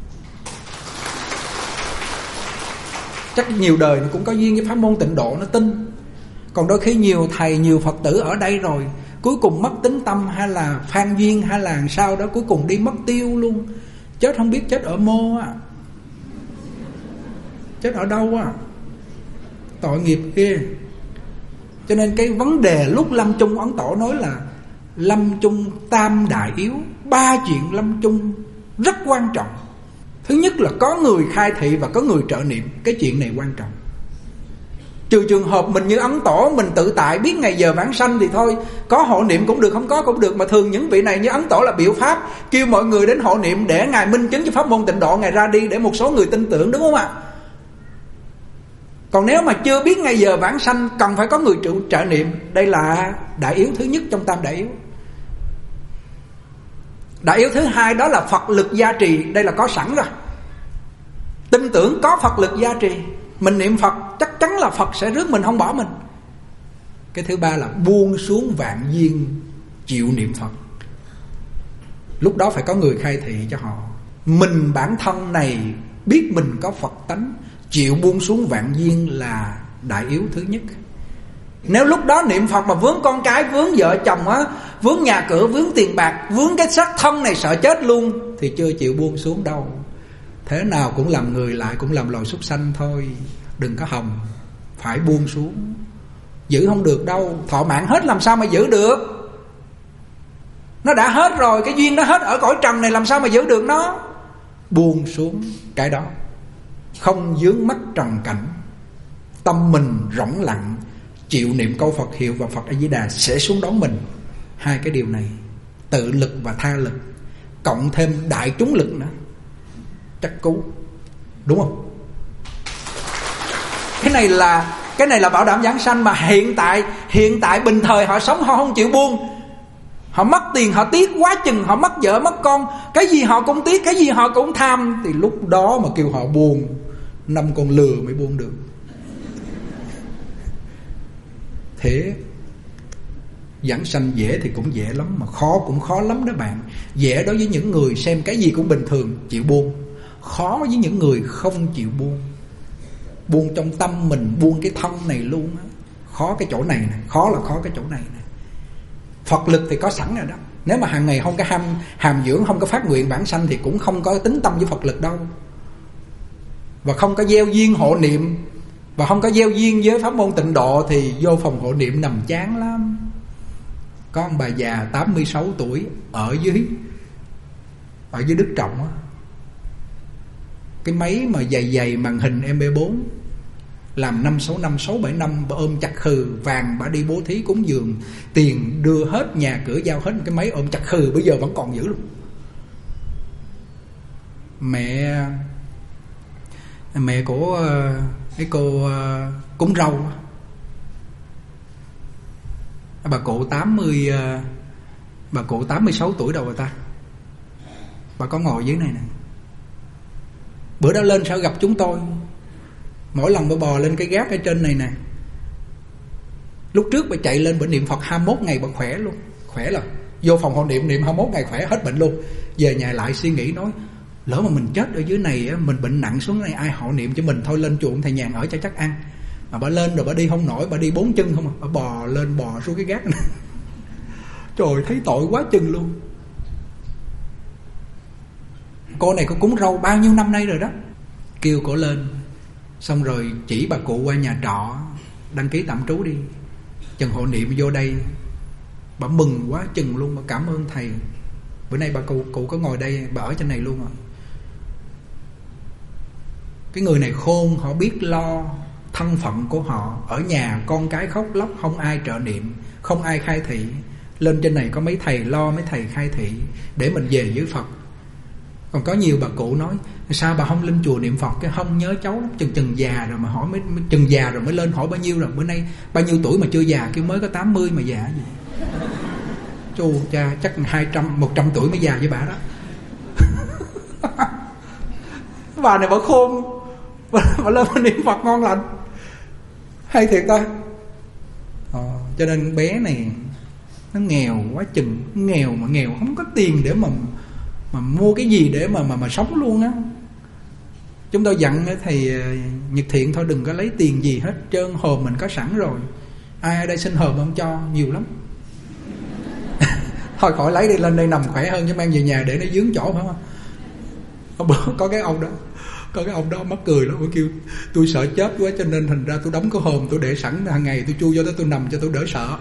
Chắc nhiều đời nó cũng có duyên với pháp môn tịnh độ nó tin. Còn đôi khi nhiều thầy nhiều Phật tử ở đây rồi cuối cùng mất tính tâm, hay là phan duyên, hay là sao đó, cuối cùng đi mất tiêu luôn. Chết không biết chết ở mô á, chết ở đâu á, tội nghiệp kia. Cho nên cái vấn đề lúc lâm chung Ấn Tổ nói là lâm chung tam đại yếu. 3 chuyện lâm chung rất quan trọng. Thứ nhất là có người khai thị và có người trợ niệm. Cái chuyện này quan trọng. Trừ trường hợp mình như Ấn Tổ, mình tự tại biết ngày giờ vãng sanh thì thôi, có hộ niệm cũng được, không có cũng được. Mà thường những vị này như Ấn Tổ là biểu pháp, kêu mọi người đến hộ niệm để Ngài minh chứng cho pháp môn tịnh độ, Ngài ra đi để một số người tin tưởng, đúng không ạ? Còn nếu mà chưa biết ngày giờ vãng sanh, cần phải có người trợ niệm. Đây là đại yếu thứ nhất trong tam đại yếu. Đại yếu thứ hai đó là Phật lực gia trì. Đây là có sẵn rồi. Tin tưởng có Phật lực gia trì, mình niệm Phật chắc chắn là Phật sẽ rước mình, không bỏ mình. Cái thứ ba là buông xuống vạn duyên, chịu niệm Phật. Lúc đó phải có người khai thị cho họ. Mình bản thân này biết mình có Phật tánh, chịu buông xuống vạn duyên là đại yếu thứ nhất. Nếu lúc đó niệm Phật mà vướng con cái, vướng vợ chồng á, vướng nhà cửa, vướng tiền bạc, vướng cái xác thân này sợ chết luôn, thì chưa chịu buông xuống đâu. Thế nào cũng làm người lại, cũng làm loài súc sanh thôi. Đừng có hòng. Phải buông xuống. Giữ không được đâu. Thọ mạng hết làm sao mà giữ được. Nó đã hết rồi. Cái duyên nó hết ở cõi trần này, làm sao mà giữ được nó. Buông xuống cái đó. Không dướng mắt trần cảnh. Tâm mình rỗng lặng, chịu niệm câu Phật hiệu và Phật A-di-đà sẽ xuống đón mình. Hai cái điều này, tự lực và tha lực, cộng thêm đại chúng lực nữa, chắc cứu. Đúng không? Cái này là bảo đảm giảng sanh. Mà hiện tại bình thời họ sống, họ không chịu buông. Họ mất tiền họ tiếc quá chừng, họ mất vợ mất con, cái gì họ cũng tiếc, cái gì họ cũng tham. Thì lúc đó mà kêu họ buông, 5 con lừa mới buông được. Thế giảng sanh dễ thì cũng dễ lắm, mà khó cũng khó lắm đó bạn. Dễ đối với những người xem cái gì cũng bình thường, chịu buông. Khó với những người không chịu buông. Buông trong tâm mình, buông cái thân này luôn á. Khó cái chỗ này nè, khó là khó cái chỗ này nè. Phật lực thì có sẵn rồi đó. Nếu mà hàng ngày không có hàm dưỡng, không có phát nguyện bản sanh thì cũng không có tính tâm với Phật lực đâu. Và không có gieo duyên hộ niệm, và không có gieo duyên với pháp môn tịnh độ thì vô phòng hộ niệm nằm chán lắm. Có ông bà già 86 tuổi ở dưới Đức Trọng á, cái máy mà dày màn hình MP4, làm 5-6 năm, 6-7 năm, bà ôm chặt khừ. Vàng bà đi bố thí cúng dường, tiền đưa hết, nhà cửa giao hết, cái máy ôm chặt khừ bây giờ vẫn còn giữ luôn. Mẹ của cái cô cúng rau, bà cụ 86 tuổi đâu rồi ta. Bà có ngồi dưới này nè. Bữa đó lên sao gặp chúng tôi, mỗi lần bà bò lên cái gác ở trên này nè. Lúc trước bà chạy lên bà niệm Phật 21 ngày bà khỏe luôn. Khỏe là vô phòng hộ niệm 21 ngày khỏe hết bệnh luôn. Về nhà lại suy nghĩ nói, lỡ mà mình chết ở dưới này, mình bệnh nặng xuống này, ai hộ niệm cho mình, thôi lên chùa thầy nhàn ở cho chắc ăn. Mà bà lên rồi bà đi không nổi, bà đi 4 chân không à. Bà bò lên bò xuống cái gác này. Trời, thấy tội quá chừng luôn. Cô này có cúng rau bao nhiêu năm nay rồi đó. Kêu cổ lên, xong rồi chỉ bà cụ qua nhà trọ đăng ký tạm trú đi, chừng hộ niệm vô đây. Bà mừng quá chừng luôn, bà cảm ơn thầy. Bữa nay bà cụ có ngồi đây, bà ở trên này luôn rồi. Cái người này khôn, họ biết lo thân phận của họ. Ở nhà con cái khóc lóc, không ai trợ niệm, không ai khai thị. Lên trên này có mấy thầy lo, mấy thầy khai thị để mình về với Phật. Còn có nhiều bà cụ nói sao bà không lên chùa niệm Phật? Cái không nhớ cháu chừng già rồi mà hỏi, mới chừng già rồi mới lên hỏi bao nhiêu rồi. Bữa nay bao nhiêu tuổi mà chưa già? Kêu mới có 80 mà già gì. Chù cha, chắc 200, 100 tuổi mới già với bà đó. Bà này bà khôn, bà lên bà niệm Phật ngon lành. Hay thiệt ta. Cho nên bé này nó nghèo quá chừng. Nghèo mà nghèo không có tiền để mà mua cái gì để mà sống luôn á. Chúng tôi dặn thầy Nhật Thiện thôi đừng có lấy tiền gì hết trơn, hòm mình có sẵn rồi. Ai ở đây xin hòm không cho, nhiều lắm. Thôi khỏi lấy đi, lên đây nằm khỏe hơn chứ mang về nhà để nó dướng chỗ phải không? Có cái ông đó mắc cười lắm, kêu tôi sợ chết quá cho nên thành ra tôi đóng cái hòm tôi để sẵn, hàng ngày tôi chui vô đó tôi nằm cho tôi đỡ sợ.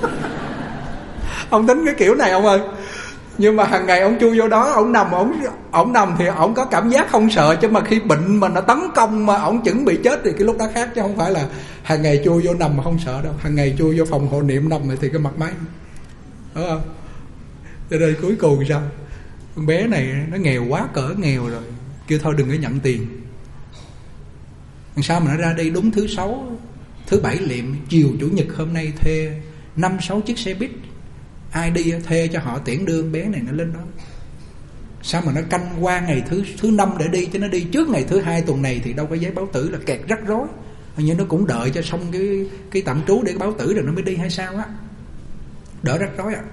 Ông tính cái kiểu này ông ơi. Nhưng mà hàng ngày ông chui vô đó, ông nằm thì ông có cảm giác không sợ, chứ mà khi bệnh mà nó tấn công mà ông chuẩn bị chết thì cái lúc đó khác, chứ không phải là hàng ngày chui vô nằm mà không sợ đâu. Hàng ngày chui vô phòng hộ niệm nằm thì cái mặt máy, đúng không? Cho nên cuối cùng sao? Con bé này nó nghèo quá cỡ nghèo rồi, kêu thôi đừng có nhận tiền. Làm sao mà nó ra đây đúng thứ Sáu, thứ Bảy liệm, chiều Chủ nhật hôm nay thuê 5-6 chiếc xe buýt, ai đi thuê cho họ tiễn đưa bé này nó lên đó. Sao mà nó canh qua ngày thứ 5 để đi, chứ nó đi trước ngày thứ 2 tuần này thì đâu có giấy báo tử, là kẹt rắc rối. Hình như nó cũng đợi cho xong cái tạm trú để báo tử rồi nó mới đi hay sao á, đỡ rắc rối ạ.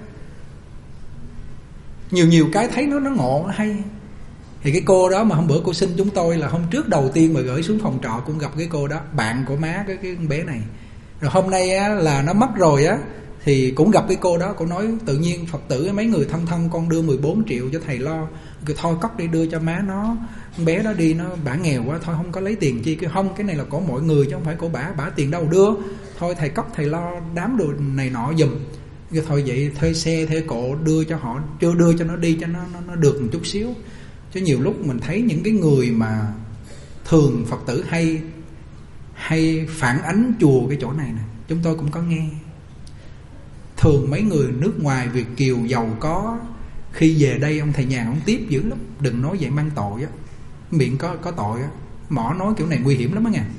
Nhiều cái thấy nó ngộ, nó hay. Thì cái cô đó mà hôm bữa cô xin chúng tôi là hôm trước đầu tiên mà gửi xuống phòng trọ cũng gặp cái cô đó, bạn của má cái bé này. Rồi hôm nay á, là nó mất rồi á, thì cũng gặp cái cô đó. Cô nói tự nhiên Phật tử mấy người thân con đưa 14 triệu cho thầy lo, cứ thôi cất đi đưa cho má nó, con bé đó đi, nó bả nghèo quá thôi không có lấy tiền chi. Cái không, cái này là của mọi người chứ không phải của bả tiền đâu đưa, thôi thầy cất thầy lo đám đồ này nọ giùm. Cái thôi vậy thuê xe thuê cộ đưa cho họ, chưa đưa cho nó đi cho nó được một chút xíu. Chứ nhiều lúc mình thấy những cái người mà thường Phật tử hay phản ánh chùa cái chỗ này nè, chúng tôi cũng có nghe. Thường mấy người nước ngoài Việt kiều giàu có, khi về đây ông thầy nhà ông tiếp dữ lắm. Đừng nói vậy mang tội á, miệng có tội á. Mỏ nói kiểu này nguy hiểm lắm á nha.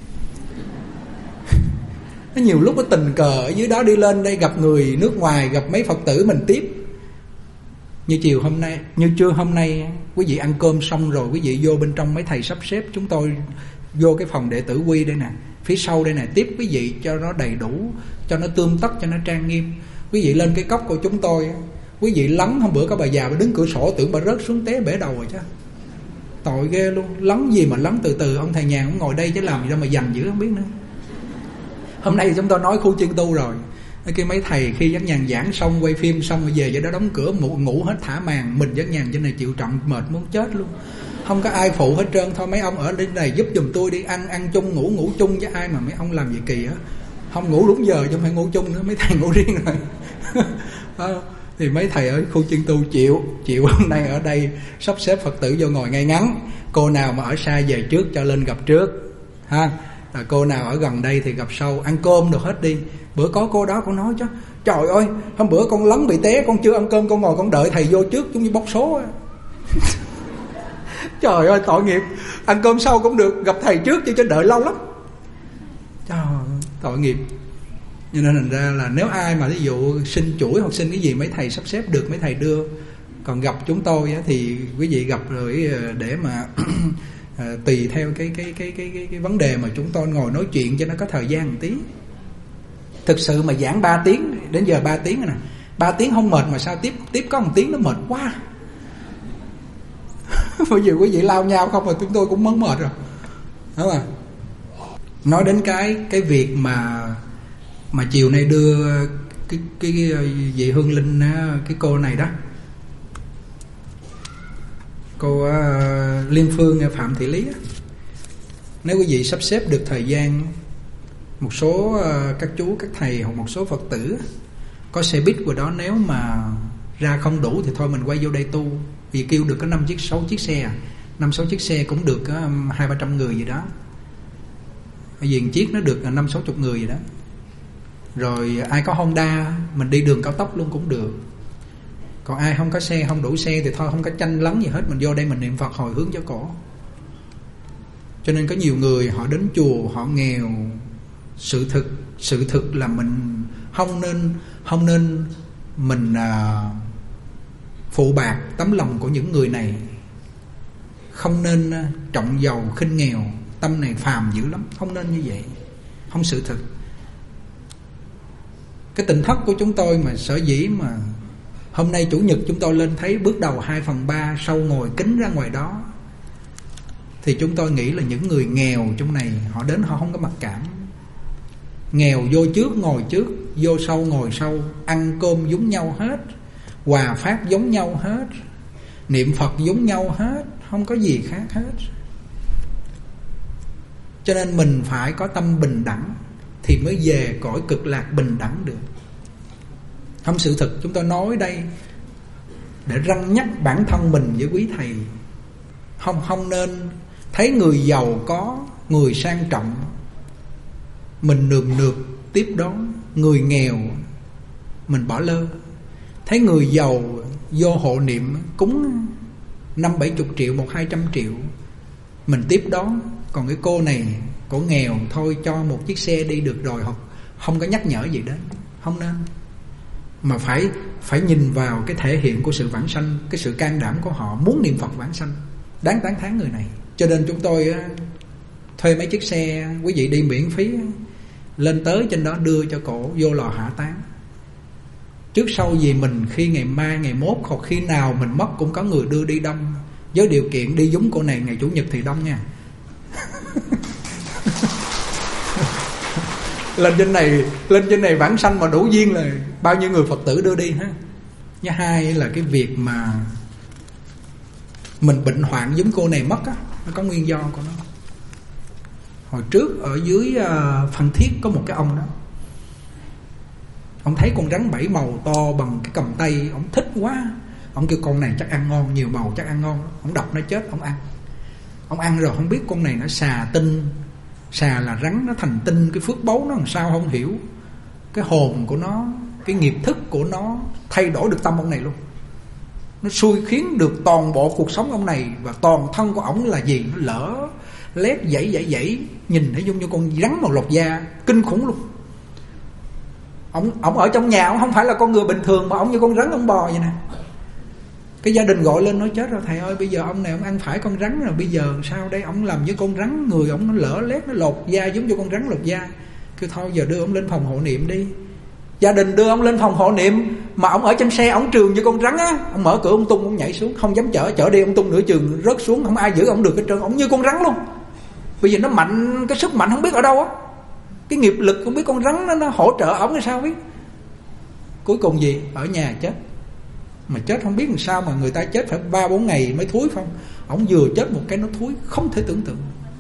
Nó nhiều lúc có tình cờ ở dưới đó đi lên đây gặp người nước ngoài, gặp mấy Phật tử mình tiếp. Như trưa hôm nay quý vị ăn cơm xong rồi, quý vị vô bên trong mấy thầy sắp xếp chúng tôi vô cái phòng đệ tử quy đây nè, phía sau đây nè, tiếp quý vị cho nó đầy đủ, cho nó tươm tất, cho nó trang nghiêm. Quý vị lên cái cốc của chúng tôi, quý vị lắng. Hôm bữa có bà già bà đứng cửa sổ tưởng bà rớt xuống té bể đầu rồi chứ. Tội ghê luôn. Lắng gì mà lắng từ từ, ông thầy nhà cũng ngồi đây chứ làm gì đâu mà dành dữ không biết nữa. Hôm nay chúng tôi nói khu chiên tu rồi, cái mấy thầy khi Giác Nhàn giảng xong, quay phim xong rồi về cho đó đóng cửa ngủ hết, thả màn. Mình Giác Nhàn trên này chịu trọng mệt muốn chết luôn, không có ai phụ hết trơn. Thôi mấy ông ở đây này giúp giùm tôi đi, ăn chung ngủ chung với ai mà mấy ông làm gì kỳ á. Không ngủ đúng giờ chứ không phải ngủ chung nữa, mấy thầy ngủ riêng rồi. Thì mấy thầy ở khu chiên tu chịu hôm nay ở đây sắp xếp Phật tử vô ngồi ngay ngắn. Cô nào mà ở xa về trước cho lên gặp trước ha, rồi cô nào ở gần đây thì gặp sau. Ăn cơm được hết đi. Bữa có cô đó cô nói chứ, trời ơi hôm bữa con lấn bị té, con chưa ăn cơm, con ngồi con đợi thầy vô trước giống như bóc số á. Trời ơi tội nghiệp, ăn cơm sau cũng được, gặp thầy trước chứ đợi lâu lắm. Trời ơi, tội nghiệp. Cho nên thành ra là nếu ai mà ví dụ xin chuỗi hoặc xin cái gì mấy thầy sắp xếp được mấy thầy đưa. Còn gặp chúng tôi á, thì quý vị gặp rồi để mà tùy theo cái vấn đề mà chúng tôi ngồi nói chuyện cho nó có thời gian một tí. Thực sự mà giảng 3 tiếng, đến giờ 3 tiếng rồi nè, 3 tiếng không mệt mà sao tiếp có 1 tiếng nó mệt quá. Bây giờ quý vị lao nhau không mà chúng tôi cũng muốn mệt rồi, đúng không? Nói đến cái việc mà chiều nay đưa cái vị Hương Linh, cái cô này đó, cô Liên Phương Phạm Thị Lý. Nếu quý vị sắp xếp được thời gian, một số các chú các thầy hoặc một số Phật tử có xe buýt của đó, nếu mà ra không đủ thì thôi mình quay vô đây tu. Vì kêu được có 5-6 chiếc xe 5-6 chiếc xe cũng được 200-300 người gì đó. ở Viền Chiết nó được 50-60 người vậy đó. Rồi ai có Honda mình đi đường cao tốc luôn cũng được. Còn ai không có xe, không đủ xe thì thôi không có tranh lấn gì hết, mình vô đây mình niệm Phật hồi hướng cho cổ. Cho nên có nhiều người họ đến chùa họ nghèo. Sự thực là mình không nên mình phụ bạc tấm lòng của những người này. Không nên trọng giàu khinh nghèo. Tâm này phàm dữ lắm, không nên như vậy. Không sự thực. Cái tỉnh thất của chúng tôi mà sở dĩ mà hôm nay Chủ nhật chúng tôi lên thấy bước đầu 2/3 sau ngồi kính ra ngoài đó, thì chúng tôi nghĩ là những người nghèo trong này họ đến họ không có mặc cảm. Nghèo vô trước ngồi trước, vô sau ngồi sau, ăn cơm giống nhau hết, hòa pháp giống nhau hết, niệm Phật giống nhau hết, không có gì khác hết. Cho nên mình phải có tâm bình đẳng thì mới về cõi cực lạc bình đẳng được. Không sự thực chúng tôi nói đây để răn nhắc bản thân mình với quý thầy. Không nên thấy người giàu có, người sang trọng mình nườm nượp tiếp đón, người nghèo mình bỏ lơ. Thấy người giàu vô hộ niệm cúng 50-70 triệu, 100-200 triệu mình tiếp đón. Còn cái cô này cổ nghèo thôi cho một chiếc xe đi được rồi, không có nhắc nhở gì đến. Không nên. Mà phải nhìn vào cái thể hiện của sự vãng sanh, cái sự can đảm của họ muốn niệm Phật vãng sanh. Đáng tán thán người này. Cho nên chúng tôi thuê mấy chiếc xe quý vị đi miễn phí, lên tới trên đó đưa cho cổ vô lò hỏa táng. Trước sau gì mình khi ngày mai ngày mốt hoặc khi nào mình mất cũng có người đưa đi đông. Với điều kiện đi giống cô này ngày Chủ nhật thì đông nha. Lên trên này vãng sanh mà đủ duyên là bao nhiêu người Phật tử đưa đi ha. Thứ hai là cái việc mà mình bệnh hoạn giống cô này mất á, nó có nguyên do của nó. Hồi trước ở dưới Phan Thiết có một cái ông đó, ông thấy con rắn 7 màu to bằng cái cầm tay, ông thích quá. Ông kêu con này chắc ăn ngon, nhiều màu chắc ăn ngon. Ông đập nó chết, ông ăn. Ông ăn rồi không biết con này nó xà tinh. Xà là rắn, nó thành tinh. Cái phước báu nó làm sao không hiểu. Cái hồn của nó, cái nghiệp thức của nó thay đổi được tâm ông này luôn. Nó xui khiến được toàn bộ cuộc sống ông này. Và toàn thân của ổng là gì? Nó lỡ lét dãy. Nhìn thấy giống như con rắn màu lột da, kinh khủng luôn. Ổng ở trong nhà, ổng không phải là con người bình thường, mà ổng như con rắn ông bò vậy nè. Cái gia đình gọi lên nói chết rồi thầy ơi, bây giờ ông này ông ăn phải con rắn rồi, bây giờ sao đây? Ông làm với con rắn, người ông nó lỡ lét, nó lột da giống như con rắn lột da. Kêu thôi giờ đưa ông lên phòng hộ niệm đi. Gia đình đưa ông lên phòng hộ niệm, mà ông ở trên xe ông trường như con rắn á. Ông mở cửa ông tung, ông nhảy xuống, không dám chở đi, ông tung nửa chừng rớt xuống, không ai giữ ông được hết trơn. Ông như con rắn luôn. Bây giờ nó mạnh, cái sức mạnh không biết ở đâu á, cái nghiệp lực không biết con rắn nó hỗ trợ ổng hay sao biết. Cuối cùng gì? Ở nhà chết. Mà chết không biết làm sao mà người ta chết phải 3-4 ngày mới thúi không. Ổng vừa chết một cái nó thúi, không thể tưởng tượng.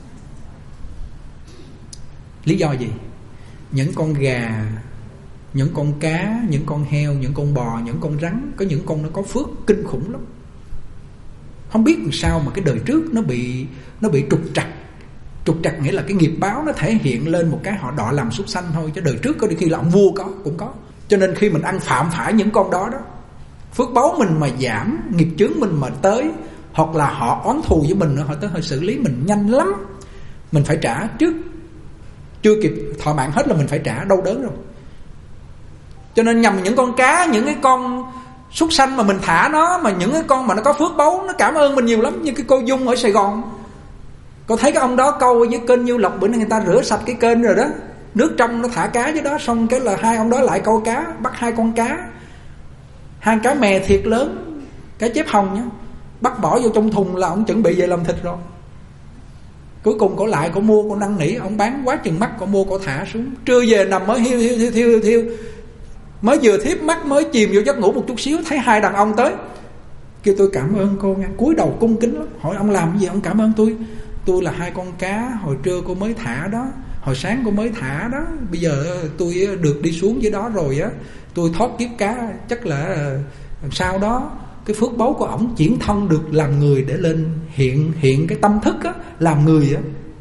Lý do gì? Những con gà, những con cá, những con heo, những con bò, những con rắn, có những con nó có phước kinh khủng lắm. Không biết làm sao mà cái đời trước nó bị trục trặc. Trục trặc nghĩa là cái nghiệp báo nó thể hiện lên một cái họ đọa làm súc sanh thôi. Chứ đời trước có đi khi là ông vua cũng có. Cho nên khi mình ăn phạm phải những con đó đó, phước báo mình mà giảm, nghiệp chướng mình mà tới, hoặc là họ oán thù với mình, họ tới họ xử lý mình nhanh lắm. Mình phải trả trước, chưa kịp thọ mạng hết là mình phải trả, đau đớn rồi. Cho nên nhằm những con cá, những cái con súc sanh mà mình thả nó, mà những cái con mà nó có phước báu nó cảm ơn mình nhiều lắm. Như cái cô Dung ở Sài Gòn, cô thấy cái ông đó câu với kênh Nhiêu Lộc, bữa nay người ta rửa sạch cái kênh rồi đó, nước trong nó thả cá dưới đó, xong cái là hai ông đó lại câu cá, bắt 2 con cá, 2 cá mè thiệt lớn, cá chép hồng nhá, bắt bỏ vô trong thùng là ông chuẩn bị về làm thịt rồi. Cuối cùng cổ lại, cổ mua, cổ năn nỉ, ông bán quá chừng mắt, cổ mua, cổ thả xuống. Trưa về nằm mới thiêu, mới vừa thiếp mắt, mới chìm vô giấc ngủ một chút xíu, thấy 2 đàn ông tới, kêu tôi cảm ơn cô nha, cúi đầu cung kính lắm. Hỏi ông làm cái gì? Ông cảm ơn tôi là 2 con cá hồi trưa cô mới thả đó, hồi sáng cô mới thả đó, bây giờ tôi được đi xuống dưới đó rồi á, tôi thoát kiếp cá, chắc là làm sao đó cái phước báu của ổng chuyển thân được làm người để lên hiện cái tâm thức á, làm người á.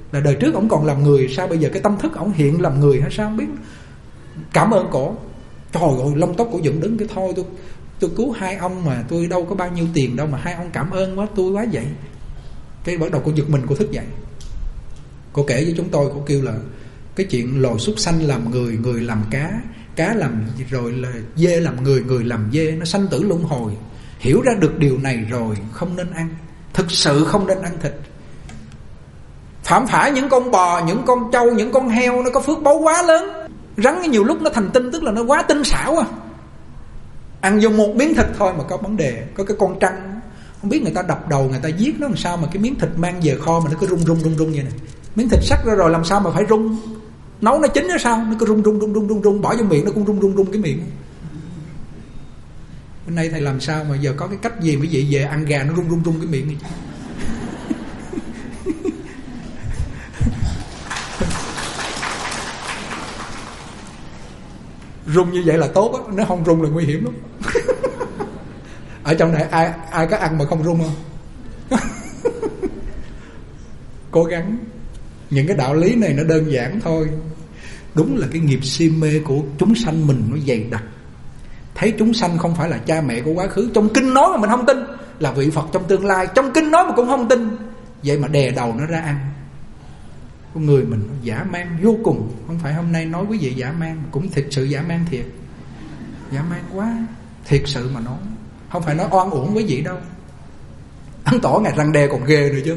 Là đời trước ổng còn làm người, sao bây giờ cái tâm thức ổng hiện làm người hay sao không biết. Cảm ơn cổ. Trời ơi, lông tóc cổ dựng đứng, cái thôi tôi cứu hai ông mà tôi đâu có bao nhiêu tiền đâu mà hai ông cảm ơn quá tôi quá vậy. Cái bắt đầu cô giật mình, cô thức dậy. Cô kể với chúng tôi, cô kêu là cái chuyện loài súc sanh làm người, người làm cá làm rồi là dê làm người, người làm dê, nó sanh tử luân hồi. Hiểu ra được điều này rồi không nên ăn, thực sự không nên ăn thịt. Phạm phải những con bò, những con trâu, những con heo nó có phước báu quá lớn. Rắn nhiều lúc nó thành tinh, tức là nó quá tinh xảo à. Ăn vô một miếng thịt thôi mà có vấn đề. Có cái con trăng, không biết người ta đập đầu, người ta giết nó làm sao mà cái miếng thịt mang về kho mà nó cứ rung vậy này. Miếng thịt sắc ra rồi làm sao mà phải rung. Nấu nó chín nó sao, nó cứ rung, bỏ vô miệng nó cũng rung cái miệng. Bên nay thầy làm sao mà giờ có cái cách gì mới vậy về ăn gà nó rung cái miệng này. Rung như vậy là tốt á, nếu không rung là nguy hiểm lắm. Ở trong này ai có ăn mà không rung không? Cố gắng. Những cái đạo lý này nó đơn giản thôi. Đúng là cái nghiệp si mê của chúng sanh mình nó dày đặc. Thấy chúng sanh không phải là cha mẹ của quá khứ. Trong kinh nói mà mình không tin, là vị Phật trong tương lai. Trong kinh nói mà cũng không tin, vậy mà đè đầu nó ra ăn. Con người mình nó dã man vô cùng. Không phải hôm nay nói quý vị dã man, cũng thực sự dã man thiệt. Dã man quá, thiệt sự mà nói. Không phải nói oan uổng quý vị đâu. Ăn tỏ ngày răng đe còn ghê nữa chứ.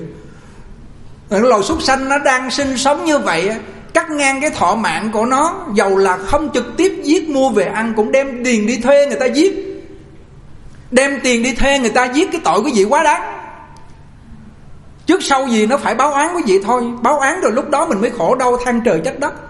Loài súc sanh nó đang sinh sống như vậy, cắt ngang cái thọ mạng của nó. Dầu là không trực tiếp giết mua về ăn, cũng đem tiền đi thuê người ta giết. Đem tiền đi thuê người ta giết, cái tội quý vị quá đáng. Trước sau gì nó phải báo oán quý vị thôi. Báo oán rồi lúc đó mình mới khổ đau than trời trách đất.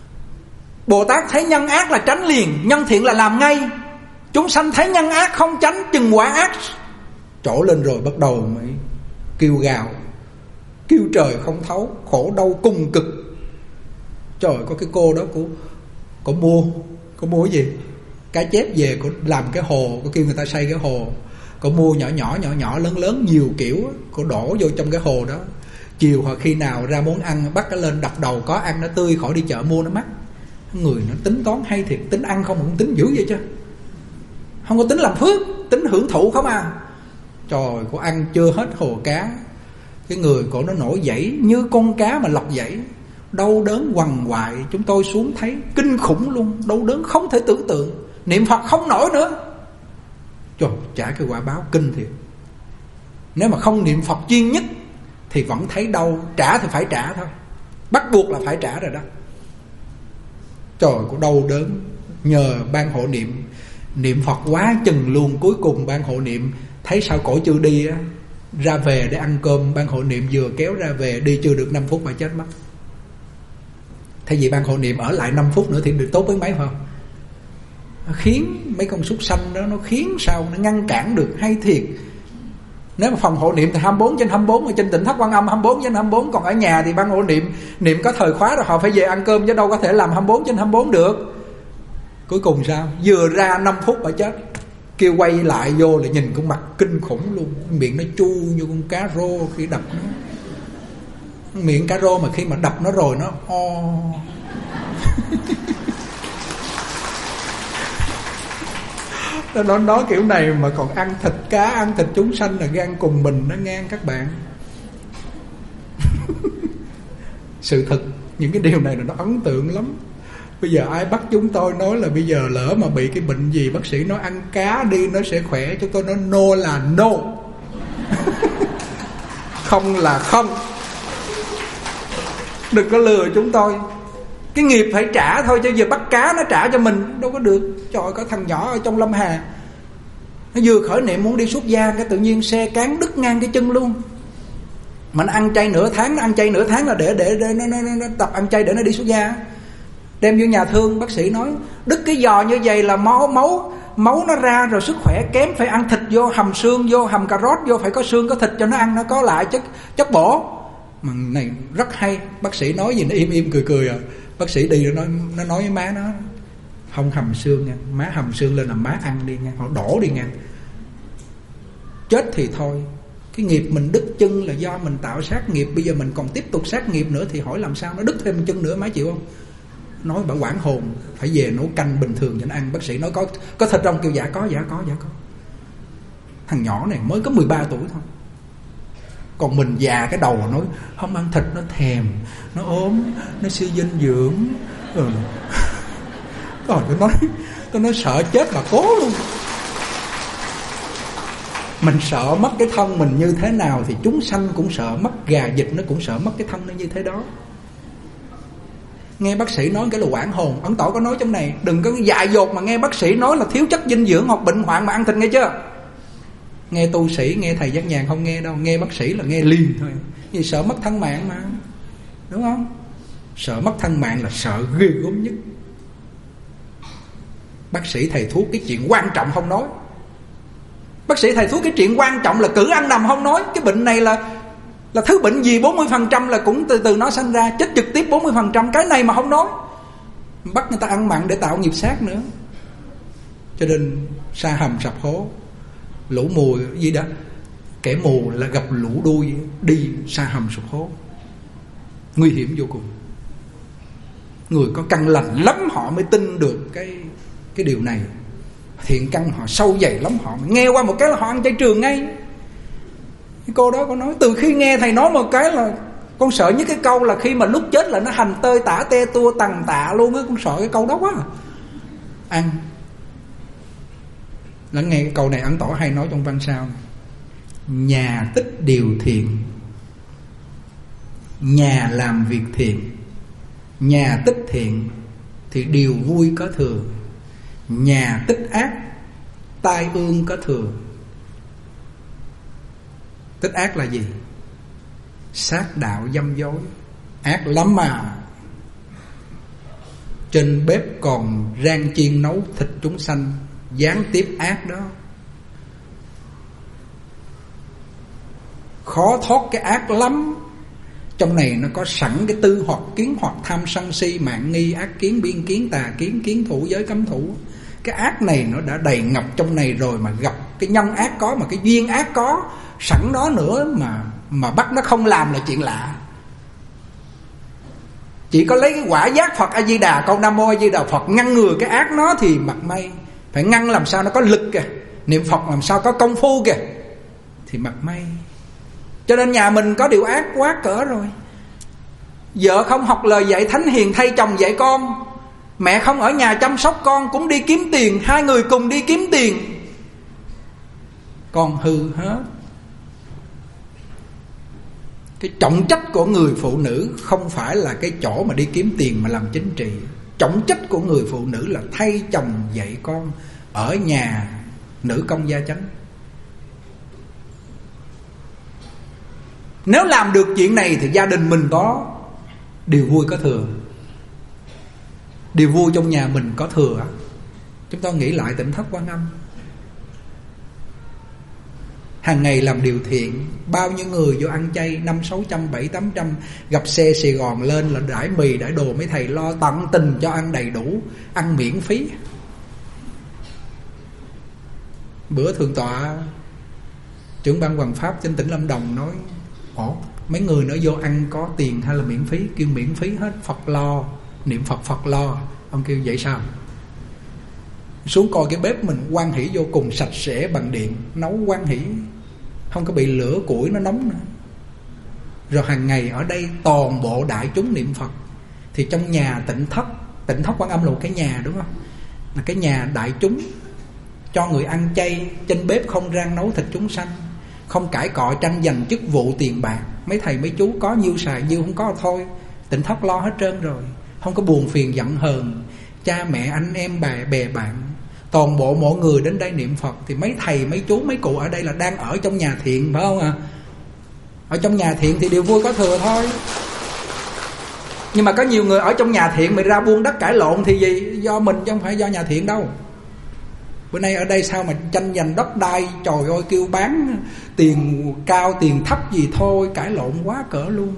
Bồ Tát thấy nhân ác là tránh liền, nhân thiện là làm ngay. Chúng sanh thấy nhân ác không tránh, chừng quả ác trổ lên rồi bắt đầu mới kêu gào, kêu trời không thấu, khổ đau cùng cực. Trời, có cái cô đó cô mua cái gì? Cá chép về, cô làm cái hồ, cô kêu người ta xây cái hồ. Cô mua nhỏ lớn nhiều kiểu, cô đổ vô trong cái hồ đó. Chiều hoặc khi nào ra món ăn bắt cái lên đập đầu, có ăn nó tươi, khỏi đi chợ mua nó mắc. Người nó tính toán hay thiệt, tính ăn không mà cũng tính dữ vậy chứ. Không có tính làm phước, tính hưởng thụ không à. Trời, cô ăn chưa hết hồ cá, cái người cổ nó nổi dãy như con cá mà lọc dãy, đau đớn quằn quại. Chúng tôi xuống thấy kinh khủng luôn, đau đớn không thể tưởng tượng. Niệm Phật không nổi nữa. Trời, trả cái quả báo kinh thiệt. Nếu mà không niệm Phật chuyên nhất thì vẫn thấy đau, trả thì phải trả thôi, bắt buộc là phải trả rồi đó. Trời, cô đau đớn. Nhờ ban hộ niệm, niệm Phật quá chừng luôn. Cuối cùng ban hộ niệm thấy sao cổ chưa đi á, ra về để ăn cơm. Ban hộ niệm vừa kéo ra về, đi chưa được 5 phút mà chết mất. Thay vì ban hộ niệm ở lại 5 phút nữa thì được tốt với mấy không? Nó khiến mấy con súc sanh đó, nó khiến sao nó ngăn cản được, hay thiệt. Nếu mà phòng hộ niệm thì 24/24, ở trên Tỉnh Thất Quan Âm 24/24. Còn ở nhà thì ban hộ niệm có thời khóa rồi, họ phải về ăn cơm chứ đâu có thể làm 24/24 được. Cuối cùng sao? Vừa ra 5 phút mà chết. Kêu quay lại vô là nhìn con mặt kinh khủng luôn. Miệng nó chu như con cá rô khi đập nó. Miệng cá rô mà khi mà đập nó rồi nó Nó nói kiểu này mà còn ăn thịt cá, ăn thịt chúng sanh là gan cùng mình nó ngang các bạn. Sự thật, những cái điều này là nó ấn tượng lắm. Bây giờ ai bắt chúng tôi nói là bây giờ lỡ mà bị cái bệnh gì, bác sĩ nói ăn cá đi nó sẽ khỏe, chúng tôi nói no là no. Không là không. Đừng có lừa chúng tôi. Cái nghiệp phải trả thôi, chứ giờ bắt cá nó trả cho mình đâu có được. Trời ơi, có thằng nhỏ ở trong Lâm Hà, nó vừa khởi niệm muốn đi xuất gia, cái tự nhiên xe cán đứt ngang cái chân luôn. Mà nó ăn chay nửa tháng, nó ăn chay nửa tháng là để nó tập ăn chay để nó đi xuất gia. Đem vô nhà thương, bác sĩ nói đứt cái giò như vậy là máu nó ra rồi, sức khỏe kém, phải ăn thịt vô, hầm xương vô, hầm cà rốt vô, phải có xương có thịt cho nó ăn, nó có lại chất bổ. Mà này rất hay, bác sĩ nói gì nó im cười à. Bác sĩ đi rồi nó nói với má nó không hầm xương nha, má hầm xương lên là má ăn đi nha, họ đổ đi nha. Chết thì thôi, Cái nghiệp mình đứt chân là do mình tạo sát nghiệp. Bây giờ mình còn tiếp tục sát nghiệp nữa thì hỏi làm sao nó đứt thêm chân nữa, má chịu không? Nói bà quản hồn, phải về nấu canh bình thường cho nó ăn. Bác sĩ nói có thịt trong, kêu dạ có. Thằng nhỏ này mới có 13 tuổi thôi. Còn mình già cái đầu nói không ăn thịt nó thèm, nó ốm, nó suy dinh dưỡng. Rồi tôi nói sợ chết bà cố luôn. Mình sợ mất cái thân mình như thế nào thì chúng sanh cũng sợ, mất gà vịt nó cũng sợ mất cái thân nó như thế đó. Nghe bác sĩ nói cái là quản hồn. Ấn Tổ có nói trong này, đừng có dại dột mà nghe bác sĩ nói là thiếu chất dinh dưỡng hoặc bệnh hoạn mà ăn thịt, nghe chưa? Nghe tu sĩ, nghe thầy Giác Nhàn không nghe đâu, nghe bác sĩ là nghe liền thôi. Vì sợ mất thân mạng mà, đúng không? Sợ mất thân mạng là sợ ghê gớm nhất. Bác sĩ thầy thuốc cái chuyện quan trọng không nói. Bác sĩ thầy thuốc cái chuyện quan trọng là cử ăn nằm không nói. Cái bệnh này là thứ bệnh gì 40% là cũng từ nó sanh ra, chết trực tiếp 40%. Cái này mà không nói, bắt người ta ăn mặn để tạo nghiệp sát nữa. Cho nên sa hầm sập hố, lũ mù gì đó, kẻ mù là gặp lũ đuôi đi sa hầm sụp hố, nguy hiểm vô cùng. Người có căn lành lắm họ mới tin được cái điều này. Thiện căn họ sâu dày lắm, họ nghe qua một cái là họ ăn chay trường ngay. Cái cô đó có nói từ khi nghe thầy nói một cái là con sợ nhất cái câu là khi mà lúc chết là nó hành tơi tả te tua tằng tạ luôn á. Con sợ cái câu đó quá. Ăn. Lắng nghe cái câu này Ấn Tổ hay nói trong văn sao này. Nhà tích điều thiện, nhà làm việc thiện, nhà tích thiện thì điều vui có thừa, nhà tích ác tai ương có thừa. Tích ác là gì? Sát đạo dâm dối, ác lắm mà. Trên bếp còn rang chiên nấu thịt chúng sanh, gián tiếp ác đó. Khó thoát cái ác lắm. Trong này nó có sẵn cái tư hoặc kiến hoặc tham sân si mạng nghi ác kiến biên kiến tà kiến kiến thủ giới cấm thủ. Cái ác này nó đã đầy ngập trong này rồi, mà gặp cái nhân ác có, mà cái duyên ác có sẵn đó nữa mà bắt nó không làm là chuyện lạ. Chỉ có lấy cái quả giác Phật A Di Đà, câu Nam Mô A Di Đà Phật ngăn ngừa cái ác nó thì mặc may. Phải ngăn làm sao nó có lực kìa, niệm Phật làm sao có công phu kìa thì mặc may. Cho nên nhà mình có điều ác quá cỡ rồi. Vợ không học lời dạy thánh hiền thay chồng dạy con, mẹ không ở nhà chăm sóc con cũng đi kiếm tiền, hai người cùng đi kiếm tiền, con hư hết. Cái trọng trách của người phụ nữ không phải là cái chỗ mà đi kiếm tiền mà làm chính trị. Trọng trách của người phụ nữ là thay chồng dạy con, ở nhà nữ công gia chánh. Nếu làm được chuyện này thì gia đình mình có điều vui có thừa. Điều vui trong nhà mình có thừa. Chúng ta nghĩ lại Tỉnh Thất Quan Âm, hàng ngày làm điều thiện, bao nhiêu người vô ăn chay 500-600, 700-800, gặp xe Sài Gòn lên là đãi mì đãi đồ, mấy thầy lo tận tình cho ăn đầy đủ, ăn miễn phí. Bữa thượng tọa trưởng ban Hoằng Pháp trên tỉnh Lâm Đồng nói: ủa, mấy người nữa vô ăn có tiền hay là miễn phí? Kêu miễn phí hết, Phật lo, niệm Phật Phật lo. Ông kêu vậy sao? Xuống coi cái bếp mình hoan hỷ vô cùng, sạch sẽ bằng điện, nấu hoan hỷ, không có bị lửa củi nó nóng nữa. Rồi hàng ngày ở đây toàn bộ đại chúng niệm Phật. Thì trong nhà Tỉnh Thất Quan Âm là một cái nhà, đúng không? Là cái nhà đại chúng, cho người ăn chay, trên bếp không rang nấu thịt chúng sanh, không cãi cọ tranh giành chức vụ tiền bạc. Mấy thầy mấy chú có nhiêu xài nhiêu, không có thôi. Tỉnh Thất lo hết trơn rồi, không có buồn phiền giận hờn. Cha mẹ anh em bè bạn, toàn bộ mọi người đến đây niệm Phật. Thì mấy thầy mấy chú mấy cụ ở đây là đang ở trong nhà thiện, phải không ạ? Ở trong nhà thiện thì điều vui có thừa thôi. Nhưng mà có nhiều người ở trong nhà thiện mà ra buôn đất cãi lộn thì gì? Do mình chứ không phải do nhà thiện đâu. Bữa nay ở đây sao mà tranh giành đất đai, trời ơi, kêu bán tiền cao tiền thấp gì thôi, cãi lộn quá cỡ luôn.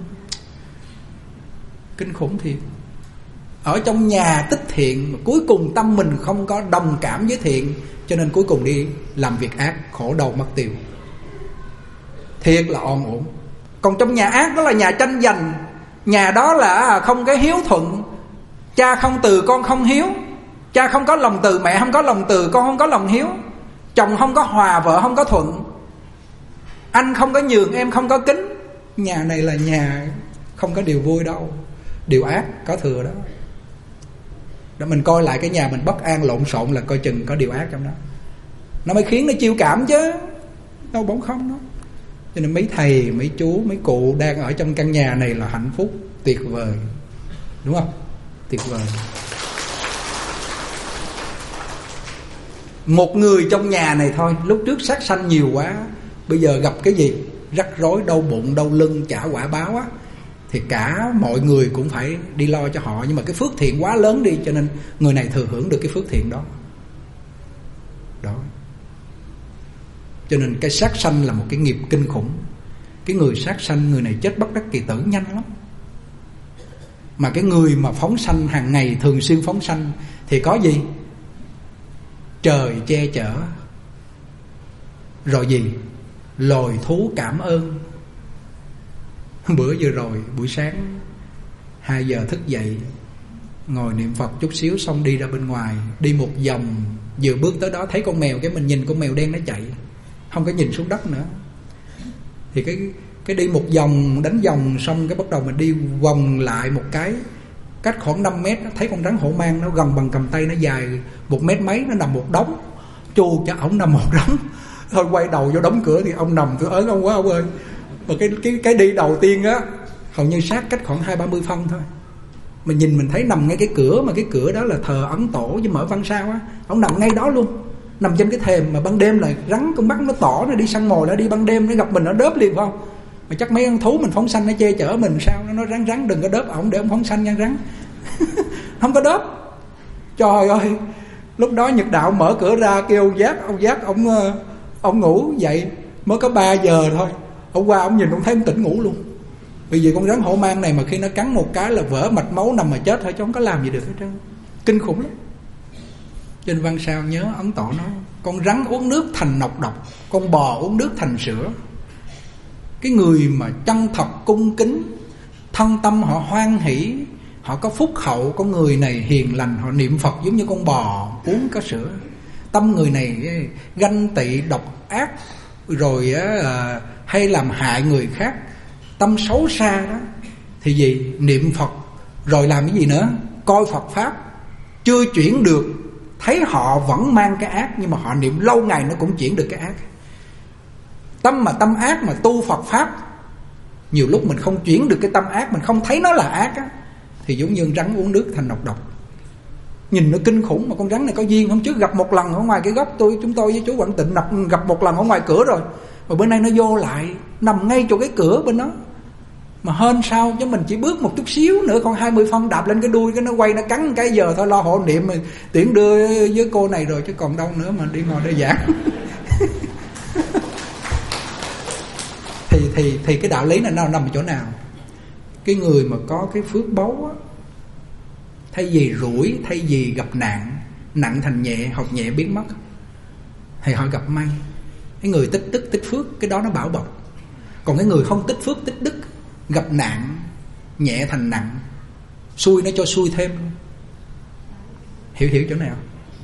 Kinh khủng thiệt. Ở trong nhà tích thiện mà cuối cùng tâm mình không có đồng cảm với thiện, cho nên cuối cùng đi làm việc ác, khổ đầu mất tiêu. thiệt là oan uổng. Còn trong nhà ác đó là nhà tranh giành, nhà đó là không cái hiếu thuận, cha không từ con không hiếu, cha không có lòng từ, mẹ không có lòng từ, con không có lòng hiếu, chồng không có hòa, vợ không có thuận, anh không có nhường, em không có kính. Nhà này là nhà không có điều vui đâu, điều ác có thừa đó. Đó, mình coi lại cái nhà mình bất an lộn xộn là coi chừng có điều ác trong đó, nó mới khiến nó chiêu cảm chứ đâu bỗng không đó. Cho nên mấy thầy, mấy chú, mấy cụ đang ở trong căn nhà này là hạnh phúc tuyệt vời, đúng không? Tuyệt vời. Một người trong nhà này thôi, lúc trước sát sanh nhiều quá, bây giờ gặp cái gì rắc rối, đau bụng, đau lưng, trả quả báo á, thì cả mọi người cũng phải đi lo cho họ. Nhưng mà cái phước thiện quá lớn đi, cho nên người này thừa hưởng được cái phước thiện đó. Đó. Cho nên cái sát sanh là một cái nghiệp kinh khủng. Cái người sát sanh, người này chết bất đắc kỳ tử nhanh lắm. Mà cái người mà phóng sanh hàng ngày, thường xuyên phóng sanh thì có gì? Trời che chở. Rồi gì? Loài thú cảm ơn. Bữa vừa rồi, buổi sáng 2 giờ thức dậy, ngồi niệm Phật chút xíu xong đi ra bên ngoài, đi một vòng, vừa bước tới đó thấy con mèo, cái mình nhìn con mèo đen nó chạy, không có nhìn xuống đất nữa. Thì cái đi một vòng, đánh vòng xong cái bắt đầu mình đi vòng lại một cái, cách khoảng 5 mét thấy con rắn hổ mang, nó gần bằng cầm tay, nó dài 1 mét mấy, nó nằm một đống. Chù cho ổng nằm một đống. Thôi quay đầu vô đóng cửa thì ông nằm, tôi ớn ông quá ông ơi. Và cái đi đầu tiên á, hầu như sát cách khoảng 20-30 phân thôi. Mình nhìn mình thấy nằm ngay cái cửa, mà cái cửa đó là thờ Ấn Tổ với Mở Văn Sao á. Ông nằm ngay đó luôn, nằm trên cái thềm. Mà ban đêm là rắn con mắt nó tỏ, nó đi săn mồi, nó đi ban đêm nó gặp mình nó đớp liền, phải không? Mà chắc mấy con thú mình phóng sanh nó che chở mình sao? Nó nói rắn đừng có đớp ổng để ông phóng sanh nha rắn. Không có đớp. Trời ơi, lúc đó Nhật Đạo mở cửa ra kêu ông Giác ông ngủ dậy mới có 3 giờ thôi. Ông qua ông nhìn ông thấy ông tỉnh ngủ luôn. Bởi vì con rắn hổ mang này mà khi nó cắn một cái là vỡ mạch máu nằm mà chết thôi, chứ không có làm gì được hết trơn. Kinh khủng lắm. Trên Văn Sao nhớ Ấn Tổ nói con rắn uống nước thành nọc độc, con bò uống nước thành sữa. Cái người mà chân thật cung kính, thân tâm họ hoan hỷ, họ có phúc hậu, con người này hiền lành, họ niệm Phật giống như con bò uống có sữa. Tâm người này ganh tị độc ác, rồi hay làm hại người khác, tâm xấu xa đó, thì gì? Niệm Phật rồi làm cái gì nữa? Coi Phật Pháp chưa chuyển được, thấy họ vẫn mang cái ác, nhưng mà họ niệm lâu ngày nó cũng chuyển được cái ác. Tâm mà tâm ác mà tu Phật Pháp, nhiều lúc mình không chuyển được cái tâm ác, mình không thấy nó là ác á, thì giống như rắn uống nước thành nọc độc. Nhìn nó kinh khủng. Mà con rắn này có duyên, hôm trước gặp một lần ở ngoài cái góc chúng tôi với chú Quảng Tịnh gặp một lần ở ngoài cửa rồi, mà bữa nay nó vô lại nằm ngay chỗ cái cửa bên đó. Mà hên sao chứ mình chỉ bước một chút xíu nữa, còn 20 phân đạp lên cái đuôi, cái nó quay nó cắn cái giờ thôi, lo hộ niệm mình tiễn đưa với cô này rồi, chứ còn đâu nữa mà đi ngồi đây giảng. thì cái đạo lý này nó nằm ở chỗ nào? Cái người mà có cái phước báu á, thay vì rủi, thay vì gặp nạn, nặng thành nhẹ, học nhẹ biến mất, thì họ gặp may. Cái người tích đức tích phước, cái đó nó bảo bọc. Còn cái người không tích phước tích đức, gặp nạn nhẹ thành nặng, xui nó cho xui thêm. Hiểu chỗ nào?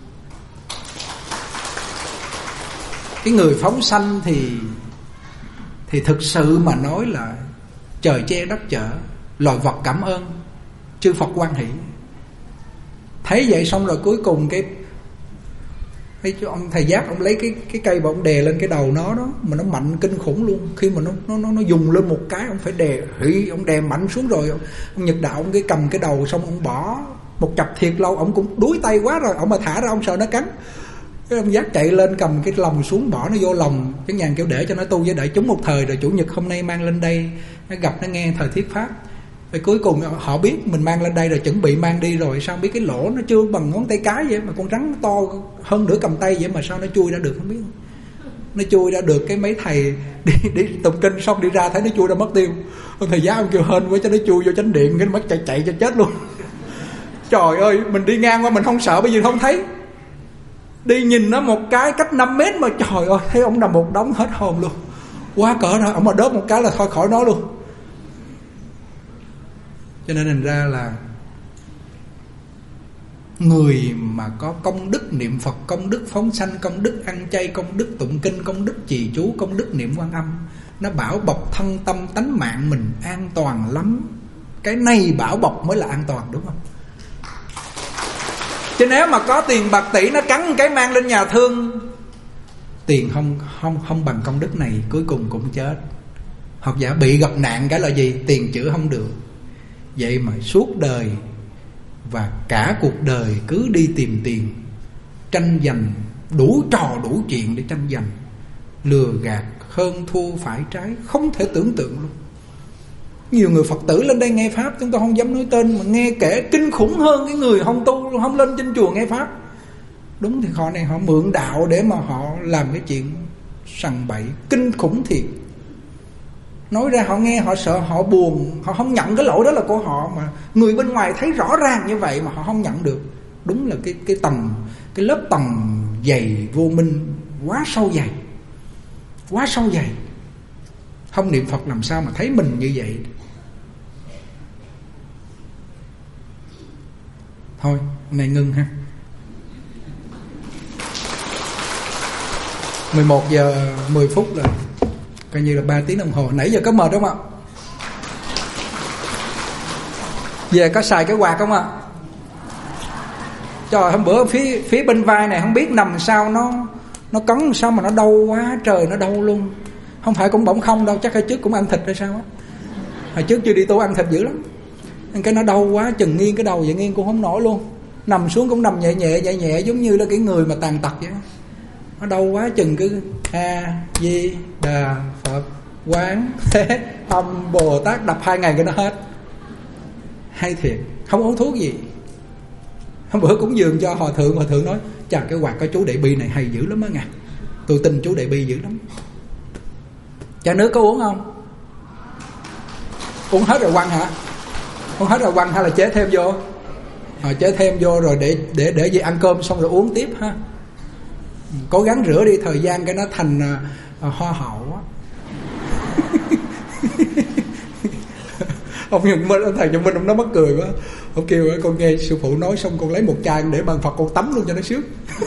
Cái người phóng sanh thì thực sự mà nói là trời che đất chở, loài vật cảm ơn, chư Phật hoan hỷ. Thấy vậy xong rồi cuối cùng cái ông thầy Giáp ông lấy cái cây và ông đè lên cái đầu nó đó, mà nó mạnh kinh khủng luôn. Khi mà nó dùng lên một cái, ông phải đè ông đè mạnh xuống rồi ông Nhật Đạo ông cái cầm cái đầu xong ông bỏ một chập thiệt lâu, ông cũng đuối tay quá rồi, ông mà thả ra ông sợ nó cắn. Cái ông Giác chạy lên cầm cái lồng xuống bỏ nó vô lòng. Cái nhàn kêu để cho nó tu với đại chúng một thời, rồi chủ nhật hôm nay mang lên đây, nó gặp nó nghe thời thuyết pháp. Rồi cuối cùng họ biết mình mang lên đây rồi, chuẩn bị mang đi rồi, sao biết cái lỗ nó chưa bằng ngón tay cái vậy, mà con rắn to hơn nửa cầm tay vậy mà sao nó chui ra được không biết. Nó chui ra được, cái mấy thầy đi tụng kinh xong đi ra thấy nó chui ra mất tiêu. Ông thầy giáo ông kêu hên quá cho nó chui vô chánh điện, cái mất chạy cho chết luôn. Trời ơi, mình đi ngang qua mình không sợ, bởi vì không thấy. Đi nhìn nó một cái cách 5 mét mà trời ơi, thấy ông nằm một đống hết hồn luôn. quá cỡ đó, ông mà đốt một cái là thôi khỏi nói luôn. Cho nên thành ra là người mà có công đức niệm Phật, công đức phóng sanh, công đức ăn chay, công đức tụng kinh, công đức trì chú, công đức niệm Quan Âm, nó bảo bọc thân tâm tánh mạng mình an toàn lắm. Cái này bảo bọc mới là an toàn, đúng không? Chứ nếu mà có tiền bạc tỷ nó cắn cái mang lên nhà thương, tiền không bằng công đức này, cuối cùng cũng chết. Hoặc giả bị gặp nạn cái là gì? Tiền chữa không được. Vậy mà suốt đời và cả cuộc đời cứ đi tìm tiền, tranh giành, đủ trò đủ chuyện để tranh giành, lừa gạt, hơn thua phải trái, không thể tưởng tượng luôn. Nhiều người Phật tử lên đây nghe Pháp, chúng tôi không dám nói tên, mà nghe kể kinh khủng hơn cái người không tu, không lên trên chùa nghe Pháp. Đúng thì họ này họ mượn đạo để mà họ làm cái chuyện sằng bậy, kinh khủng thiệt. Nói ra họ nghe họ sợ, họ buồn, họ không nhận cái lỗi đó là của họ, mà người bên ngoài thấy rõ ràng như vậy mà họ không nhận được. Đúng là cái lớp tầng dày vô minh quá sâu dày, quá sâu dày. Không niệm Phật làm sao mà thấy mình như vậy. Thôi, này ngưng ha. 11 giờ 10 phút rồi, coi như là 3 tiếng đồng hồ. Nãy giờ có mệt không ạ? Về có xài cái quạt không ạ? Trời, hôm bữa phía bên vai này không biết nằm sao nó cấn sao mà nó đau quá trời, nó đau luôn. Không phải cũng bỗng không đâu, chắc hồi trước cũng ăn thịt hay sao á. Hồi trước chưa đi tu ăn thịt dữ lắm. Cái nó đau quá, chừng nghiêng cái đầu vậy, nghiêng cũng không nổi luôn. Nằm xuống cũng nằm nhẹ nhẹ giống như là cái người mà tàn tật vậy. Nó đau quá chừng cứ A Di Đà Phật Quán Thế Âm Bồ Tát đập 2 ngày cái nó hết. Hay thiệt, không uống thuốc gì. Hôm bữa cúng dường cho hòa thượng nói: chà, cái quạt của chú Đại Bi này hay dữ lắm á nghe. Tôi tin chú Đại Bi dữ lắm. Chả nước có uống không? Uống hết rồi quăng hả? Uống hết rồi quăng hay là chế thêm vô? Chế thêm vô rồi để về ăn cơm xong rồi uống tiếp ha. Cố gắng rửa đi, thời gian cái nó thành hoa hậu á. Ông thầy Nhật Minh ông nó mắc cười quá. Ông kêu con nghe sư phụ nói xong con lấy một chai để bàn Phật con tắm luôn cho nó sướng.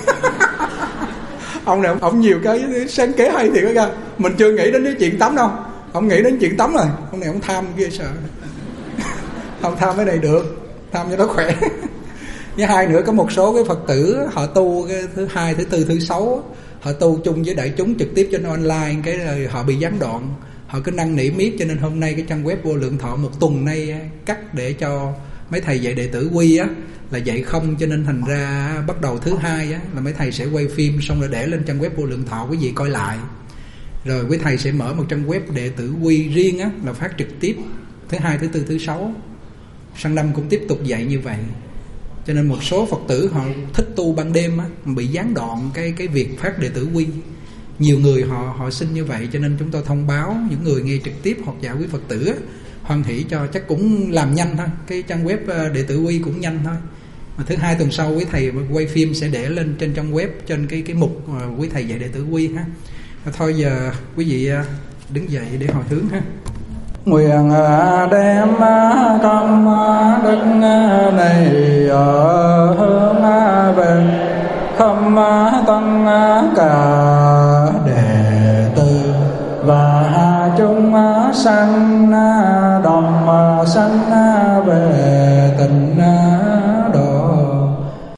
Ông này ông nhiều cái sáng kế hay thiệt á. Mình chưa nghĩ đến cái chuyện tắm đâu, ông nghĩ đến chuyện tắm rồi. Ông này ông tham ghê sợ. Không tham cái này được, tham cho nó khỏe. Với hai nữa, có một số cái Phật tử họ tu cái thứ 2, thứ 4, thứ 6, họ tu chung với đại chúng trực tiếp trên online, cái rồi họ bị gián đoạn, họ cứ năn nỉ miết. Cho nên hôm nay cái trang web Vô Lượng Thọ một tuần nay cắt để cho mấy thầy dạy đệ tử quy á là dạy không, cho nên thành ra bắt đầu thứ 2 á là mấy thầy sẽ quay phim xong rồi để lên trang web Vô Lượng Thọ, quý vị coi lại. Rồi quý thầy sẽ mở một trang web đệ tử quy riêng á là phát trực tiếp thứ 2, thứ 4, thứ 6. Sang năm cũng tiếp tục dạy như vậy. Cho nên một số Phật tử họ thích tu ban đêm á, bị gián đoạn cái việc phát đệ tử quy. Nhiều người họ xin như vậy, cho nên chúng tôi thông báo những người nghe trực tiếp hoặc giả quý Phật tử á, hoan hỷ cho, chắc cũng làm nhanh thôi. Cái trang web đệ tử quy cũng nhanh thôi. Mà thứ 2 tuần sau quý thầy quay phim sẽ để lên trên trang web, trên cái mục quý thầy dạy đệ tử quy ha. Thôi giờ quý vị đứng dậy để hồi hướng ha. Nguyện đem công đức này hướng về khâm tăng cả đệ tử và chúng sanh đồng sanh về